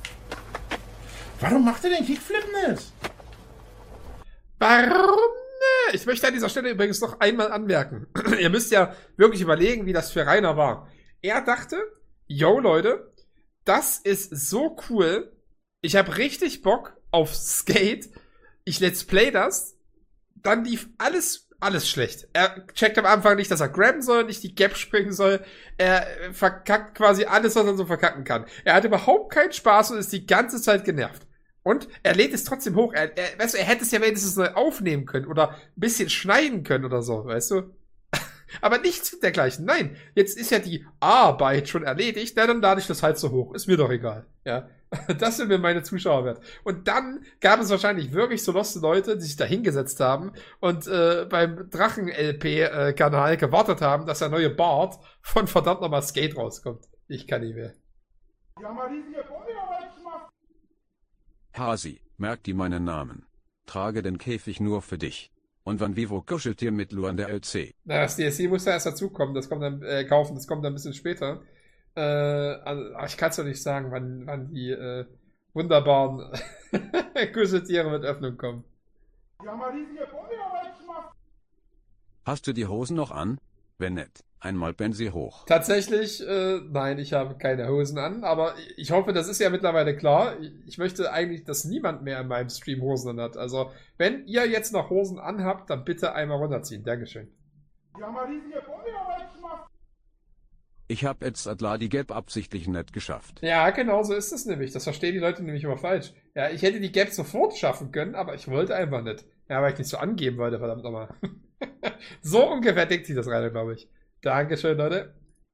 Speaker 6: Warum macht er den Kickflip nicht?
Speaker 1: Warum ne? Ich möchte an dieser Stelle übrigens noch einmal anmerken. Ihr müsst ja wirklich überlegen, wie das für Rainer war. Er dachte, yo Leute, das ist so cool. Ich habe richtig Bock auf Skate. Ich let's play das. Dann lief alles alles schlecht. Er checkt am Anfang nicht, dass er grabben soll, nicht die Gap springen soll. Er verkackt quasi alles, was er so verkacken kann. Er hat überhaupt keinen Spaß und ist die ganze Zeit genervt. Und er lädt es trotzdem hoch. Er, er, weißt du, er hätte es ja wenigstens neu aufnehmen können oder ein bisschen schneiden können oder so, weißt du? Aber nichts dergleichen. Nein, jetzt ist ja die Arbeit schon erledigt. Na, dann lade ich das halt so hoch. Ist mir doch egal. Ja, das sind mir meine Zuschauer wert. Und dann gab es wahrscheinlich wirklich so loste Leute, die sich da hingesetzt haben und äh, beim Drachen-L P-Kanal gewartet haben, dass der neue Bart von verdammt nochmal Skate rauskommt. Ich kann nicht mehr.
Speaker 6: Die haben eine riesige Bombe gemacht.
Speaker 2: Hasi, merk dir meinen Namen. Trage den Käfig nur für dich. Und wann Vivo kuschelt dir mit Luan der L C?
Speaker 1: Na, das D L C muss da erst dazukommen. Das kommt dann, äh, kaufen. Das kommt dann ein bisschen später. Äh, also, ich kann es doch nicht sagen, wann, wann die äh, wunderbaren Kuscheltiere mit Öffnung kommen.
Speaker 6: Die haben eine riesige Bombe gemacht.
Speaker 2: Hast du die Hosen noch an? Wenn nicht, einmal Benzi hoch.
Speaker 1: Tatsächlich, äh, nein, ich habe keine Hosen an, aber ich hoffe, das ist ja mittlerweile klar. Ich möchte eigentlich, dass niemand mehr in meinem Stream Hosen an hat. Also, wenn ihr jetzt noch Hosen anhabt, dann bitte einmal runterziehen. Dankeschön.
Speaker 6: Die haben eine riesige Bombe gemacht.
Speaker 2: Ich hab jetzt Adla die Gap absichtlich nicht geschafft.
Speaker 1: Ja, genau so ist es nämlich. Das verstehen die Leute nämlich immer falsch. Ja, ich hätte die Gap sofort schaffen können, aber ich wollte einfach nicht. Ja, weil ich nicht so angeben wollte, verdammt nochmal. So ungefähr denkt sich das rein, glaube ich. Dankeschön, Leute.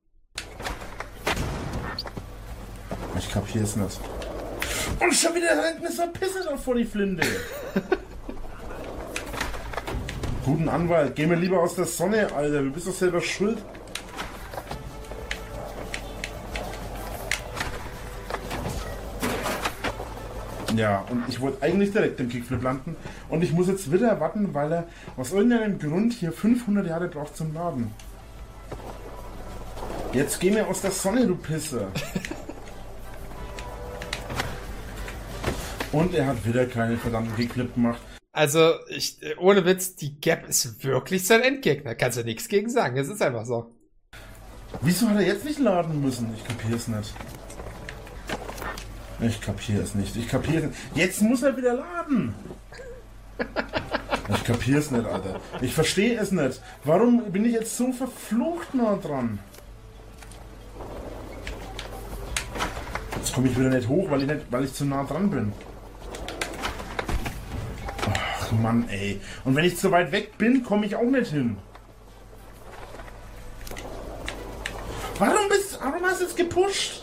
Speaker 6: Ich kapier's nicht. Und schon wieder rennt mir so ein Pisser da vor die Flinte. Guten Anwalt, geh mir lieber aus der Sonne, Alter. Du bist doch selber schuld. Ja, und ich wollte eigentlich direkt den Kickflip landen. Und ich muss jetzt wieder warten, weil er aus irgendeinem Grund hier fünfhundert Jahre braucht zum Laden. Jetzt geh mir aus der Sonne, du Pisser. Und er hat wieder keinen verdammten Kickflip gemacht.
Speaker 1: Also, ich, ohne Witz, die Gap ist wirklich sein Endgegner. Kannst du nichts gegen sagen. Es ist einfach so.
Speaker 6: Wieso hat er jetzt nicht laden müssen? Ich kapier's nicht. Ich kapiere es nicht. Ich kapiere es nicht. Jetzt muss er wieder laden. Ich kapiere es nicht, Alter. Ich verstehe es nicht. Warum bin ich jetzt so verflucht nah dran? Jetzt komme ich wieder nicht hoch, weil ich, nicht, weil ich zu nah dran bin. Ach Mann, ey. Und wenn ich zu weit weg bin, komme ich auch nicht hin. Warum bist warum hast du jetzt gepusht?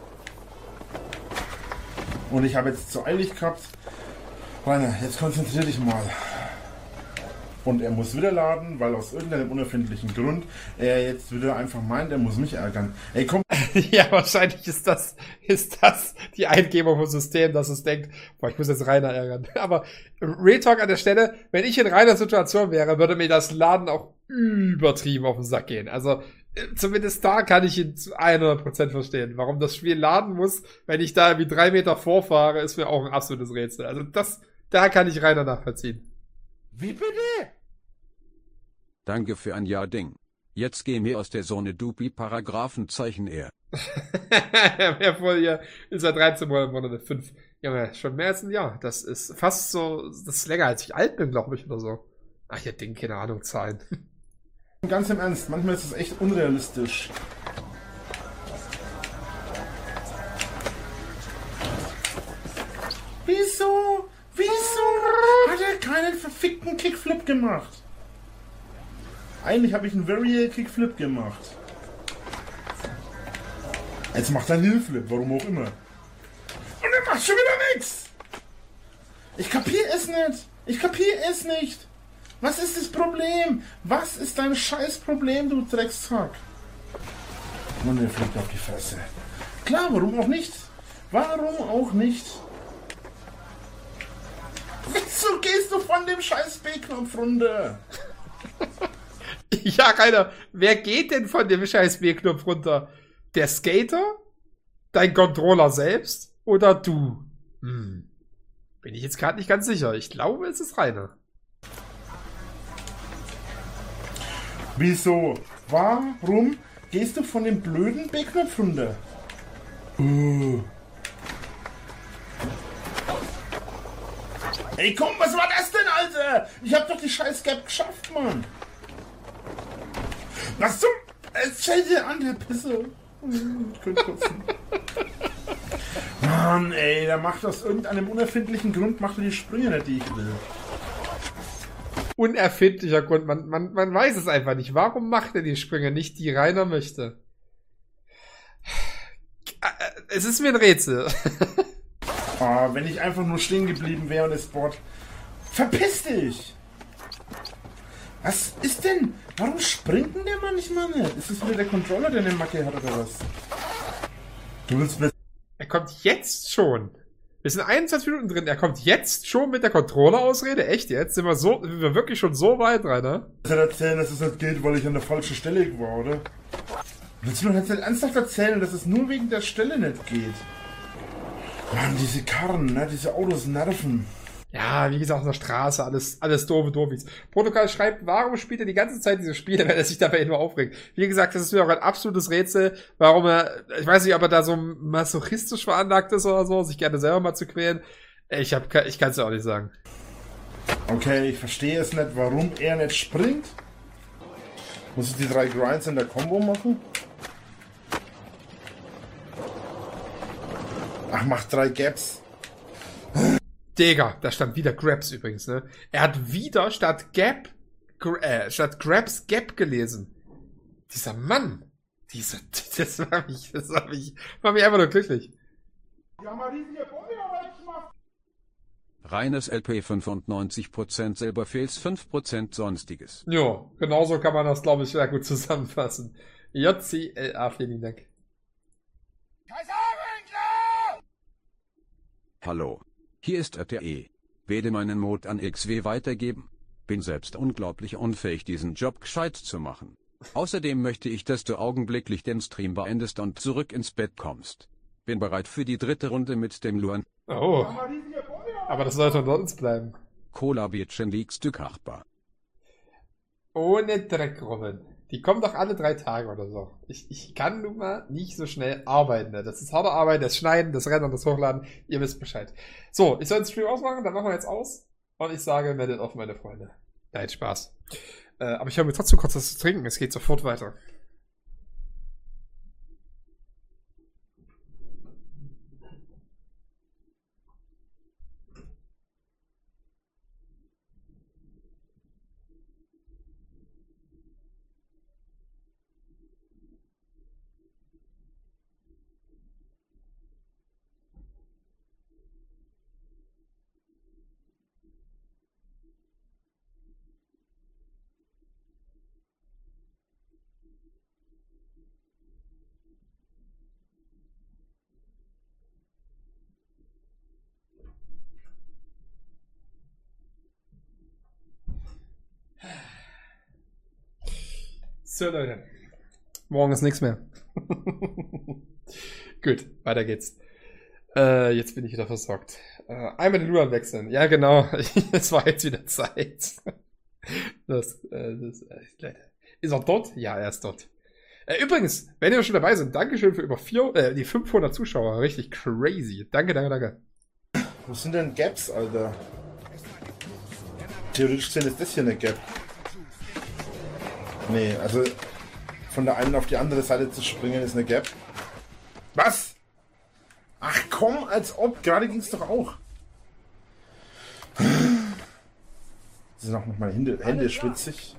Speaker 6: Und ich habe jetzt zu eilig gehabt. Rainer, jetzt konzentrier dich mal. Und er muss wieder laden, weil aus irgendeinem unerfindlichen Grund er jetzt wieder einfach meint, er muss mich ärgern. Ey, komm.
Speaker 1: Ja, wahrscheinlich ist das, ist das die Eingebung vom System, dass es denkt, boah, ich muss jetzt Rainer ärgern. Aber Real Talk an der Stelle, wenn ich in Rainers Situation wäre, würde mir das Laden auch übertrieben auf den Sack gehen. Also, zumindest da kann ich ihn zu hundert Prozent verstehen. Warum das Spiel laden muss, wenn ich da wie drei Meter vorfahre, ist mir auch ein absolutes Rätsel. Also das, da kann ich Rainer nachvollziehen.
Speaker 6: Wie bitte?
Speaker 2: Danke für ein Ja-Ding. Jetzt geh mir aus der Zone, Dupi, Paragraphenzeichen er.
Speaker 1: Wer vor hier ist er dreizehn Monate, fünf. Junge, schon mehr als ein Jahr. Das ist fast so, das ist länger als ich alt bin, glaube ich, oder so. Ach, ich hätte keine Ahnung, Zahlen.
Speaker 6: Ganz im Ernst, manchmal ist es echt unrealistisch. Wieso? Wieso hat er keinen verfickten Kickflip gemacht? Eigentlich habe ich einen Varial Kickflip gemacht. Jetzt macht er einen Hillflip, warum auch immer. Und er macht schon wieder nichts. Ich kapiere es nicht. Ich kapiere es nicht. Was ist das Problem? Was ist dein scheiß Problem, du Drecksack? Und er fliegt auf die Fresse. Klar, warum auch nicht? Warum auch nicht? Wieso gehst du von dem scheiß B-Knopf runter?
Speaker 1: Ja, Rainer, wer geht denn von dem scheiß B-Knopf runter? Der Skater? Dein Controller selbst? Oder du? Hm. Bin ich jetzt gerade nicht ganz sicher. Ich glaube, es ist Rainer.
Speaker 6: Wieso? Warum gehst du von dem blöden B-Knopf runter? Uh. Ey, komm, was war das denn, Alter? Ich hab doch die scheiß Gap geschafft, Mann. Was zum... Es fällt dir an, der Pisse. Ich könnte kotzen. Mann, ey, der macht aus irgendeinem unerfindlichen Grund, macht er die Sprünge nicht, die ich will.
Speaker 1: Unerfindlicher Grund, man, man, man weiß es einfach nicht. Warum macht er die Sprünge nicht, die Rainer möchte? Es ist mir ein Rätsel.
Speaker 6: Oh, wenn ich einfach nur stehen geblieben wäre und es Board. Verpiss dich! Was ist denn? Warum springt denn der manchmal nicht? Ist das wieder der Controller, der eine Macke hat oder was? Du willst mir...
Speaker 1: Er kommt jetzt schon. Wir sind einundzwanzig Minuten drin. Er kommt jetzt schon mit der Controller-Ausrede? Echt jetzt? Sind wir so, sind wir wirklich schon so weit rein, ne?
Speaker 6: Ich erzählen, dass es nicht geht, weil ich an der falschen Stelle war, oder? Willst du mir jetzt nicht ernsthaft erzählen, dass es nur wegen der Stelle nicht geht? Mann, diese Karren, ne? Diese Autos nerven.
Speaker 1: Ja, wie gesagt, auf der Straße, alles, alles doofe Doofis. Protokoll schreibt, warum spielt er die ganze Zeit diese Spiele, wenn er sich dabei nur aufregt? Wie gesagt, das ist mir auch ein absolutes Rätsel, warum er, ich weiß nicht, ob er da so masochistisch veranlagt ist oder so, sich gerne selber mal zu quälen. Ich hab, ich kann's ja auch nicht sagen.
Speaker 6: Okay, ich verstehe es nicht, warum er nicht springt. Muss ich die drei Grinds in der Combo machen? Ach, mach drei Gaps.
Speaker 1: Digga, da stand wieder Grabs übrigens, ne? Er hat wieder statt Gap, äh, statt Grabs Gap gelesen. Dieser Mann. Dieser, das war mich, das war mich, war mich einfach nur glücklich.
Speaker 6: Ja, mal riesige Bombe gemacht.
Speaker 2: Reines L P fünfundneunzig Prozent Silberfels, fünf Prozent Sonstiges.
Speaker 1: Jo, genauso kann man das, glaube ich, sehr gut zusammenfassen. J C L A, vielen Dank.
Speaker 2: Hallo. Hier ist R T E. Werde meinen Mod an X W weitergeben. Bin selbst unglaublich unfähig, diesen Job gescheit zu machen. Außerdem möchte ich, dass du augenblicklich den Stream beendest und zurück ins Bett kommst. Bin bereit für die dritte Runde mit dem Luan.
Speaker 1: Oh. Aber das sollte unter uns bleiben.
Speaker 2: Cola-Bierchen liegst du kachbar.
Speaker 1: Ohne Dreck, Robin. Die kommen doch alle drei Tage oder so. Ich, ich kann nun mal nicht so schnell arbeiten. Ne? Das ist harte Arbeit, das Schneiden, das Rennen, das Hochladen. Ihr wisst Bescheid. So, ich soll den Stream ausmachen, dann machen wir jetzt aus. Und ich sage, meldet auf, meine Freunde. Nein, Spaß. Äh, aber ich habe mir trotzdem kurz was zu trinken. Es geht sofort weiter. So, Leute. Morgen ist nichts mehr. Gut, weiter geht's. Äh, jetzt bin ich wieder versorgt. Äh, einmal den Luan wechseln. Ja, genau. Es war jetzt wieder Zeit. Das, äh, das, äh, Leute. Ist er dort? Ja, er ist dort. Äh, übrigens, wenn ihr schon dabei seid, Dankeschön für über vier, äh, die fünfhundert Zuschauer. Richtig crazy. Danke, danke, danke.
Speaker 6: Wo sind denn Gaps, Alter? Theoretisch gesehen ist das hier eine Gap. Nee, also von der einen auf die andere Seite zu springen ist eine Gap. Was? Ach komm, als ob. Gerade ging es doch auch. Sind auch noch meine Hände, Hände schwitzig.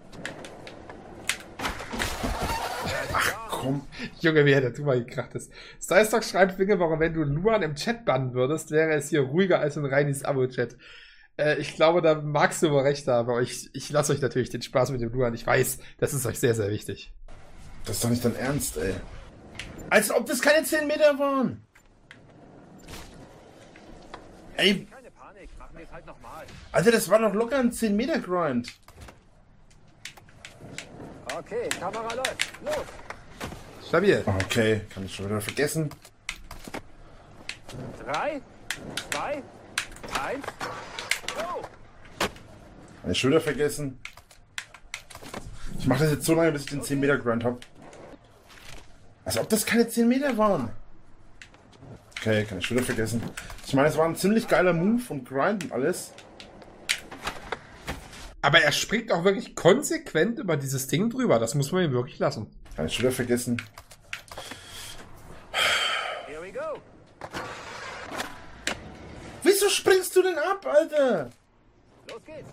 Speaker 6: Ach komm.
Speaker 1: Junge, wie hätte du mal gekracht ist. Stylestock schreibt, Winge, warum wenn du Luan im Chat bannen würdest, wäre es hier ruhiger als ein reines Abo-Chat. Äh, ich glaube, da magst du wohl recht haben, aber ich, ich lasse euch natürlich den Spaß mit dem Luan. Ich weiß, das ist euch sehr, sehr wichtig.
Speaker 6: Das ist doch nicht dein Ernst, ey. Als ob das keine zehn Meter waren. Ey.
Speaker 7: Keine Panik, machen wir es halt nochmal.
Speaker 6: Alter, das war doch locker ein zehn Meter Grind.
Speaker 7: Okay, Kamera läuft. Los.
Speaker 1: Stabil.
Speaker 6: Okay, kann ich schon wieder vergessen.
Speaker 7: Drei, zwei, eins. Go.
Speaker 6: Kann ich schon wieder vergessen. Ich mache das jetzt so lange, bis ich den zehn Meter Grind habe. Als ob das keine zehn Meter waren. Okay, kann ich wieder vergessen. Ich meine, es war ein ziemlich geiler Move und Grind und alles.
Speaker 1: Aber er springt auch wirklich konsequent über dieses Ding drüber. Das muss man ihm wirklich lassen.
Speaker 6: Kann ich wieder vergessen.
Speaker 7: Here we go.
Speaker 6: Wieso springst du denn ab, Alter?
Speaker 7: Los geht's.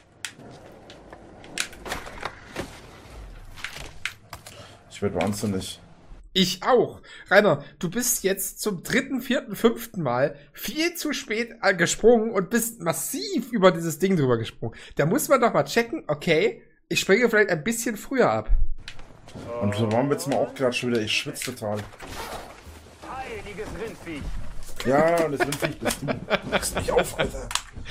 Speaker 6: Ich werd wahnsinnig.
Speaker 1: Ich auch. Rainer, du bist jetzt zum dritten, vierten, fünften Mal viel zu spät äh, gesprungen und bist massiv über dieses Ding drüber gesprungen. Da muss man doch mal checken, okay, ich springe vielleicht ein bisschen früher ab.
Speaker 6: Und so waren wir jetzt mal auch gerade schon wieder. Ich schwitze total.
Speaker 7: Heiliges Rindvieh.
Speaker 6: Ja, das Rindviech bist du. Machst mich auf, Alter.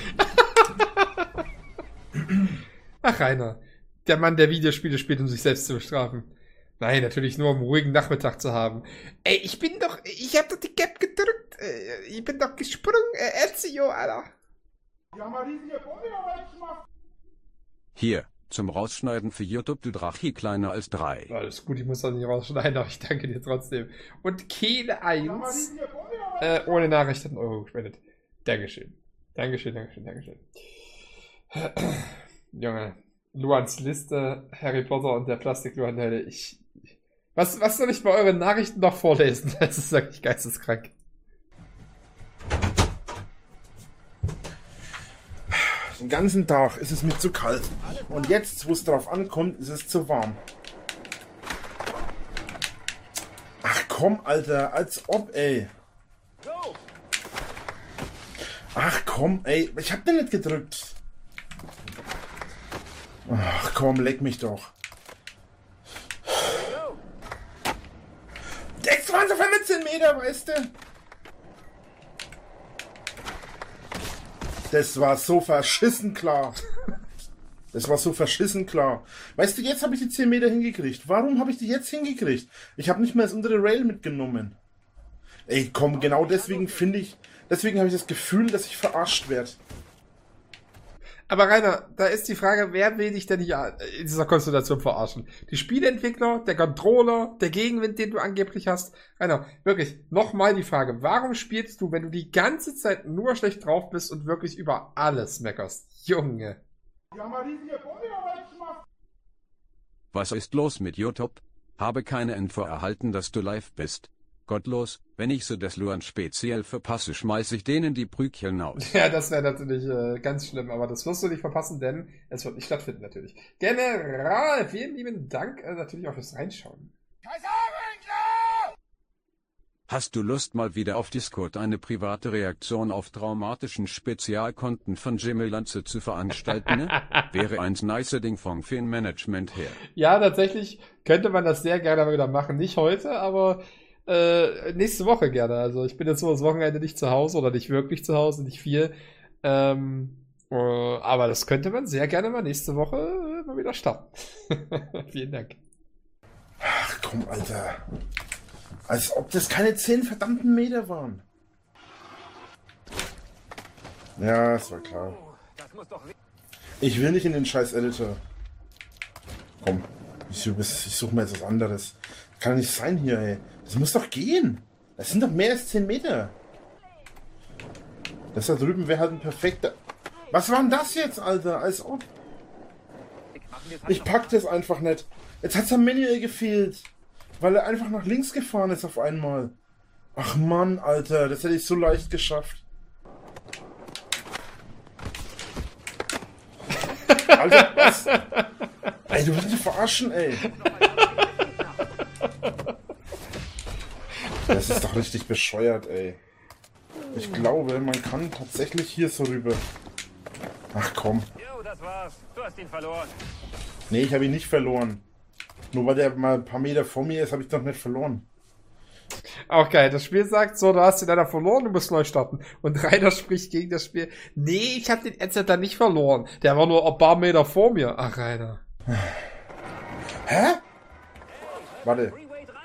Speaker 1: Ach, Rainer, der Mann, der Videospiele spielt, um sich selbst zu bestrafen. Nein, natürlich nur um einen ruhigen Nachmittag zu haben. Ey, ich bin doch, ich hab doch die Cap gedrückt. Äh, Ich bin doch gesprungen. Äh, Ezio, Alter.
Speaker 6: Wir haben eine riesige Feuerwehr gemacht.
Speaker 2: Hier, zum Rausschneiden für YouTube, du Drachi kleiner als drei.
Speaker 1: Alles gut, ich muss das nicht rausschneiden, aber ich danke dir trotzdem. Und Kehle eins, äh, ohne Nachricht hat einen Euro gespendet. Dankeschön. Dankeschön, Dankeschön, Dankeschön. Junge, Luans Liste, Harry Potter und der Plastik-Luan-Helle, ich... Was, was soll ich bei euren Nachrichten noch vorlesen? Das ist wirklich geisteskrank.
Speaker 6: Den ganzen Tag ist es mir zu kalt. Und jetzt, wo es drauf ankommt, ist es zu warm. Ach komm, Alter, als ob, ey.
Speaker 7: Go.
Speaker 6: Ach komm, ey, ich hab den nicht gedrückt. Ach komm, leck mich doch. Jetzt waren es auf einmal zehn Meter, weißt du? Das war so verschissen klar. Das war so verschissen klar. Weißt du, jetzt habe ich die zehn Meter hingekriegt. Warum habe ich die jetzt hingekriegt? Ich habe nicht mehr das untere Rail mitgenommen. Ey, komm, genau deswegen finde ich... Deswegen habe ich das Gefühl, dass ich verarscht werde.
Speaker 1: Aber Rainer, da ist die Frage, wer will dich denn hier in dieser Konstellation verarschen? Die Spieleentwickler, der Controller, der Gegenwind, den du angeblich hast? Rainer, wirklich, nochmal die Frage, warum spielst du, wenn du die ganze Zeit nur schlecht drauf bist und wirklich über alles meckerst? Junge.
Speaker 6: Wir haben eine riesige Feuerwehr gemacht.
Speaker 2: Was ist los mit YouTube? Habe keine Info erhalten, dass du live bist. Gottlos, wenn ich so das Luan speziell verpasse, schmeiß ich denen die Prügeln aus.
Speaker 1: Ja, das wäre natürlich äh, ganz schlimm, aber das wirst du nicht verpassen, denn es wird nicht stattfinden natürlich. General, vielen lieben Dank äh, natürlich auch fürs Reinschauen.
Speaker 2: Hast du Lust, mal wieder auf Discord eine private Reaktion auf traumatischen Spezialkonten von Jimmy Lanze zu veranstalten? Ne? Wäre ein nice Ding vom Fanmanagement her.
Speaker 1: Ja, tatsächlich könnte man das sehr gerne mal wieder machen. Nicht heute, aber äh, nächste Woche gerne. Also ich bin jetzt so das Wochenende nicht zu Hause oder nicht wirklich zu Hause, nicht viel. Ähm, äh, aber das könnte man sehr gerne mal nächste Woche äh, mal wieder starten. Vielen Dank.
Speaker 6: Ach komm, Alter. Als ob das keine zehn verdammten Meter waren. Ja, das war klar.
Speaker 7: Das muss doch...
Speaker 6: Ich will nicht in den scheiß Editor. Komm, ich suche, ich suche mir jetzt was anderes. Kann doch nicht sein hier, ey. Das muss doch gehen. Das sind doch mehr als zehn Meter. Das da drüben wäre halt ein perfekter... Was war denn das jetzt, Alter? Als ob... Ich pack das einfach nicht. Jetzt hat's am Manual gefehlt. Weil er einfach nach links gefahren ist auf einmal. Ach Mann, Alter, das hätte ich so leicht geschafft. Alter, was? Ey, du willst mich verarschen, ey. Das ist doch richtig bescheuert, ey. Ich glaube, man kann tatsächlich hier so rüber. Ach komm.
Speaker 7: Jo, das war's. Du hast ihn verloren.
Speaker 6: Nee, ich habe ihn nicht verloren. Nur weil der mal ein paar Meter vor mir ist, habe ich doch nicht verloren.
Speaker 1: Auch geil. Das Spiel sagt so, du hast ihn leider verloren, du musst neu starten. Und Rainer spricht gegen das Spiel. Nee, ich habe den Edset dann nicht verloren. Der war nur ein paar Meter vor mir. Ach, Rainer.
Speaker 6: Hä? Warte.
Speaker 7: Freeway dran.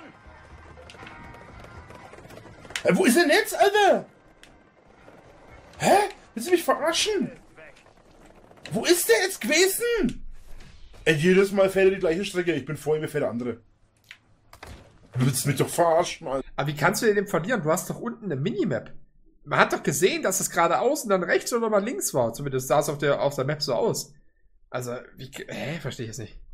Speaker 6: Äh, wo ist denn jetzt, Alter? Hä? Willst du mich verarschen? Wo ist der jetzt gewesen? Ey, jedes Mal fährt er die gleiche Strecke. Ich bin vor ihm, mir fährt der andere. Du willst mich doch verarschen, Alter.
Speaker 1: Aber wie kannst du den verlieren? Du hast doch unten eine Minimap. Man hat doch gesehen, dass es geradeaus und dann rechts oder mal links war. Zumindest sah es auf der, auf der Map so aus. Also, wie, hä, verstehe ich es nicht.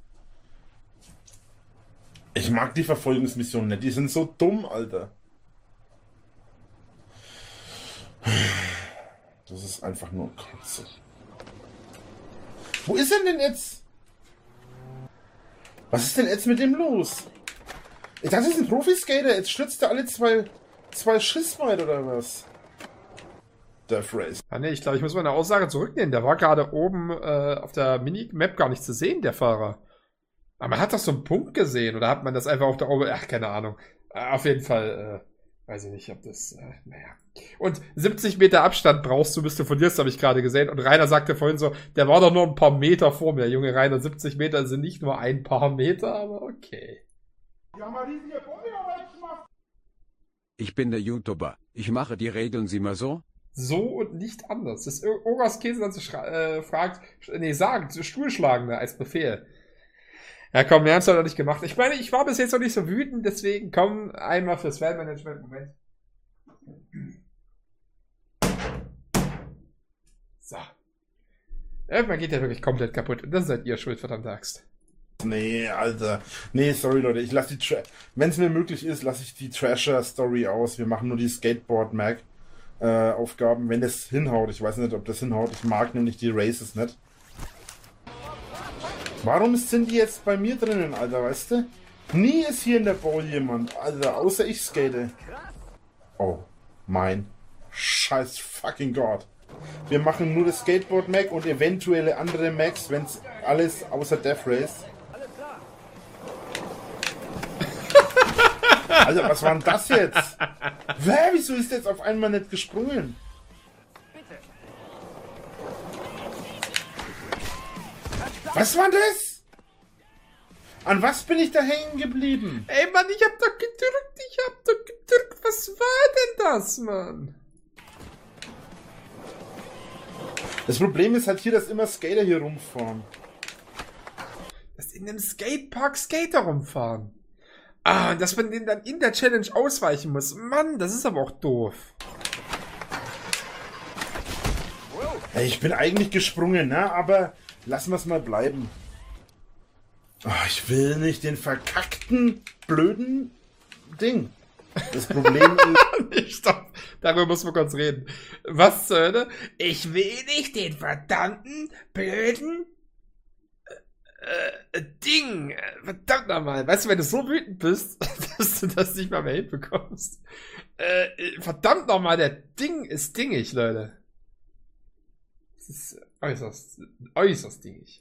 Speaker 6: Ich mag die Verfolgungsmissionen nicht, die sind so dumm, Alter. Das ist einfach nur Kotze. Wo ist er denn jetzt? Was ist denn jetzt mit dem los? Ich dachte, das ist ein Profiskater. Jetzt stürzt er alle zwei, zwei Schiss weit oder was? Death Race.
Speaker 1: Ah, nee, ich glaube, ich muss meine Aussage zurücknehmen. Der war gerade oben äh, auf der Minimap gar nicht zu sehen, der Fahrer. Aber man hat doch so einen Punkt gesehen. Oder hat man das einfach auf der Ober... Ach, keine Ahnung. Äh, auf jeden Fall, äh, weiß ich nicht, ob das... Äh, naja. Und siebzig Meter Abstand brauchst du, bis du verlierst, habe ich gerade gesehen. Und Rainer sagte vorhin so, der war doch nur ein paar Meter vor mir. Junge Rainer, siebzig Meter sind nicht nur ein paar Meter, aber okay.
Speaker 6: Wir haben eine riesige Bombe gemacht.
Speaker 2: Ich bin der YouTuber. Ich mache die Regeln sie mal so.
Speaker 1: So und nicht anders. Das ist Ogas Käse dann so äh, fragt, nee, sagt, Stuhlschlagender als Befehl. Ja, komm, wir haben es doch noch nicht gemacht. Ich meine, ich war bis jetzt noch nicht so wütend, deswegen komm einmal fürs Fanmanagement. Moment. So. Irgendwann geht der wirklich komplett kaputt. Und das seid ihr schuld, verdammte Axt.
Speaker 6: Nee, Alter. Nee, sorry, Leute. Ich lasse die Tra Wenn es mir möglich ist, lasse ich die Trasher-Story aus. Wir machen nur die Skateboard-Mag-Aufgaben, wenn das hinhaut. Ich weiß nicht, ob das hinhaut. Ich mag nämlich die Races nicht. Warum sind die jetzt bei mir drinnen, Alter, weißt du? Nie ist hier in der Bowl jemand, Alter, außer ich skate. Oh, mein scheiß fucking Gott. Wir machen nur das Skateboard-Mag und eventuelle andere Mags, wenn's alles außer Death Race. Alter, was war denn das jetzt? Wer, wieso ist der jetzt auf einmal nicht gesprungen? Was war das? An was bin ich da hängen geblieben?
Speaker 1: Ey, Mann, ich hab doch gedrückt, ich hab doch gedrückt. Was war denn das, Mann?
Speaker 6: Das Problem ist halt hier, dass immer Skater hier rumfahren.
Speaker 1: Dass in einem Skatepark Skater rumfahren. Ah, und dass man denen dann in der Challenge ausweichen muss. Mann, das ist aber auch doof.
Speaker 6: Hey, ich bin eigentlich gesprungen, ne? Aber lassen wir es mal bleiben. Oh, ich will nicht den verkackten, blöden Ding. Das Problem ist...
Speaker 1: Stopp, darüber müssen wir kurz reden. Was zur Hölle? Ich will nicht den verdammten, blöden äh, äh, Ding. Verdammt nochmal. Weißt du, wenn du so wütend bist, dass du das nicht mal mehr hinbekommst. Äh, verdammt nochmal, der Ding ist dingig, Leute. Das ist äußerst, äußerst dingig.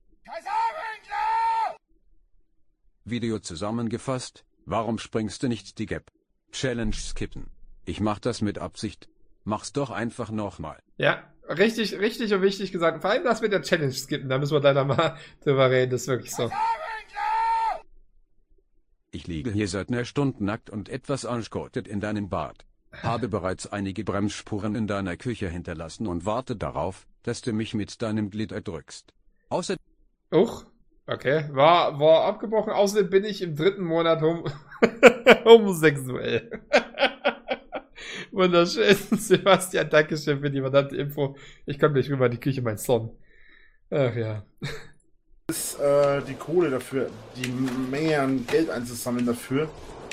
Speaker 2: Video zusammengefasst. Warum springst du nicht die Gap? Challenge skippen. Ich mach das mit Absicht. Mach's doch einfach nochmal.
Speaker 1: Ja, richtig, richtig und wichtig gesagt. Vor allem das mit der Challenge skippen, da müssen wir leider mal drüber reden, das ist wirklich so.
Speaker 2: Ich liege hier seit einer Stunde nackt und etwas anschkotet in deinem Bad. Habe bereits einige Bremsspuren in deiner Küche hinterlassen und warte darauf, dass du mich mit deinem Glied erdrückst. Außer...
Speaker 1: Uch, okay, war, war abgebrochen. Außerdem bin ich im dritten Monat hom homosexuell. Wunderschön, Sebastian, dankeschön für die verdammte Info. Ich komme gleich rüber in die Küche, mein Sohn. Ach ja.
Speaker 6: ist äh, die Kohle dafür, die Menge an Geld einzusammeln dafür.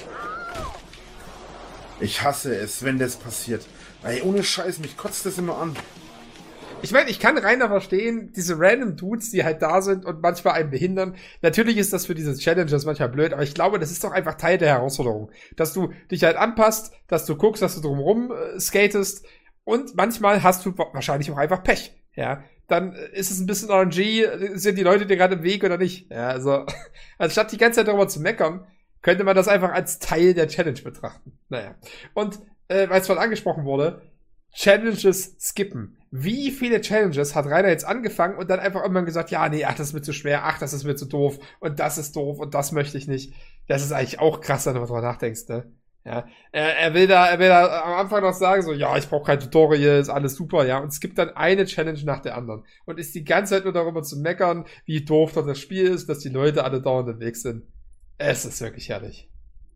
Speaker 6: Ich hasse es, wenn das passiert. Ey, ohne Scheiß, mich kotzt das immer an.
Speaker 1: Ich meine, ich kann Rainer verstehen, diese random Dudes, die halt da sind und manchmal einen behindern. Natürlich ist das für diese Challenges manchmal blöd, aber ich glaube, das ist doch einfach Teil der Herausforderung. Dass du dich halt anpasst, dass du guckst, dass du drumherum äh, skatest und manchmal hast du wahrscheinlich auch einfach Pech, ja. Dann ist es ein bisschen R N G, sind die Leute dir gerade im Weg oder nicht, ja, also, anstatt die ganze Zeit darüber zu meckern, könnte man das einfach als Teil der Challenge betrachten. Naja. Und, äh, weil es vorhin angesprochen wurde, Challenges skippen. Wie viele Challenges hat Rainer jetzt angefangen und dann einfach irgendwann gesagt, ja, nee, ach, das ist mir zu schwer, ach, das ist mir zu doof und das ist doof und das möchte ich nicht. Das ist eigentlich auch krass, wenn du drüber nachdenkst, ne? Ja, er, er will da, er will da am Anfang noch sagen, so, ja, ich brauche kein Tutorial, ist alles super, ja, und es gibt dann eine Challenge nach der anderen und ist die ganze Zeit nur darüber zu meckern, wie doof doch das Spiel ist, dass die Leute alle dauernd im Weg sind. Es ist wirklich herrlich.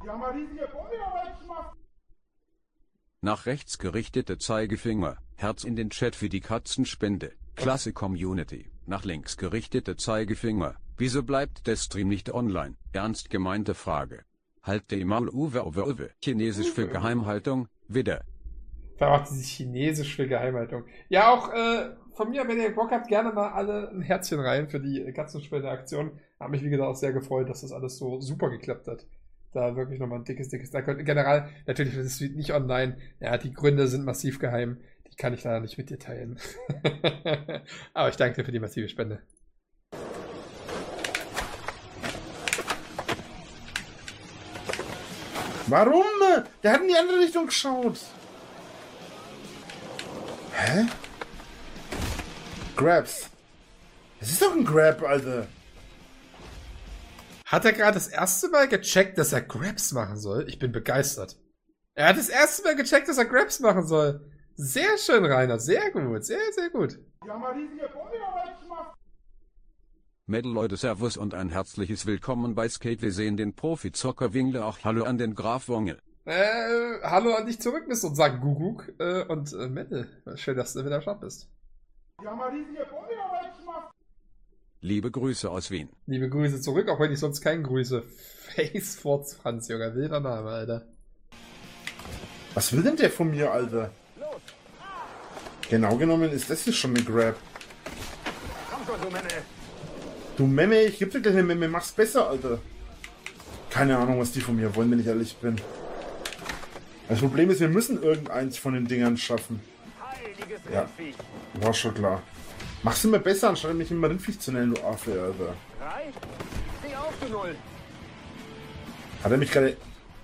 Speaker 6: Ja, mal riesige Bombe gemacht.
Speaker 2: Nach rechts gerichtete Zeigefinger, Herz in den Chat für die Katzenspende, klasse Community. Nach links gerichtete Zeigefinger, wieso bleibt der Stream nicht online? Ernst gemeinte Frage. Halt die Maul Uwe Uwe Uwe. Chinesisch für Geheimhaltung, wieder.
Speaker 1: Da macht sie sich Chinesisch für Geheimhaltung. Ja, auch äh, von mir, wenn ihr Bock habt, gerne mal alle ein Herzchen rein für die Katzenspende-Aktion. Hat mich, wie gesagt, auch sehr gefreut, dass das alles so super geklappt hat. Da wirklich nochmal ein dickes, dickes Dank. Generell, natürlich ist es nicht online. Ja, die Gründe sind massiv geheim. Die kann ich leider nicht mit dir teilen. Aber ich danke dir für die massive Spende.
Speaker 6: Warum? Der hat in die andere Richtung geschaut. Hä? Grabs. Das ist doch ein Grab, Alter.
Speaker 1: Hat er gerade das erste Mal gecheckt, dass er Grabs machen soll? Ich bin begeistert. Er hat das erste Mal gecheckt, dass er Grabs machen soll. Sehr schön, Rainer. Sehr gut. Sehr, sehr gut.
Speaker 6: Wir haben eine riesige Bombe gemacht.
Speaker 2: Mädel Leute, Servus und ein herzliches Willkommen bei Skate. Wir sehen den Profi-Zocker Wingle. Auch hallo an den Graf Wongel.
Speaker 1: Äh, hallo an dich zurück, Mist, und sag Guguk. Äh, und äh, Mette, schön, dass du wieder am Start bist.
Speaker 6: Wir haben eine riesige Bombe gemacht.
Speaker 2: Liebe Grüße aus Wien.
Speaker 1: Liebe Grüße zurück, auch wenn ich sonst keinen Grüße. Faceforts Franz, Junge, wilder Name, Alter.
Speaker 6: Was will denn der von mir, Alter? Genau genommen ist das hier schon eine Grab.
Speaker 7: Komm schon, du Memme.
Speaker 6: Du Memme, ich geb dir gleich eine Memme, mach's besser, Alter. Keine Ahnung, was die von mir wollen, wenn ich ehrlich bin. Das Problem ist, wir müssen irgendeins von den Dingern schaffen.
Speaker 7: Heiliges
Speaker 6: Ja.
Speaker 7: Rindviech.
Speaker 6: War schon klar. Mach's immer besser, anstatt mich immer Rindviech zu nennen, du Affe, Alter.
Speaker 7: Drei. Steh auf, du Null.
Speaker 6: Hat er mich gerade...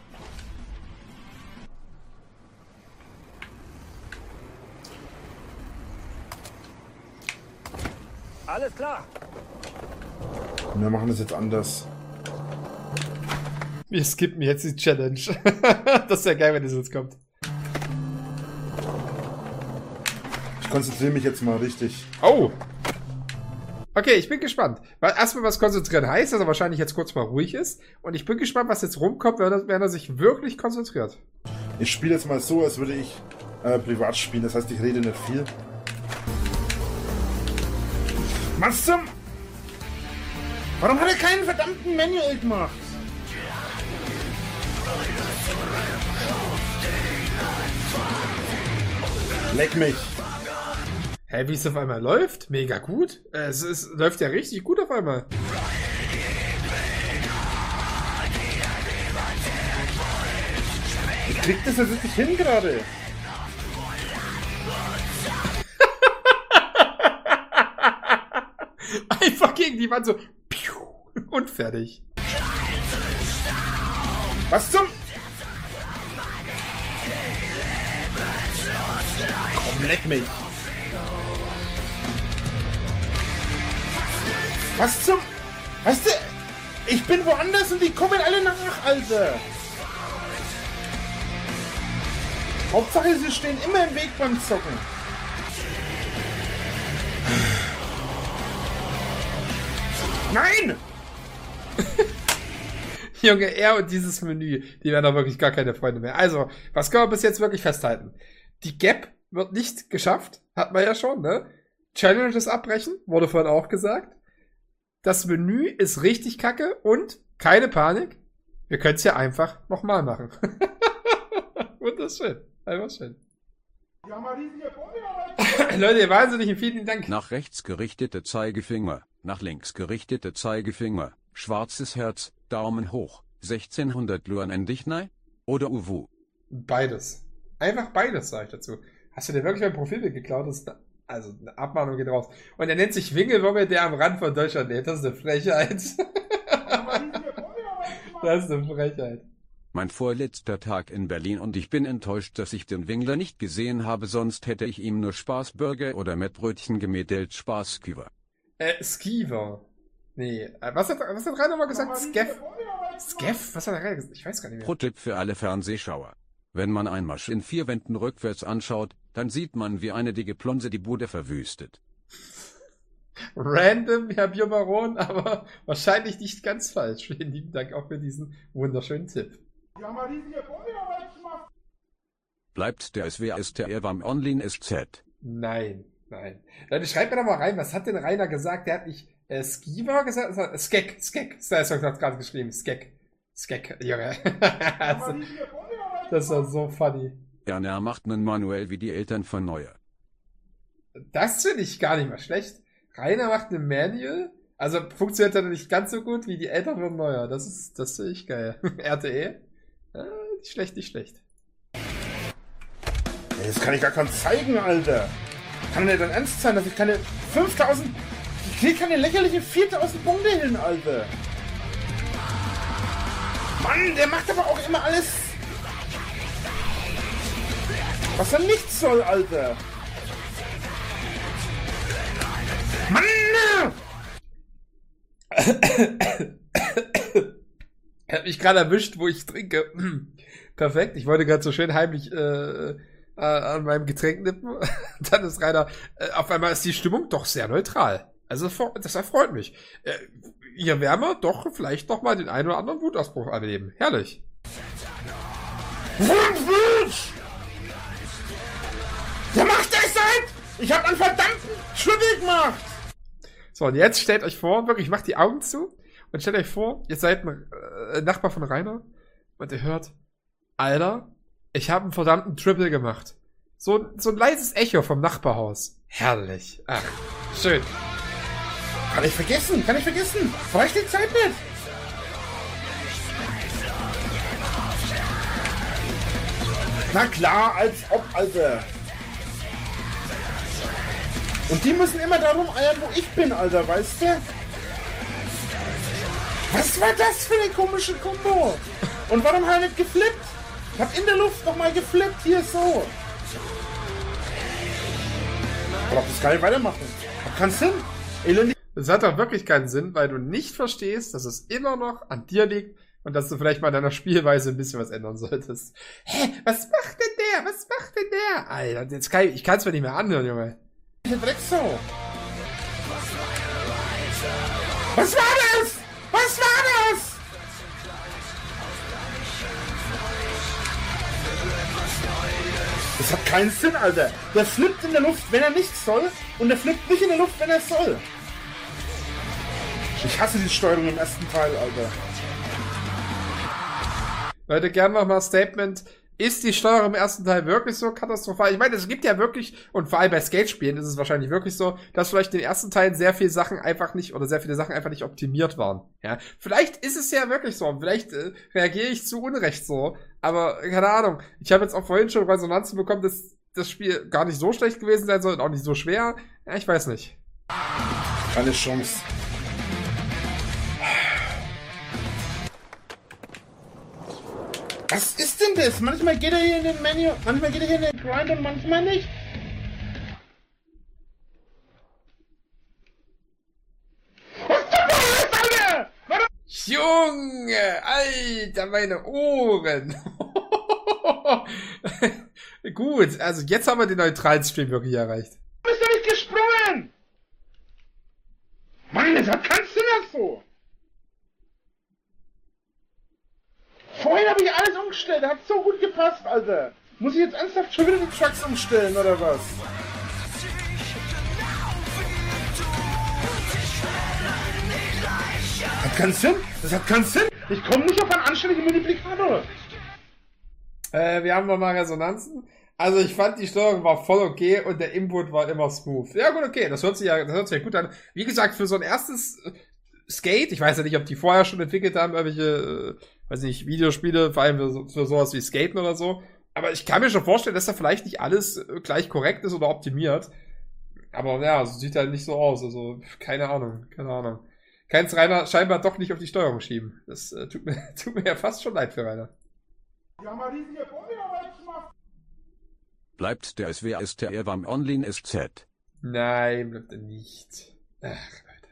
Speaker 7: Alles klar.
Speaker 6: Wir machen das jetzt anders.
Speaker 1: Wir skippen jetzt die Challenge. Das ist ja geil, wenn das jetzt kommt.
Speaker 6: Ich konzentriere mich jetzt mal richtig.
Speaker 1: Oh! Okay, ich bin gespannt. Weil erstmal, was konzentrieren heißt, dass er wahrscheinlich jetzt kurz mal ruhig ist. Und ich bin gespannt, was jetzt rumkommt, wenn er, wenn er sich wirklich konzentriert.
Speaker 6: Ich spiele jetzt mal so, als würde ich äh, privat spielen. Das heißt, ich rede nicht viel. Was zum... Warum hat er keinen verdammten Manual gemacht? Leck mich.
Speaker 1: Hä, wie es auf einmal läuft? Mega gut. Es ist, läuft ja richtig gut auf einmal.
Speaker 6: Ich krieg das jetzt nicht hin gerade.
Speaker 1: Einfach gegen die Wand so. Und fertig.
Speaker 6: Was zum... Komm, leck mich. Was zum... Weißt du, ich bin woanders und die kommen alle nach, Alter. Hauptsache, sie stehen immer im Weg beim Zocken. Nein!
Speaker 1: Junge, er und dieses Menü, die werden doch wirklich gar keine Freunde mehr. Also, was können wir bis jetzt wirklich festhalten? Die Gap wird nicht geschafft, hat man ja schon, ne? Challenges abbrechen, wurde vorhin auch gesagt. Das Menü ist richtig kacke und keine Panik, wir können es ja einfach nochmal machen. Wunderschön, einfach schön. Leute, wahnsinnig vielen Dank.
Speaker 2: Nach rechts gerichtete Zeigefinger, nach links gerichtete Zeigefinger, schwarzes Herz, Daumen hoch, sechzehnhundert Luan Endichnei oder Uwu.
Speaker 1: Beides. Einfach beides, sage ich dazu. Hast du dir wirklich mein Profilbild geklaut? Das ist eine, also eine Abmahnung geht raus. Und er nennt sich Wingelwummel, der am Rand von Deutschland lebt. Das ist eine Frechheit. Das ist eine Frechheit.
Speaker 2: Mein vorletzter Tag in Berlin und ich bin enttäuscht, dass ich den Wingler nicht gesehen habe, sonst hätte ich ihm nur Spaßburger oder Mettbrötchen gemädelt Spaßküver.
Speaker 1: Äh, Skiver. Nee, äh, was hat, was hat Rainer mal gesagt? Skeff? Skeff? Was hat er gesagt? Ich weiß gar nicht mehr.
Speaker 2: Pro-Tipp für alle Fernsehschauer. Wenn man ein Marsch in vier Wänden rückwärts anschaut, dann sieht man, wie eine dicke Plonse die Bude verwüstet.
Speaker 1: Random, Herr Bierbaron, aber wahrscheinlich nicht ganz falsch. Vielen lieben Dank auch für diesen wunderschönen Tipp.
Speaker 2: Bleibt der S W S der Erwam Online S Z.
Speaker 1: Nein, nein. Leute, schreibt mir doch mal rein, was hat denn Rainer gesagt? Der hat nicht äh, Skiver gesagt? Äh, Skek, Skek. Das hat gerade geschrieben. Skek. Skek, Junge. Also, das war so funny.
Speaker 2: Erna macht nen manuell wie die Eltern von Neuer.
Speaker 1: Das finde ich gar nicht mal schlecht. Rainer macht eine Manual. Also funktioniert dann nicht ganz so gut wie die Eltern von Neuer. Das ist, das finde ich geil. R T E. Äh, nicht schlecht, nicht schlecht.
Speaker 6: Ey, das kann ich gar keinem zeigen, Alter. Kann denn dein Ernst sein, dass ich keine fünftausend... Ich krieg keine lächerliche viertausend Punkte hin, Alter. Mann, der macht aber auch immer alles... Was er nicht soll, Alter. Mann!
Speaker 1: Er hat mich gerade erwischt, wo ich trinke. Perfekt. Ich wollte gerade so schön heimlich äh, äh, an meinem Getränk nippen. Dann ist Rainer, äh, auf einmal ist die Stimmung doch sehr neutral. Also das erfreut mich. Äh, hier werden wir doch vielleicht noch mal den einen oder anderen Wutausbruch erleben. Herrlich.
Speaker 6: Der macht das halt! Ich hab einen verdammten Triple gemacht!
Speaker 1: So, und jetzt stellt euch vor, wirklich, macht die Augen zu und stellt euch vor, ihr seid ein äh, Nachbar von Rainer und ihr hört, Alter, ich habe einen verdammten Triple gemacht. So, so ein leises Echo vom Nachbarhaus. Herrlich. Ach, schön.
Speaker 6: Kann ich vergessen, kann ich vergessen. Reicht die Zeit nicht. Na klar, als ob, Alter. Und die müssen immer darum eiern, wo ich bin, Alter, weißt du? Was war das für eine komische Kombo? Und warum habe ich nicht geflippt? Ich hab in der Luft nochmal geflippt, hier so. Ich glaub, das kann ich weitermachen. Hat keinen Sinn. Elend.
Speaker 1: Das hat doch wirklich keinen Sinn, weil du nicht verstehst, dass es immer noch an dir liegt und dass du vielleicht mal in deiner Spielweise ein bisschen was ändern solltest. Hä, was macht denn der? Was macht denn der? Alter, jetzt kann ich, ich kann es mir nicht mehr anhören, Junge.
Speaker 6: Drecksau. Was war das? Was war das? Das hat keinen Sinn, Alter. Der flippt in der Luft, wenn er nicht soll, und der flippt nicht in der Luft, wenn er soll. Ich hasse die Steuerung im ersten Teil, Alter.
Speaker 1: Leute, gerne nochmal Statement. Ist die Steuerung im ersten Teil wirklich so katastrophal? Ich meine, es gibt ja wirklich, und vor allem bei Skatespielen ist es wahrscheinlich wirklich so, dass vielleicht in den ersten Teilen sehr viele Sachen einfach nicht, oder sehr viele Sachen einfach nicht optimiert waren. Ja, vielleicht ist es ja wirklich so, vielleicht äh, reagiere ich zu Unrecht so, aber keine Ahnung. Ich habe jetzt auch vorhin schon Resonanzen bekommen, dass das Spiel gar nicht so schlecht gewesen sein soll und auch nicht so schwer. Ja, ich weiß nicht.
Speaker 6: Keine Chance. Was ist denn das? Manchmal geht er hier in den Menü, manchmal geht er hier in den Grind und manchmal nicht. Was ist denn das, Alter? Warum?
Speaker 1: Junge, Alter, meine Ohren. Gut, also jetzt haben wir den neutralen Stream wirklich erreicht.
Speaker 6: Bist du nicht gesprungen? Mann, das hat keinen Sinn das so. Vorhin habe ich alles umgestellt, hat so gut gepasst, Alter. Muss ich jetzt ernsthaft schon wieder die Trucks umstellen, oder was? Hat keinen Sinn? Das hat keinen Sinn. Ich komme nicht auf einen anständigen Multiplikator.
Speaker 1: Äh, wir haben nochmal Resonanzen. Also ich fand, die Steuerung war voll okay und der Input war immer smooth. Ja gut, okay, das hört sich ja, das hört sich ja gut an. Wie gesagt, für so ein erstes Skate, ich weiß ja nicht, ob die vorher schon entwickelt haben, irgendwelche, äh, weiß nicht, Videospiele, vor allem für, für sowas wie Skaten oder so. Aber ich kann mir schon vorstellen, dass da vielleicht nicht alles gleich korrekt ist oder optimiert. Aber ja, so sieht halt nicht so aus. Also, keine Ahnung, keine Ahnung. Kann's Rainer scheinbar doch nicht auf die Steuerung schieben. Das äh, tut, mir, tut mir ja fast schon leid für Rainer.
Speaker 6: Wir haben mal riesige Bombe gemacht.
Speaker 2: Bleibt der S W S der Erwam Online S Z.
Speaker 1: Nein, bleibt er nicht. Ach, Leute.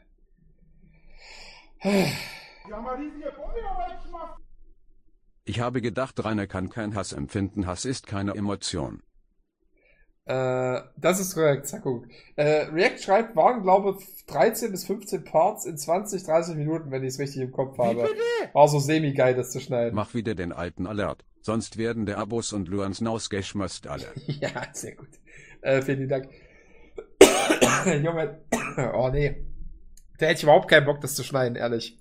Speaker 6: Wir haben mal riesige Bombe gemacht.
Speaker 2: Ich habe gedacht, Rainer kann kein Hass empfinden. Hass ist keine Emotion.
Speaker 1: Äh, das ist korrekt, Zaku. Äh, React schreibt, waren, glaube ich, dreizehn bis fünfzehn Parts in zwanzig, dreißig Minuten, wenn ich es richtig im Kopf habe. War so semi-geil, das zu schneiden.
Speaker 2: Mach wieder den alten Alert, sonst werden der Abos und Luans nausgeschmöst alle.
Speaker 1: Ja, sehr gut. Äh, vielen Dank. Junge, oh nee. Da hätte ich überhaupt keinen Bock, das zu schneiden, ehrlich.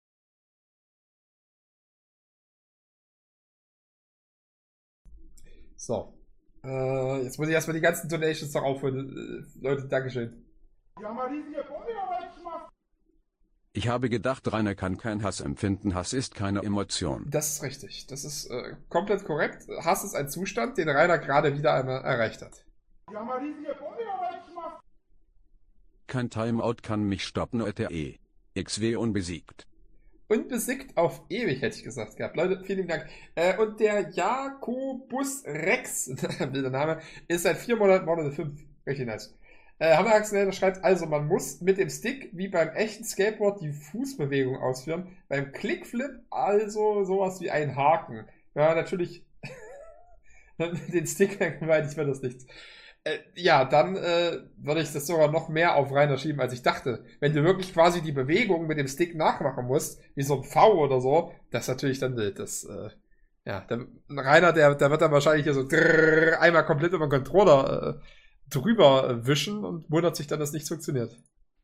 Speaker 1: So. Äh, jetzt muss ich erstmal die ganzen Donations noch aufholen. Äh, Leute, Dankeschön.
Speaker 6: Wir haben eine riesige Feuerwehr gemacht.
Speaker 2: Ich habe gedacht, Rainer kann kein Hass empfinden. Hass ist keine Emotion.
Speaker 1: Das ist richtig. Das ist äh, komplett korrekt. Hass ist ein Zustand, den Rainer gerade wieder einmal erreicht hat.
Speaker 6: Wir haben eine riesige Feuerwehr gemacht.
Speaker 2: Kein Timeout kann mich stoppen, E. X W unbesiegt.
Speaker 1: Unbesiegt auf ewig, hätte ich gesagt gehabt. Leute, vielen Dank. Äh, und der Jakobus Rex, wilder Name, ist seit vier Monaten Monate fünf. Richtig nice. Äh, Hammer schreibt, also man muss mit dem Stick wie beim echten Skateboard die Fußbewegung ausführen. Beim Clickflip also sowas wie ein Haken. Ja, natürlich den Stick weil ich mir das nichts. Äh, ja, dann äh, würde ich das sogar noch mehr auf Rainer schieben, als ich dachte. Wenn du wirklich quasi die Bewegung mit dem Stick nachmachen musst, wie so ein V oder so, das ist natürlich dann wild. Das, äh, ja, der Rainer, der, der wird dann wahrscheinlich hier so drrr, einmal komplett über den Controller äh, drüber wischen und wundert sich dann, dass nichts funktioniert.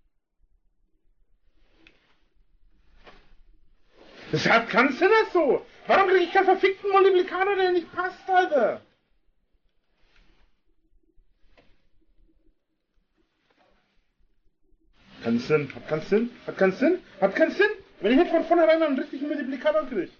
Speaker 6: Deshalb kannst du das so. Warum krieg ich keinen verfickten Multiplikator, der nicht passt, Alter? Keinen Sinn. Hat keinen Sinn. Hat keinen Sinn. Hat keinen Sinn. Wenn ich nicht von vornherein einen richtigen Multiplikator kriege.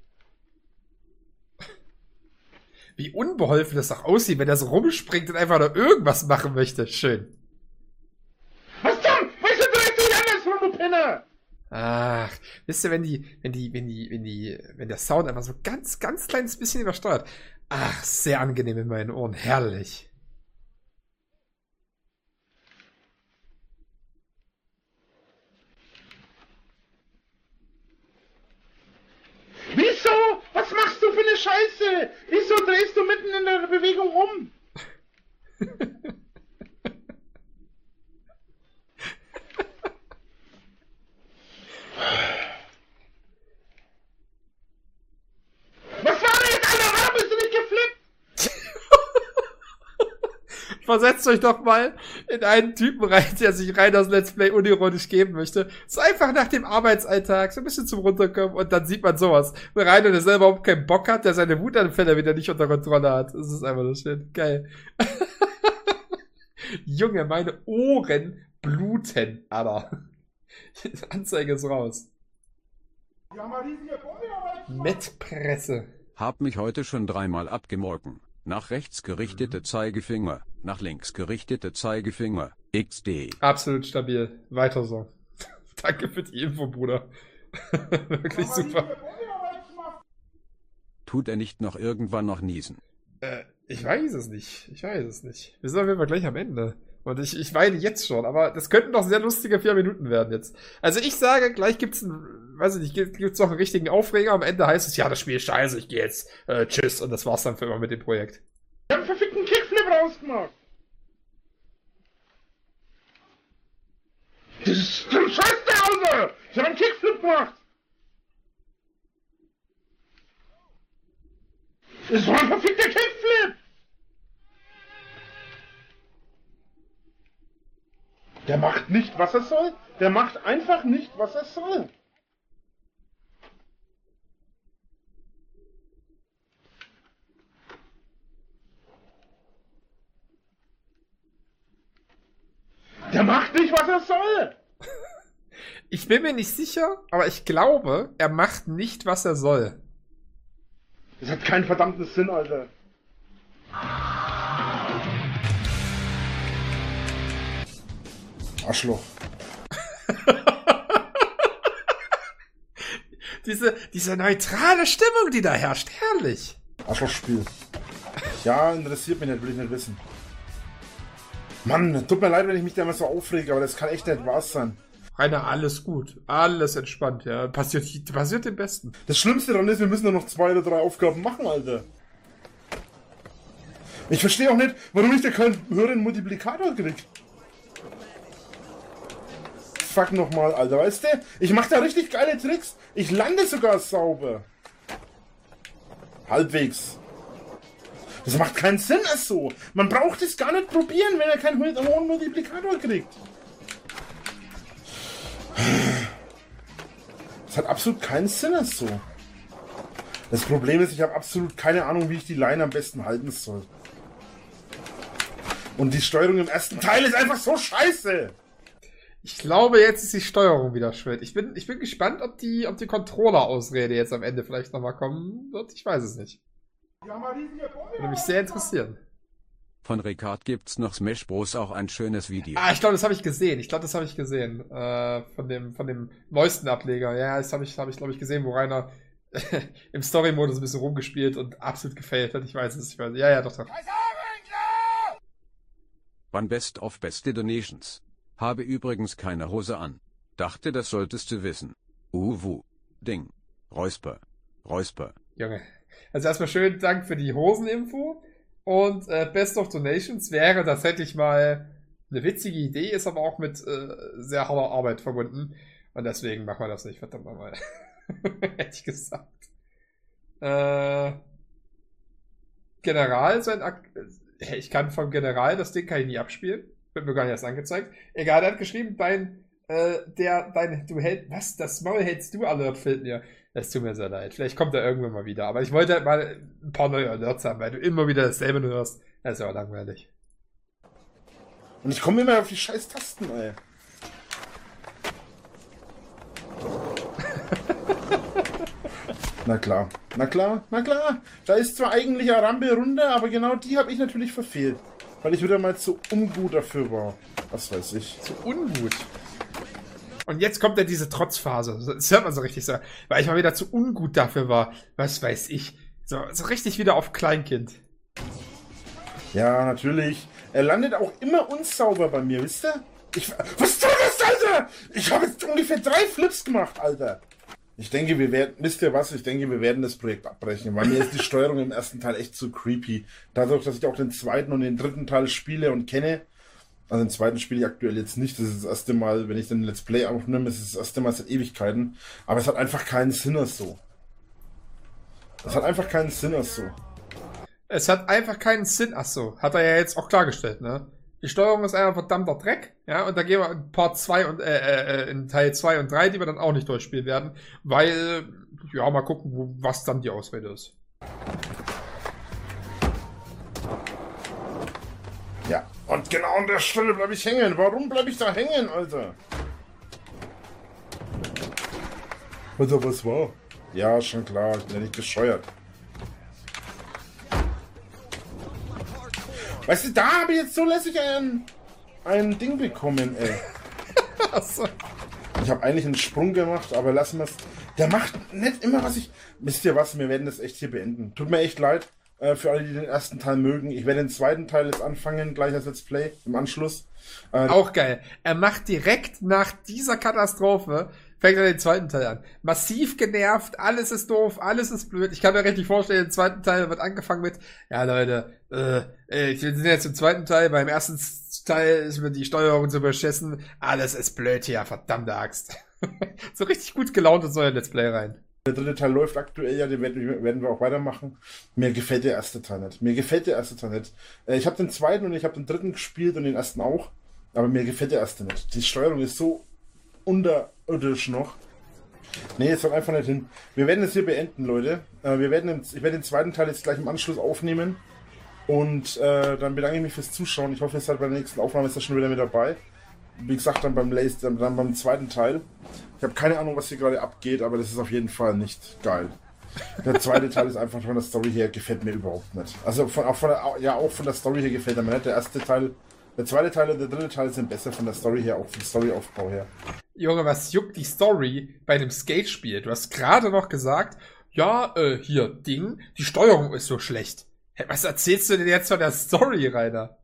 Speaker 1: Wie unbeholfen das doch aussieht, wenn er so rumspringt und einfach nur irgendwas machen möchte. Schön.
Speaker 6: Was denn? Weißt du, drehst dich andersrum, du Penner!
Speaker 1: Ach, wisst ihr, wenn die, wenn die, wenn die, wenn die, wenn der Sound einfach so ganz, ganz kleines bisschen übersteuert. Ach, sehr angenehm in meinen Ohren. Herrlich.
Speaker 6: Wieso? Was machst du für eine Scheiße? Wieso drehst du mitten in der Bewegung um? Was war denn jetzt, Alter? Warum bist du nicht geflippt?
Speaker 1: Versetzt euch doch mal in einen Typen rein, der sich rein das Let's Play unironisch geben möchte. So einfach nach dem Arbeitsalltag, so ein bisschen zum Runterkommen und dann sieht man sowas. Wo Rainer, der selber überhaupt keinen Bock hat, der seine Wutanfälle wieder nicht unter Kontrolle hat. Das ist einfach nur schön. Geil. Junge, meine Ohren bluten, Alter. Die Anzeige ist raus.
Speaker 6: Wir haben eine riesige Feuerwehr.
Speaker 1: Mettpresse.
Speaker 2: Hab mich heute schon dreimal abgemorgen. Nach rechts gerichtete Zeigefinger, nach links gerichtete Zeigefinger, X D.
Speaker 1: Absolut stabil. Weiter so. Danke für die Info, Bruder. Wirklich super.
Speaker 2: Tut er nicht noch irgendwann noch niesen?
Speaker 1: Äh, ich weiß es nicht. Ich weiß es nicht. Wir sind auf jeden Fall gleich am Ende. Und ich, ich weine jetzt schon, aber das könnten doch sehr lustige vier Minuten werden jetzt. Also ich sage, gleich gibt's einen, weiß ich nicht, gibt- gibt's noch einen richtigen Aufreger. Am Ende heißt es, ja, das Spiel ist scheiße, ich gehe jetzt. Äh, tschüss. Und das war's dann für immer mit dem Projekt.
Speaker 6: Ich hab einen verfickten Kickflip rausgemacht. Das ist ein Scheiß der Hause. Ich hab einen Kickflip gemacht. Das war ein verfickter Kickflip. Der macht nicht, was er soll. Der macht einfach nicht, was er soll. Der macht nicht, was er soll.
Speaker 1: Ich bin mir nicht sicher, aber ich glaube, er macht nicht, was er soll.
Speaker 6: Das hat keinen verdammten Sinn, Alter. Arschloch.
Speaker 1: Diese, diese neutrale Stimmung, die da herrscht, herrlich.
Speaker 6: Arschlochspiel. Ja, interessiert mich nicht, will ich nicht wissen. Mann, tut mir leid, wenn ich mich da immer so aufrege, aber das kann echt nicht wahr sein.
Speaker 1: Rainer, alles gut. Alles entspannt, ja. Passiert, passiert dem Besten.
Speaker 6: Das Schlimmste daran ist, wir müssen nur noch zwei oder drei Aufgaben machen, Alter. Ich verstehe auch nicht, warum ich da keinen höheren Multiplikator krieg. Fuck nochmal, Alter, weißt du? Ich mach da richtig geile Tricks. Ich lande sogar sauber. Halbwegs. Das macht keinen Sinn, es so. Man braucht es gar nicht probieren, wenn er keinen hohen Multiplikator kriegt. Das hat absolut keinen Sinn, es so. Das Problem ist, ich habe absolut keine Ahnung, wie ich die Line am besten halten soll. Und die Steuerung im ersten Teil ist einfach so scheiße.
Speaker 1: Ich glaube, jetzt ist die Steuerung wieder schwer. Ich bin, ich bin gespannt, ob die, ob die Controller-Ausrede jetzt am Ende vielleicht nochmal kommen wird. Ich weiß es nicht. Würde mich sehr interessieren.
Speaker 2: Von Ricard gibt's noch Smash Bros. Auch ein schönes Video.
Speaker 1: Ah, ich glaube, das habe ich gesehen. Ich glaube, das habe ich gesehen. Äh, von dem, von dem neuesten Ableger. Ja, das habe ich, habe ich, glaube ich, gesehen, wo Rainer im Story-Modus ein bisschen rumgespielt und absolut gefailt hat. Ich weiß es, ich weiß es. Ja, ja, doch, doch.
Speaker 2: Wann Best of Beste Donations. Habe übrigens keine Hose an. Dachte, das solltest du wissen. Uwu. Ding. Räusper. Räusper.
Speaker 1: Junge. Also erstmal schönen Dank für die Hoseninfo. Und äh, Best of Donations wäre tatsächlich mal eine witzige Idee, ist aber auch mit äh, sehr harter Arbeit verbunden. Und deswegen machen wir das nicht, verdammt nochmal. Hätte ich gesagt. Äh, General, sein Ak ich kann vom General, das Ding kann ich nie abspielen. Wird mir gar nicht erst angezeigt. Egal, er hat geschrieben, dein, äh, der, dein, du hältst, was, das Maul hältst du Alert fehlt mir. Das tut mir sehr leid. Vielleicht kommt er irgendwann mal wieder. Aber ich wollte halt mal ein paar neue Alerts haben, weil du immer wieder dasselbe nur hörst. Das ist ja auch langweilig.
Speaker 6: Und ich komme immer auf die scheiß Tasten, ey. Na klar, na klar, na klar. Da ist zwar eigentlich eine Rampe runter, aber genau die habe ich natürlich verfehlt. Weil ich wieder mal zu ungut dafür war. Was weiß ich.
Speaker 1: Zu ungut. Und jetzt kommt ja diese Trotzphase. Das hört man so richtig so. Weil ich mal wieder zu ungut dafür war. Was weiß ich. So, so richtig wieder auf Kleinkind.
Speaker 6: Ja, natürlich. Er landet auch immer unsauber bei mir, wisst ihr? Ich, was soll das, Alter? Ich habe jetzt ungefähr drei Flips gemacht, Alter. Ich denke, wir werden, wisst ihr was? Ich denke, wir werden das Projekt abbrechen, weil mir ist die Steuerung im ersten Teil echt zu creepy. Dadurch, dass ich auch den zweiten und den dritten Teil spiele und kenne, also den zweiten spiele ich aktuell jetzt nicht, das ist das erste Mal, wenn ich den Let's Play aufnehme, das ist das erste Mal seit Ewigkeiten, aber es hat einfach keinen Sinn als so. Es hat einfach keinen Sinn als so.
Speaker 1: Es hat einfach keinen Sinn, ach so, hat er ja jetzt auch klargestellt, ne? Die Steuerung ist einfach verdammter Dreck, ja, und da gehen wir in Part zwei und, äh, äh, in Teil zwei und drei, die wir dann auch nicht durchspielen werden, weil, ja, mal gucken, wo, was dann die Ausrede ist.
Speaker 6: Ja, und genau an der Stelle bleibe ich hängen. Warum bleibe ich da hängen, Alter? Also, was war? Ja, schon klar, ich bin ja nicht bescheuert. Weißt du, da habe ich jetzt so lässig ein, ein Ding bekommen, ey.
Speaker 1: Achso.
Speaker 6: Ich habe eigentlich einen Sprung gemacht, aber lassen wir es. Der macht nicht immer, was ich... Wisst ihr was, wir werden das echt hier beenden. Tut mir echt leid, äh, für alle, die den ersten Teil mögen. Ich werde den zweiten Teil jetzt anfangen, gleich als Let's Play, im Anschluss. Äh,
Speaker 1: Auch geil. Er macht direkt nach dieser Katastrophe, fängt er den zweiten Teil an. Massiv genervt, alles ist doof, alles ist blöd. Ich kann mir richtig vorstellen, der zweiten Teil wird angefangen mit, ja Leute, äh, wir sind jetzt im zweiten Teil, beim ersten Teil ist mir die Steuerung zu beschissen, alles ist blöd hier, verdammte Axt. So richtig gut gelaunt ins neue Let's Play rein.
Speaker 6: Der dritte Teil läuft aktuell, ja, den werden, werden wir auch weitermachen. Mir gefällt der erste Teil nicht. Mir gefällt der erste Teil nicht. Äh, ich habe den zweiten und ich habe den dritten gespielt und den ersten auch, aber mir gefällt der erste nicht. Die Steuerung ist so unterirdisch noch. Nee, jetzt soll einfach nicht hin. Wir werden es hier beenden, Leute. Äh, wir werden, im, ich werde den zweiten Teil jetzt gleich im Anschluss aufnehmen. Und äh, dann bedanke ich mich fürs Zuschauen. Ich hoffe, ihr seid bei der nächsten Aufnahme ist schon wieder mit dabei. Wie gesagt, dann beim, dann, dann beim zweiten Teil. Ich habe keine Ahnung, was hier gerade abgeht, aber das ist auf jeden Fall nicht geil. Der zweite Teil ist einfach von der Story her, gefällt mir überhaupt nicht. Also von, auch von der, ja, auch von der Story her gefällt er mir nicht. Der erste Teil, der zweite Teil und der dritte Teil sind besser von der Story her, auch vom Storyaufbau her.
Speaker 1: Junge, was juckt die Story bei einem Skate-Spiel? Du hast gerade noch gesagt, ja, äh, hier, Ding, die Steuerung ist so schlecht. Hey, was erzählst du denn jetzt von der Story, Rainer?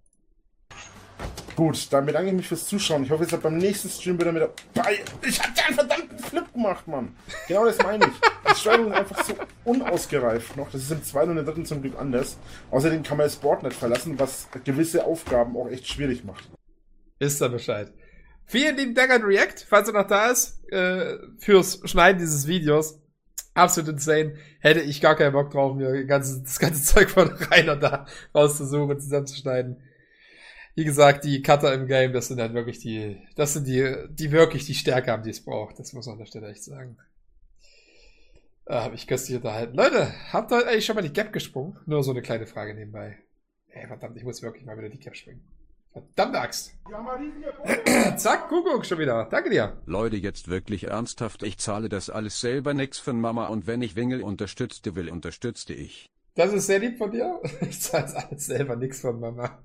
Speaker 6: Gut, dann bedanke ich mich fürs Zuschauen. Ich hoffe, ihr seid beim nächsten Stream wieder mit dabei. Ich hab dir einen verdammten Flip gemacht. macht, Mann. Genau das meine ich. Die Steuerung ist einfach so unausgereift noch. Das ist im zweiten und im dritten zum Glück anders. Außerdem kann man das Board nicht verlassen, was gewisse Aufgaben auch echt schwierig macht.
Speaker 1: Ist da Bescheid. Vielen lieben Dank an React, falls er noch da ist, äh, fürs Schneiden dieses Videos. Absolut insane. Hätte ich gar keinen Bock drauf, mir ganze, das ganze Zeug von Rainer da rauszusuchen und zusammenzuschneiden. Wie gesagt, die Cutter im Game, das sind halt wirklich die, das sind die, die wirklich die Stärke haben, die es braucht. Das muss man an der Stelle echt sagen. Da hab ich köstlich unterhalten. Leute, habt ihr heute eigentlich schon mal die Gap gesprungen? Nur so eine kleine Frage nebenbei. Ey, verdammt, ich muss wirklich mal wieder die Gap springen. Verdammte Axt. Zack, Kuckuck schon wieder. Danke dir.
Speaker 2: Leute, jetzt wirklich ernsthaft, ich zahle das alles selber, nix von Mama, und wenn ich Wingel unterstützte will, unterstützte ich.
Speaker 1: Das ist sehr lieb von dir. Ich zahle das alles selber, nix von Mama.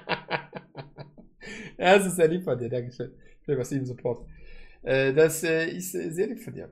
Speaker 1: Ja, das ist sehr lieb von dir, Dankeschön. Für was lieben Support. Äh, das äh, ist äh, sehr lieb von dir.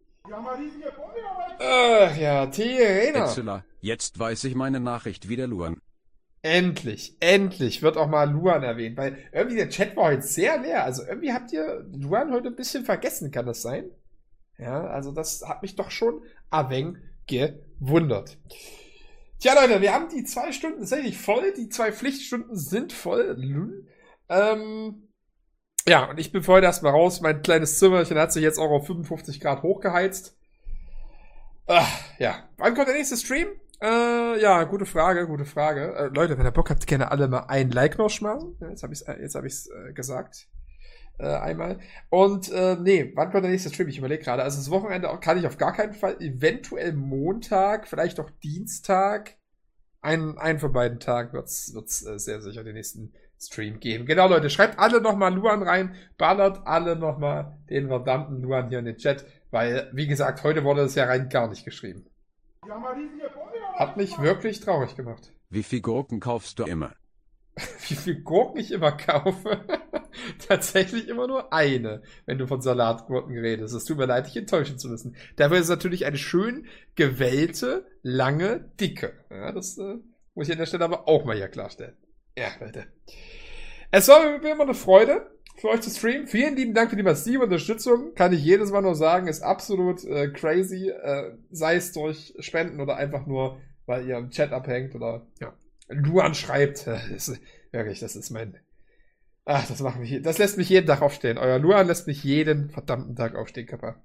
Speaker 1: Ach ja, Terena.
Speaker 2: Etzela, jetzt weiß ich meine Nachricht wieder, Luan.
Speaker 1: Endlich, endlich wird auch mal Luan erwähnt, weil irgendwie der Chat war heute sehr leer. Also irgendwie habt ihr Luan heute ein bisschen vergessen, kann das sein? Ja, also das hat mich doch schon ein wenig gewundert. Tja, Leute, wir haben die zwei Stunden tatsächlich voll. Die zwei Pflichtstunden sind voll. Ähm, ja, und ich bin vorhin erstmal raus. Mein kleines Zimmerchen hat sich jetzt auch auf fünfundfünfzig Grad hochgeheizt. Ach, ja, wann kommt der nächste Stream? Äh, ja, gute Frage, gute Frage. Äh, Leute, wenn ihr Bock habt, gerne alle mal ein Like noch schmeißen. Jetzt habe ich es jetzt hab ich's, äh, gesagt. Äh, einmal. Und, äh, nee, wann kommt der nächste Stream? Ich überlege gerade. Also das Wochenende kann ich auf gar keinen Fall. Eventuell Montag, vielleicht auch Dienstag. Ein, einen von beiden Tagen wird's, wird's äh, sehr sicher den nächsten Stream geben. Genau, Leute, schreibt alle nochmal Luan rein. Ballert alle nochmal den verdammten Luan hier in den Chat. Weil, wie gesagt, heute wurde es ja rein gar nicht geschrieben. Hat mich wirklich traurig gemacht.
Speaker 2: Wie viel Gurken kaufst du immer?
Speaker 1: Wie viel Gurken ich immer kaufe? Tatsächlich immer nur eine, wenn du von Salatgurken redest. Es tut mir leid, dich enttäuschen zu müssen. Dafür ist es natürlich eine schön gewellte, lange, dicke. Ja, das äh, muss ich an der Stelle aber auch mal hier klarstellen. Ja, Leute. Es war mir immer eine Freude, für euch zu streamen. Vielen lieben Dank für die massive Unterstützung. Kann ich jedes Mal nur sagen, ist absolut äh, crazy. Äh, sei es durch Spenden oder einfach nur, weil ihr im Chat abhängt oder ja, Luan schreibt. Das ist, wirklich, das ist mein... Ach, das macht mich... Das lässt mich jeden Tag aufstehen. Euer Luan lässt mich jeden verdammten Tag aufstehen, Kappa.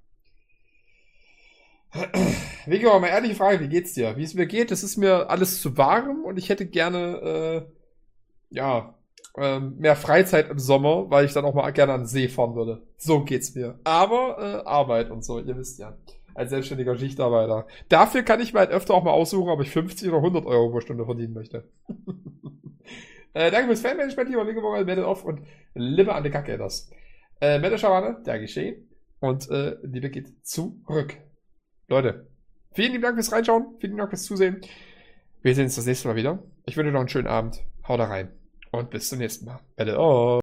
Speaker 1: Vigo, mal ehrliche Frage, wie geht's dir? Wie es mir geht, das ist mir alles zu warm und ich hätte gerne, äh, ja... Ähm, mehr Freizeit im Sommer, weil ich dann auch mal gerne an den See fahren würde. So geht's mir. Aber äh, Arbeit und so, ihr wisst ja. Als selbstständiger Schichtarbeiter. Dafür kann ich mir halt öfter auch mal aussuchen, ob ich fünfzig oder hundert Euro pro Stunde verdienen möchte. äh, danke fürs Fanmanagement, lieber Winkelbogen, Mette auf und Liebe an die Kacke das. Äh, Mette Schawane, der geschehen. Und äh, Liebe geht zurück. Leute, vielen lieben Dank fürs Reinschauen. Vielen Dank fürs Zusehen. Wir sehen uns das nächste Mal wieder. Ich wünsche noch einen schönen Abend. Haut da rein. Und bis zum nächsten Mal. Belle, oh.